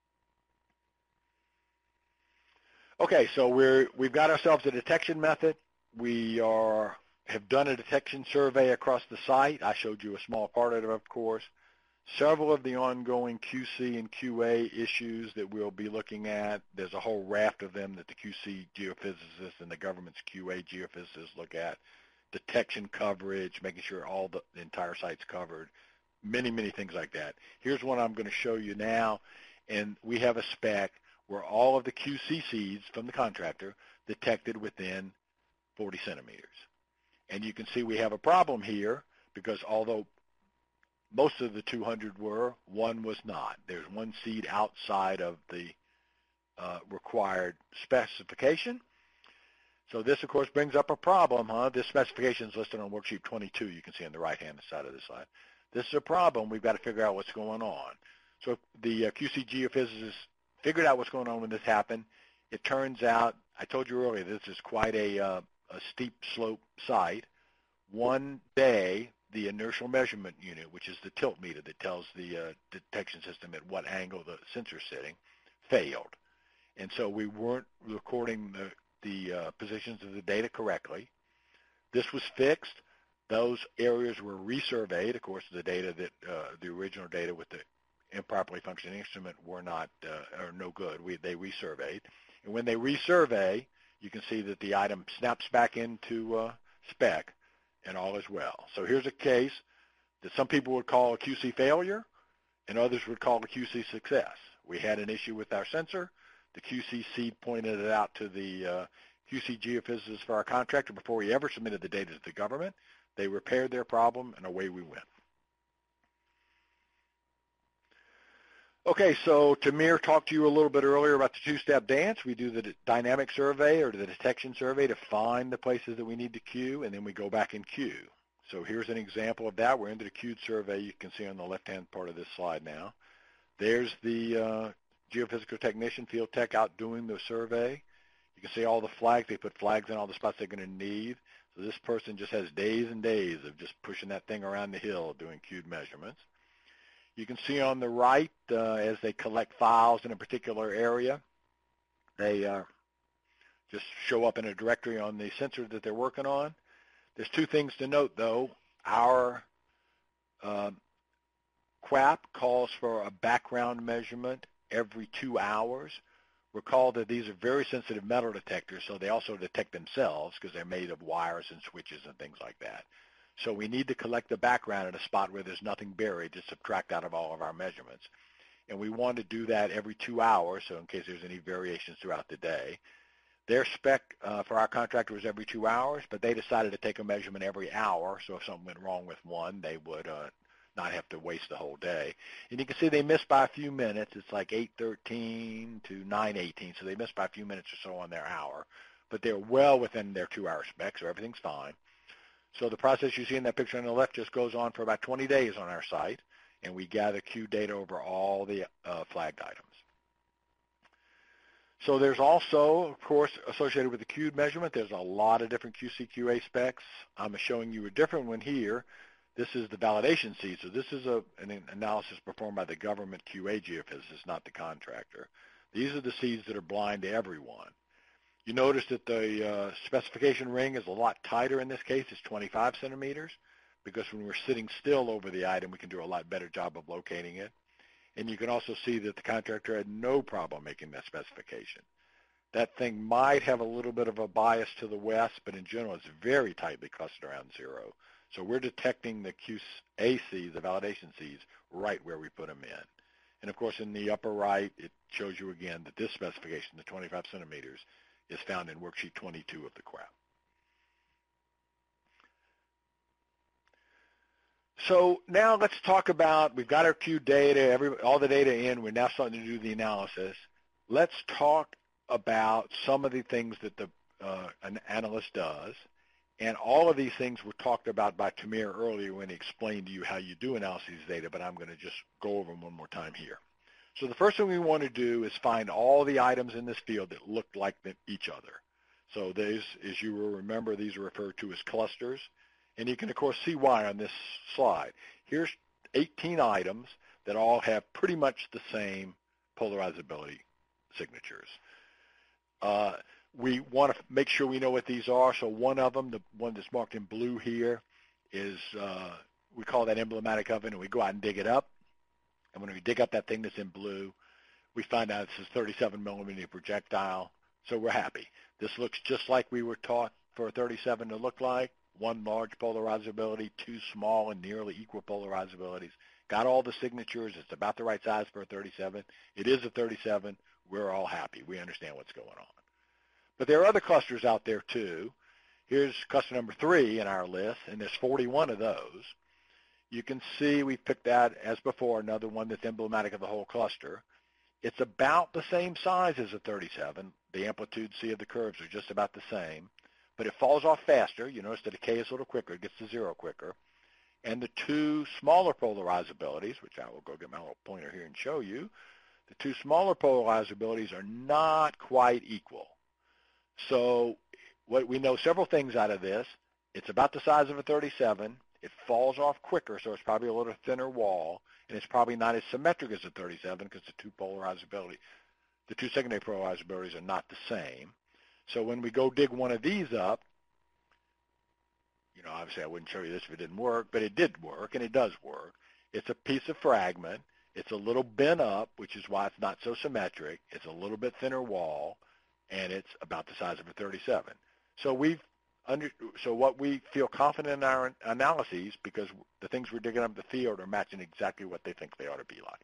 Okay, so we've got ourselves a detection method. We have done a detection survey across the site. I showed you a small part of it, of course. Several of the ongoing QC and QA issues that we'll be looking at, there's a whole raft of them that the QC geophysicists and the government's QA geophysicists look at. Detection coverage, making sure all the entire site's covered, many, many things like that. Here's one I'm going to show you now, and we have a spec where all of the QC seeds from the contractor detected within 40 centimeters. And you can see we have a problem here because although most of the 200 were, one was not. There's one seed outside of the required specification. So this, of course, brings up a problem, This specification is listed on worksheet 22, you can see on the right-hand side of the slide. This is a problem. We've got to figure out what's going on. So the QC geophysicists figured out what's going on when this happened. It turns out, I told you earlier, this is quite a steep slope site. One day, the inertial measurement unit, which is the tilt meter that tells the detection system at what angle the sensor's sitting, failed. And so we weren't recording the positions of the data correctly. This was fixed. Those areas were resurveyed. Of course, the data that the original data with the improperly functioning instrument were not are no good. They resurveyed, and when they resurvey, you can see that the item snaps back into spec, and all is well. So here's a case that some people would call a QC failure, and others would call a QC success. We had an issue with our sensor. The QC seed pointed it out to the QC geophysicist for our contractor before he ever submitted the data to the government. They repaired their problem, and away we went. Okay, so Tamir talked to you a little bit earlier about the two-step dance. We do the dynamic survey or the detection survey to find the places that we need to queue, and then we go back and queue. So here's an example of that. We're into the queued survey. You can see on the left-hand part of this slide now. There's the geophysical technician, field tech, out doing the survey. You can see all the flags. They put flags in all the spots they're going to need. So this person just has days and days of just pushing that thing around the hill doing queued measurements. You can see on the right, as they collect files in a particular area, they just show up in a directory on the sensor that they're working on. There's two things to note, though. Our QAP calls for a background measurement every 2 hours. Recall that these are very sensitive metal detectors, so they also detect themselves because they're made of wires and switches and things like that. So we need to collect the background at a spot where there's nothing buried to subtract out of all of our measurements. And we want to do that every 2 hours, so in case there's any variations throughout the day. Their spec for our contractor was every 2 hours, but they decided to take a measurement every hour, so if something went wrong with one, they would not have to waste the whole day. And you can see they missed by a few minutes. It's like 8:13 to 9:18, so they missed by a few minutes or so on their hour. But they're well within their 2-hour spec, so everything's fine. So the process you see in that picture on the left just goes on for about 20 days on our site, and we gather queue data over all the flagged items. So there's also, of course, associated with the queued measurement, there's a lot of different QC/QA specs. I'm showing you a different one here. This is the validation seed. So this is an analysis performed by the government QA geophysicist, not the contractor. These are the seeds that are blind to everyone. You notice that the specification ring is a lot tighter in this case. It's 25 centimeters because when we're sitting still over the item, we can do a lot better job of locating it. And you can also see that the contractor had no problem making that specification. That thing might have a little bit of a bias to the west, but in general, it's very tightly clustered around 0. So we're detecting the QA seeds, the validation seeds, right where we put them in. And, of course, in the upper right, it shows you again that this specification, the 25 centimeters, is found in worksheet 22 of the QAP. So now let's talk about, we've got our queue data, all the data in, we're now starting to do the analysis. Let's talk about some of the things that an analyst does. And all of these things were talked about by Tamir earlier when he explained to you how you do analysis data, but I'm going to just go over them one more time here. So the first thing we want to do is find all the items in this field that look like each other. So these, as you will remember, these are referred to as clusters. And you can, of course, see why on this slide. Here's 18 items that all have pretty much the same polarizability signatures. We want to make sure we know what these are. So one of them, the one that's marked in blue here, is we call that emblematic of it, and we go out and dig it up. And when we dig up that thing that's in blue, we find out it's a 37 millimeter projectile. So we're happy. This looks just like we were taught for a 37 to look like. One large polarizability, two small and nearly equal polarizabilities. Got all the signatures. It's about the right size for a 37. It is a 37. We're all happy. We understand what's going on. But there are other clusters out there, too. Here's cluster number 3 in our list, and there's 41 of those. You can see we picked that, as before, another one that's emblematic of the whole cluster. It's about the same size as a 37. The amplitude C of the curves are just about the same. But it falls off faster. You notice the decay is a little quicker. It gets to 0 quicker. And the two smaller polarizabilities, which I will go get my little pointer here and show you, the two smaller polarizabilities are not quite equal. So what we know several things out of this. It's about the size of a 37. It falls off quicker, so it's probably a little thinner wall, and it's probably not as symmetric as a 37 because the two secondary polarizabilities are not the same. So when we go dig one of these up, obviously I wouldn't show you this if it didn't work, but it did work, and it does work. It's a piece of fragment. It's a little bent up, which is why it's not so symmetric. It's a little bit thinner wall, and it's about the size of a 37. So what we feel confident in our analyses, because the things we're digging up in the field are matching exactly what they think they ought to be like.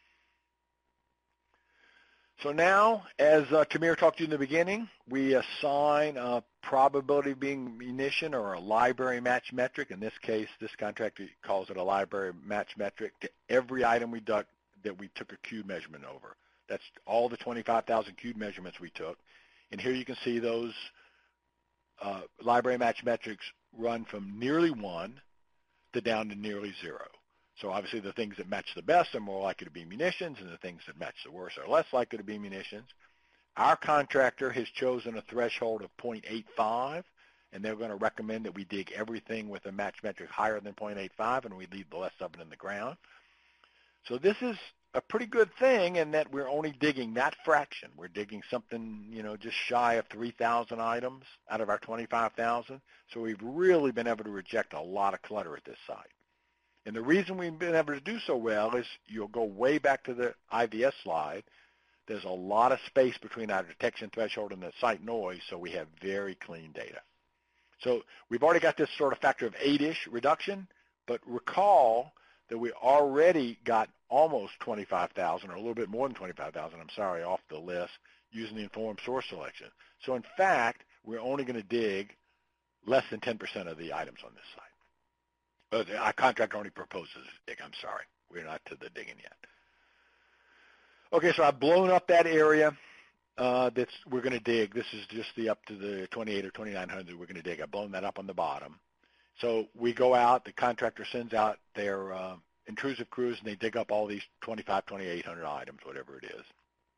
So now, as Tamir talked to you in the beginning, we assign a probability of being munition or a library match metric. In this case, this contractor calls it a library match metric to every item we that we took a cube measurement over. That's all the 25,000 cube measurements we took. And here you can see those library match metrics run from nearly 1 to down to nearly 0. So obviously the things that match the best are more likely to be munitions, and the things that match the worst are less likely to be munitions. Our contractor has chosen a threshold of 0.85, and they're going to recommend that we dig everything with a match metric higher than 0.85, and we leave the rest of it in the ground. So this is a pretty good thing in that we're only digging that fraction. We're digging something, just shy of 3,000 items out of our 25,000. So we've really been able to reject a lot of clutter at this site. And the reason we've been able to do so well is you'll go way back to the IVS slide. There's a lot of space between our detection threshold and the site noise, so we have very clean data. So we've already got this sort of factor of 8-ish reduction, but recall that we already got almost 25,000, or a little bit more than 25,000, off the list using the informed source selection. So in fact, we're only going to dig less than 10% of the items on this site. Our contractor only proposes dig, We're not to the digging yet. Okay, so I've blown up that area that we're going to dig. This is just up to the 28 or 2,900 we're going to dig. I've blown that up on the bottom. So we go out, the contractor sends out their intrusive crews, and they dig up all these 2,800 items, whatever it is.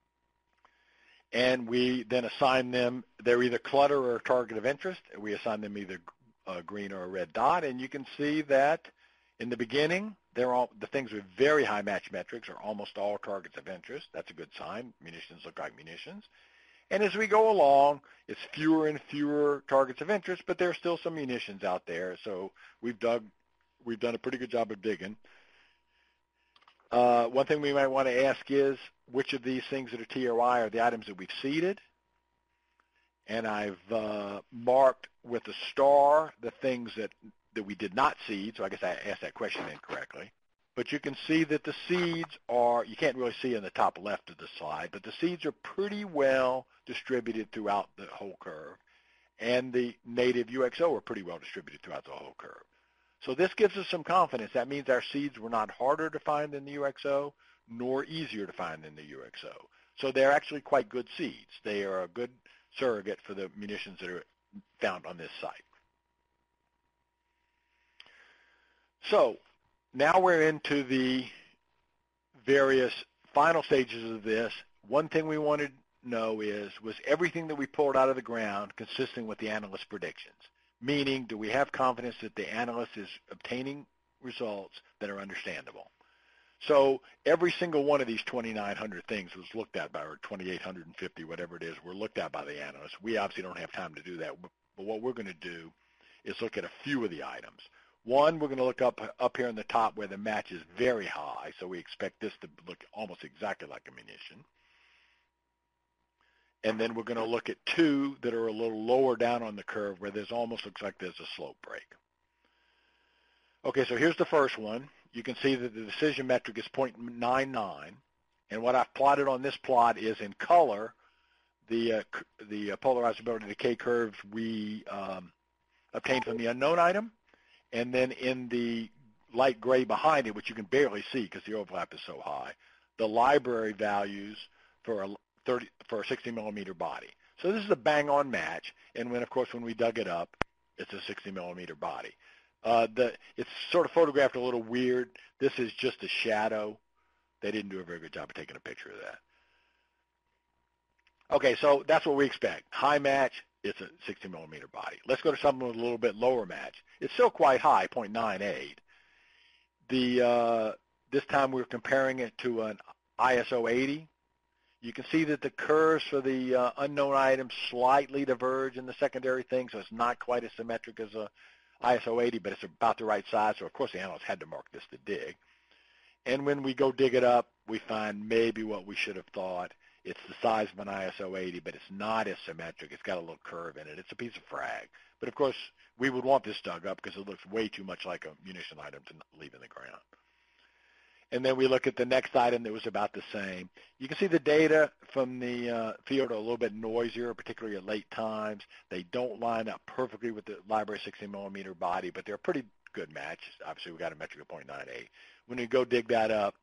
And we then assign them, they're either clutter or target of interest. We assign them either a green or a red dot, and you can see that in the beginning, the things with very high match metrics are almost all targets of interest. That's a good sign. Munitions look like munitions. And as we go along, it's fewer and fewer targets of interest, but there's still some munitions out there. So we've done a pretty good job of digging. One thing we might want to ask is, which of these things that are TRI are the items that we've seeded? And I've marked with a star the things that we did not seed, so I guess I asked that question incorrectly. But you can see that the seeds are, you can't really see in the top left of the slide, but the seeds are pretty well distributed throughout the whole curve. And the native UXO are pretty well distributed throughout the whole curve. So this gives us some confidence. That means our seeds were not harder to find than the UXO, nor easier to find than the UXO. So they're actually quite good seeds. They are a good surrogate for the munitions that are found on this site. So now we're into the various final stages of this. One thing we wanted to know is, was everything that we pulled out of the ground consistent with the analyst's predictions? Meaning, do we have confidence that the analyst is obtaining results that are understandable? So every single one of these 2,900 things was looked at by, or 2,850, whatever it is, were looked at by the analyst. We obviously don't have time to do that, but what we're going to do is look at a few of the items. One, we're going to look up here in the top where the match is very high, so we expect this to look almost exactly like a munition. And then we're going to look at two that are a little lower down on the curve where there's almost looks like there's a slope break. Okay, so here's the first one. You can see that the decision metric is 0.99, and what I've plotted on this plot is in color the polarizability decay curves we obtained from the unknown item, and then in the light gray behind it, which you can barely see because the overlap is so high, the library values for a 60-millimeter body. So this is a bang-on match, and when we dug it up, it's a 60-millimeter body. It's sort of photographed a little weird. This is just a shadow. They didn't do a very good job of taking a picture of that. Okay, so that's what we expect. High match, it's a 60-millimeter body. Let's go to something with a little bit lower match. It's still quite high, 0.98. This time we're comparing it to an ISO 80. You can see that the curves for the unknown items slightly diverge in the secondary thing, so it's not quite as symmetric as a ISO 80, but it's about the right size. So, of course, the analyst had to mark this to dig. And when we go dig it up, we find maybe what we should have thought. It's the size of an ISO 80, but it's not as symmetric. It's got a little curve in it. It's a piece of frag. But, of course, we would want this dug up because it looks way too much like a munition item to leave in the ground. And then we look at the next item that was about the same. You can see the data from the field are a little bit noisier, particularly at late times. They don't line up perfectly with the library 60-millimeter body, but they're a pretty good match. Obviously, we got a metric of 0.98. When you go dig that up,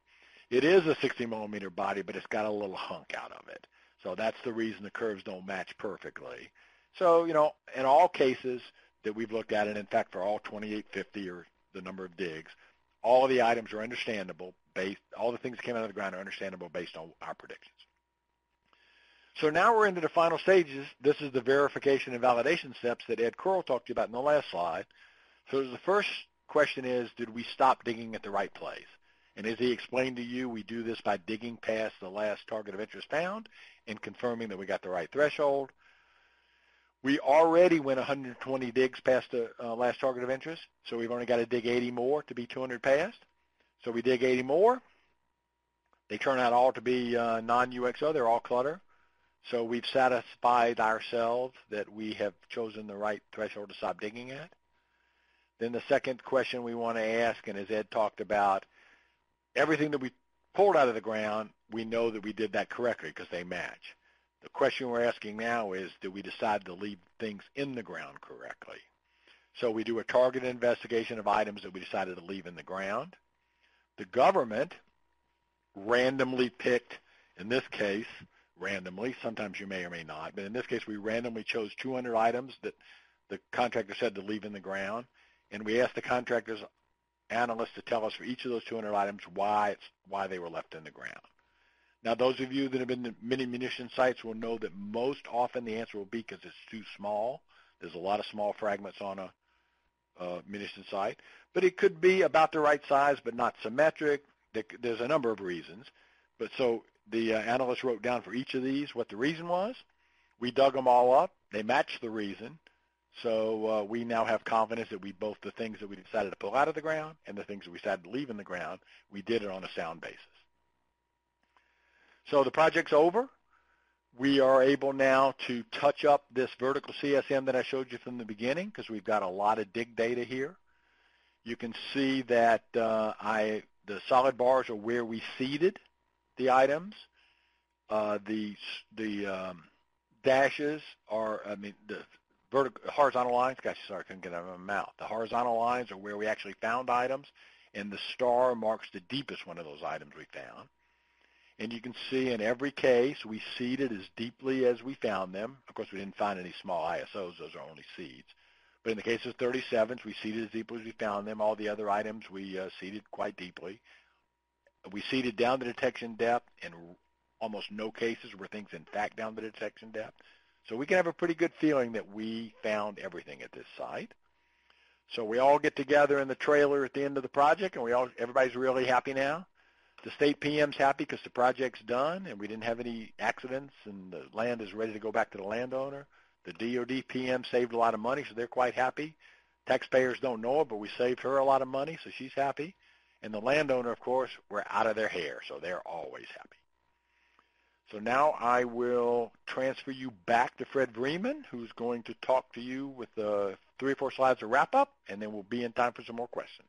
It is a 60-millimeter body, but it's got a little hunk out of it. So that's the reason the curves don't match perfectly. So, in all cases that we've looked at, and in fact for all 2850 or the number of digs, all of the items are understandable all the things that came out of the ground are understandable based on our predictions. So now we're into the final stages. This is the verification and validation steps that Ed Curl talked to you about in the last slide. So the first question is, did we stop digging at the right place? And as he explained to you, we do this by digging past the last target of interest found and confirming that we got the right threshold. We already went 120 digs past the last target of interest, so we've only got to dig 80 more to be 200 past. So we dig 80 more. They turn out all to be non-UXO. They're all clutter. So we've satisfied ourselves that we have chosen the right threshold to stop digging at. Then the second question we want to ask, and as Ed talked about, everything that we pulled out of the ground, we know that we did that correctly because they match. The question we're asking now is, did we decide to leave things in the ground correctly? So we do a targeted investigation of items that we decided to leave in the ground. The government randomly picked, in this case, randomly, sometimes you may or may not, but in this case we randomly chose 200 items that the contractor said to leave in the ground, and we asked the contractor's analyst to tell us for each of those 200 items why they were left in the ground. Now, those of you that have been to many munition sites will know that most often the answer will be because it's too small. There's a lot of small fragments on a munition site. But it could be about the right size but not symmetric. There's a number of reasons. But so the analyst wrote down for each of these what the reason was. We dug them all up. They matched the reason. So we now have confidence that both the things that we decided to pull out of the ground and the things that we decided to leave in the ground, we did it on a sound basis. So the project's over. We are able now to touch up this vertical CSM that I showed you from the beginning because we've got a lot of dig data here. You can see that the solid bars are where we seeded the items. The dashes are, the horizontal lines, gosh, sorry, I couldn't get it out of my mouth. The horizontal lines are where we actually found items, and the star marks the deepest one of those items we found. And you can see in every case, we seeded as deeply as we found them. Of course, we didn't find any small ISOs. Those are only seeds. But in the case of 37s, we seeded as deeply as we found them. All the other items, we seeded quite deeply. We seeded down the detection depth. In almost no cases were things, in fact, down the detection depth. So we can have a pretty good feeling that we found everything at this site. So we all get together in the trailer at the end of the project, and everybody's really happy now. The state PM's happy because the project's done and we didn't have any accidents and the land is ready to go back to the landowner. The DOD PM saved a lot of money, so they're quite happy. Taxpayers don't know it, but we saved her a lot of money, so she's happy. And the landowner, of course, we're out of their hair, so they're always happy. So now I will transfer you back to Fred Vreeman, who's going to talk to you with 3 or 4 slides to wrap up, and then we'll be in time for some more questions.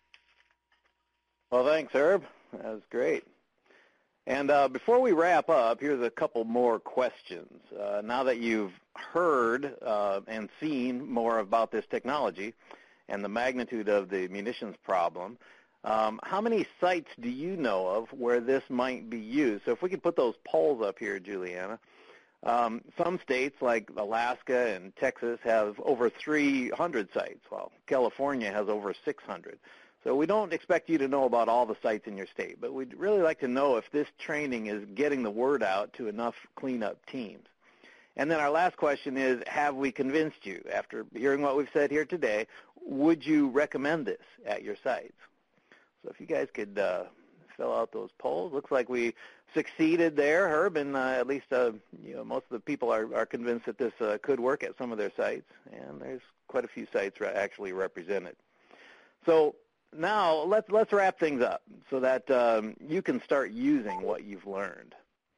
Well, thanks, Herb. That was great. And before we wrap up, here's a couple more questions. Now that you've heard and seen more about this technology and the magnitude of the munitions problem, how many sites do you know of where this might be used? So if we could put those polls up here, Juliana. Some states like Alaska and Texas have over 300 sites, while California has over 600. So we don't expect you to know about all the sites in your state, but we'd really like to know if this training is getting the word out to enough cleanup teams. And then our last question is, have we convinced you? After hearing what we've said here today, would you recommend this at your sites? So if you guys could fill out those polls. Looks like we succeeded there, Herb, and at least most of the people are convinced that this could work at some of their sites, and there's quite a few sites actually represented. So now let's wrap things up so that you can start using what you've learned.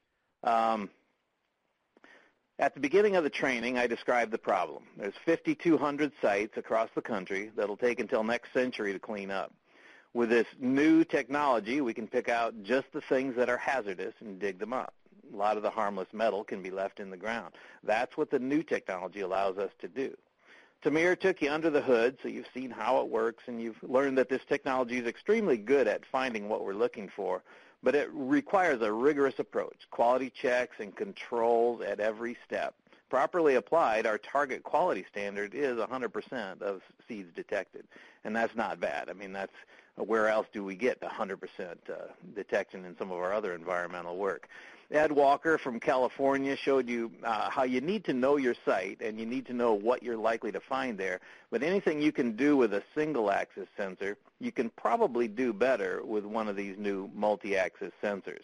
At the beginning of the training, I described the problem. There's 5,200 sites across the country that'll take until next century to clean up. With this new technology, we can pick out just the things that are hazardous and dig them up. A lot of the harmless metal can be left in the ground. That's what the new technology allows us to do. Tamir took you under the hood, so you've seen how it works, and you've learned that this technology is extremely good at finding what we're looking for. but it requires a rigorous approach, quality checks and controls at every step. Properly applied, our target quality standard is 100% of seeds detected, and that's not bad. I mean, that's where else do we get 100% detection in some of our other environmental work? Ed Walker from California showed you how you need to know your site and you need to know what you're likely to find there. But anything you can do with a single-axis sensor, you can probably do better with one of these new multi-axis sensors.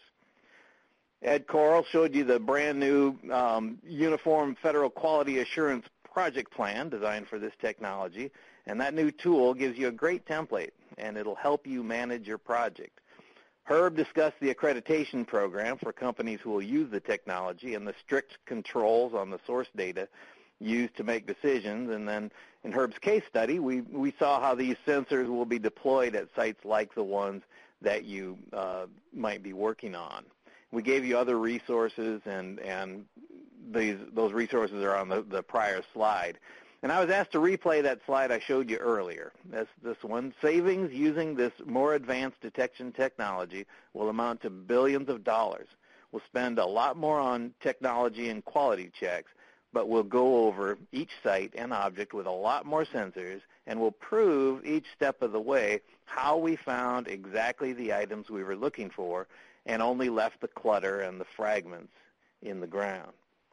Ed Coral showed you the brand new Uniform Federal Quality Assurance Project Plan designed for this technology. And that new tool gives you a great template, and it'll help you manage your project. Herb discussed the accreditation program for companies who will use the technology and the strict controls on the source data used to make decisions. And then in Herb's case study, we saw how these sensors will be deployed at sites like the ones that you might be working on. We gave you other resources, and those resources are on the prior slide. And I was asked to replay that slide I showed you earlier. That's this one. Savings using this more advanced detection technology will amount to billions of dollars. We'll spend a lot more on technology and quality checks, but we'll go over each site and object with a lot more sensors, and we'll prove each step of the way how we found exactly the items we were looking for and only left the clutter and the fragments in the ground.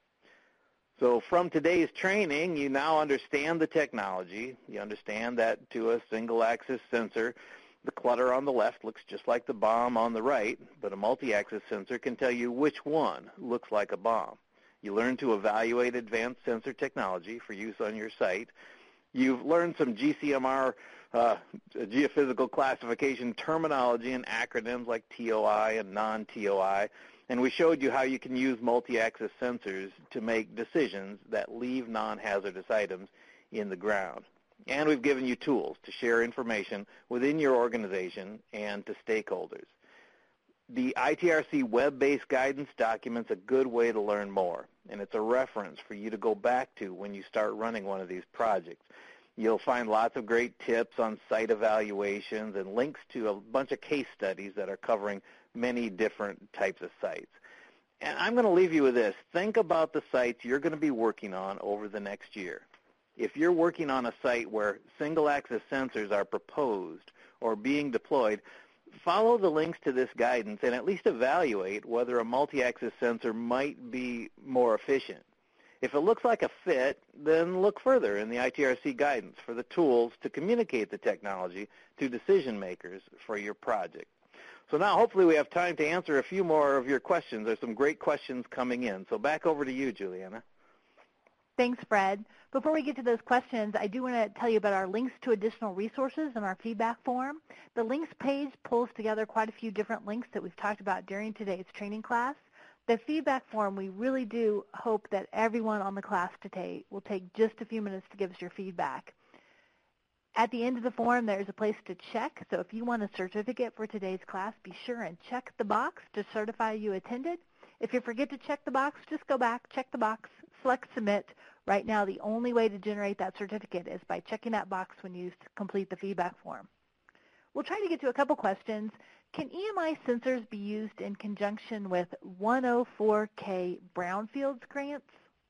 So from today's training, you now understand the technology. You understand that to a single-axis sensor, the clutter on the left looks just like the bomb on the right, but a multi-axis sensor can tell you which one looks like a bomb. You learn to evaluate advanced sensor technology for use on your site. You've learned some GCMR geophysical classification terminology and acronyms like TOI and non-TOI. And we showed you how you can use multi-axis sensors to make decisions that leave non-hazardous items in the ground. And we've given you tools to share information within your organization and to stakeholders. The ITRC web-based guidance document's a good way to learn more, and it's a reference for you to go back to when you start running one of these projects. You'll find lots of great tips on site evaluations and links to a bunch of case studies that are covering many different types of sites. And I'm going to leave you with this. Think about the sites you're going to be working on over the next year. If you're working on a site where single-axis sensors are proposed or being deployed, follow the links to this guidance and at least evaluate whether a multi-axis sensor might be more efficient. If it looks like a fit, then look further in the ITRC guidance for the tools to communicate the technology to decision makers for your project. So now hopefully we have time to answer a few more of your questions. There's some great questions coming in. So back over to you, Juliana. Thanks, Fred. Before we get to those questions, I do want to tell you about our links to additional resources in our feedback form. The links page pulls together quite a few different links that we've talked about during today's training class. The feedback form, we really do hope that everyone on the class today will take just a few minutes to give us your feedback. At the end of the form, there's a place to check. So if you want a certificate for today's class, be sure and check the box to certify you attended. If you forget to check the box, just go back, check the box, select Submit. Right now, the only way to generate that certificate is by checking that box when you complete the feedback form. We'll try to get to a couple questions. Can EMI sensors be used in conjunction with 104K brownfields grants?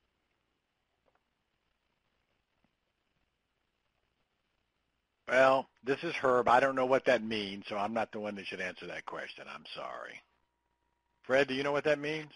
Well, this is Herb. I don't know what that means, so I'm not the one that should answer that question. I'm sorry. Fred, do you know what that means?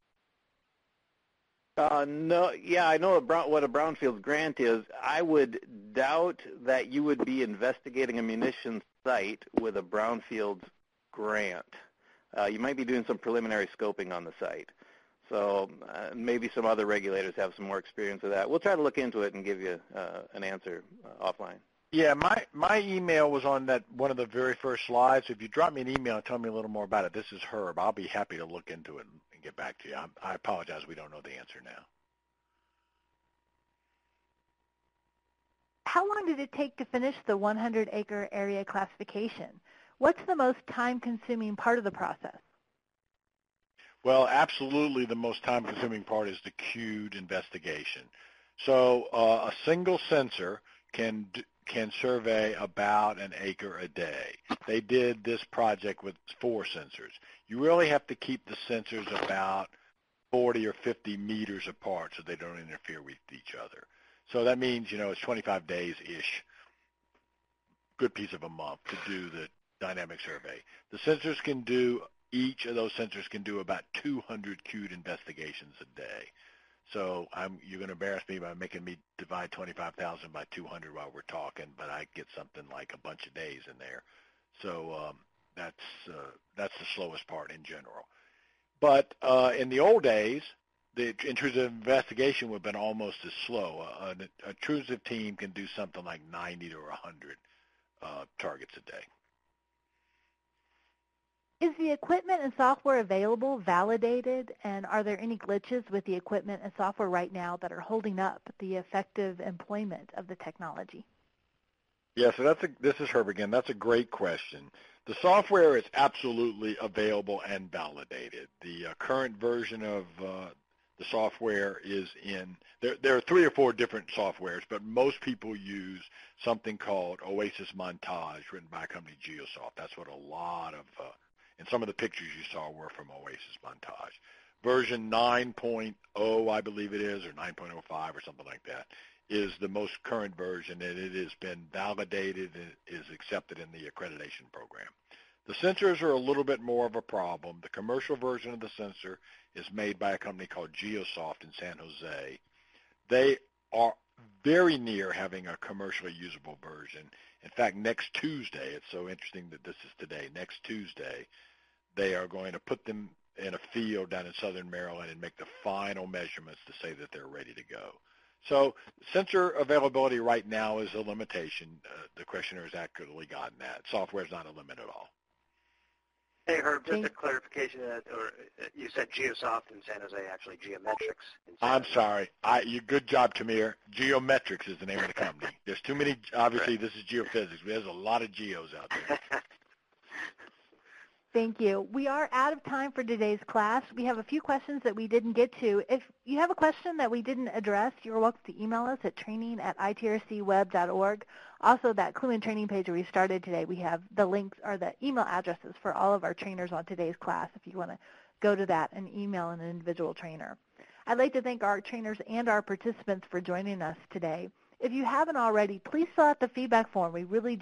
No, yeah, I know what a brownfields grant is. I would doubt that you would be investigating a munitions site with a brownfields grant. You might be doing some preliminary scoping on the site. So maybe some other regulators have some more experience with that. We'll try to look into it and give you an answer offline. Yeah, my email was on that one of the very first slides. So if you drop me an email and tell me a little more about it, this is Herb. I'll be happy to look into it and get back to you. I apologize, we don't know the answer now. How long did it take to finish the 100-acre area classification? What's the most time-consuming part of the process? Well, absolutely the most time-consuming part is the queued investigation. So a single sensor can can survey about an acre a day. They did this project with 4 sensors. You really have to keep the sensors about 40 or 50 meters apart so they don't interfere with each other. So that means, it's 25 days-ish, good piece of a month to do the dynamic survey. The sensors can do, each of those sensors can do about 200 queued investigations a day. So you're going to embarrass me by making me divide 25,000 by 200 while we're talking, but I get something like a bunch of days in there. So that's the slowest part in general. But in the old days, the intrusive investigation would have been almost as slow. An intrusive team can do something like 90 to 100 targets a day. Is the equipment and software available, validated, and are there any glitches with the equipment and software right now that are holding up the effective employment of the technology? Yeah, so this is Herb again. That's a great question. The software is absolutely available and validated. The current version of the software is in, there are 3 or 4 different softwares, but most people use something called Oasis Montage, written by a company, Geosoft. That's what a lot of, and some of the pictures you saw were from Oasis Montage. Version 9.0, I believe it is, or 9.05 or something like that, is the most current version, and it has been validated and is accepted in the accreditation program. The sensors are a little bit more of a problem. The commercial version of the sensor is made by a company called Geosoft in San Jose. They are very near having a commercially usable version. In fact, next Tuesday, it's so interesting that this is today, next Tuesday, they are going to put them in a field down in southern Maryland and make the final measurements to say that they're ready to go. So sensor availability right now is a limitation. The questioner has accurately gotten that. Software is not a limit at all. Hey, Herb, just a clarification. You said Geosoft in San Jose, actually Geometrics in San Jose. I'm sorry. Good job, Tamir. Geometrics is the name of the company. There's too many. Obviously, this is geophysics. There's a lot of geos out there. Thank you. We are out of time for today's class. We have a few questions that we didn't get to. If you have a question that we didn't address, you're welcome to email us at training@itrcweb.org. Also, that Clue in Training page where we started today, we have the links or the email addresses for all of our trainers on today's class if you want to go to that and email an individual trainer. I'd like to thank our trainers and our participants for joining us today. If you haven't already, please fill out the feedback form. We really do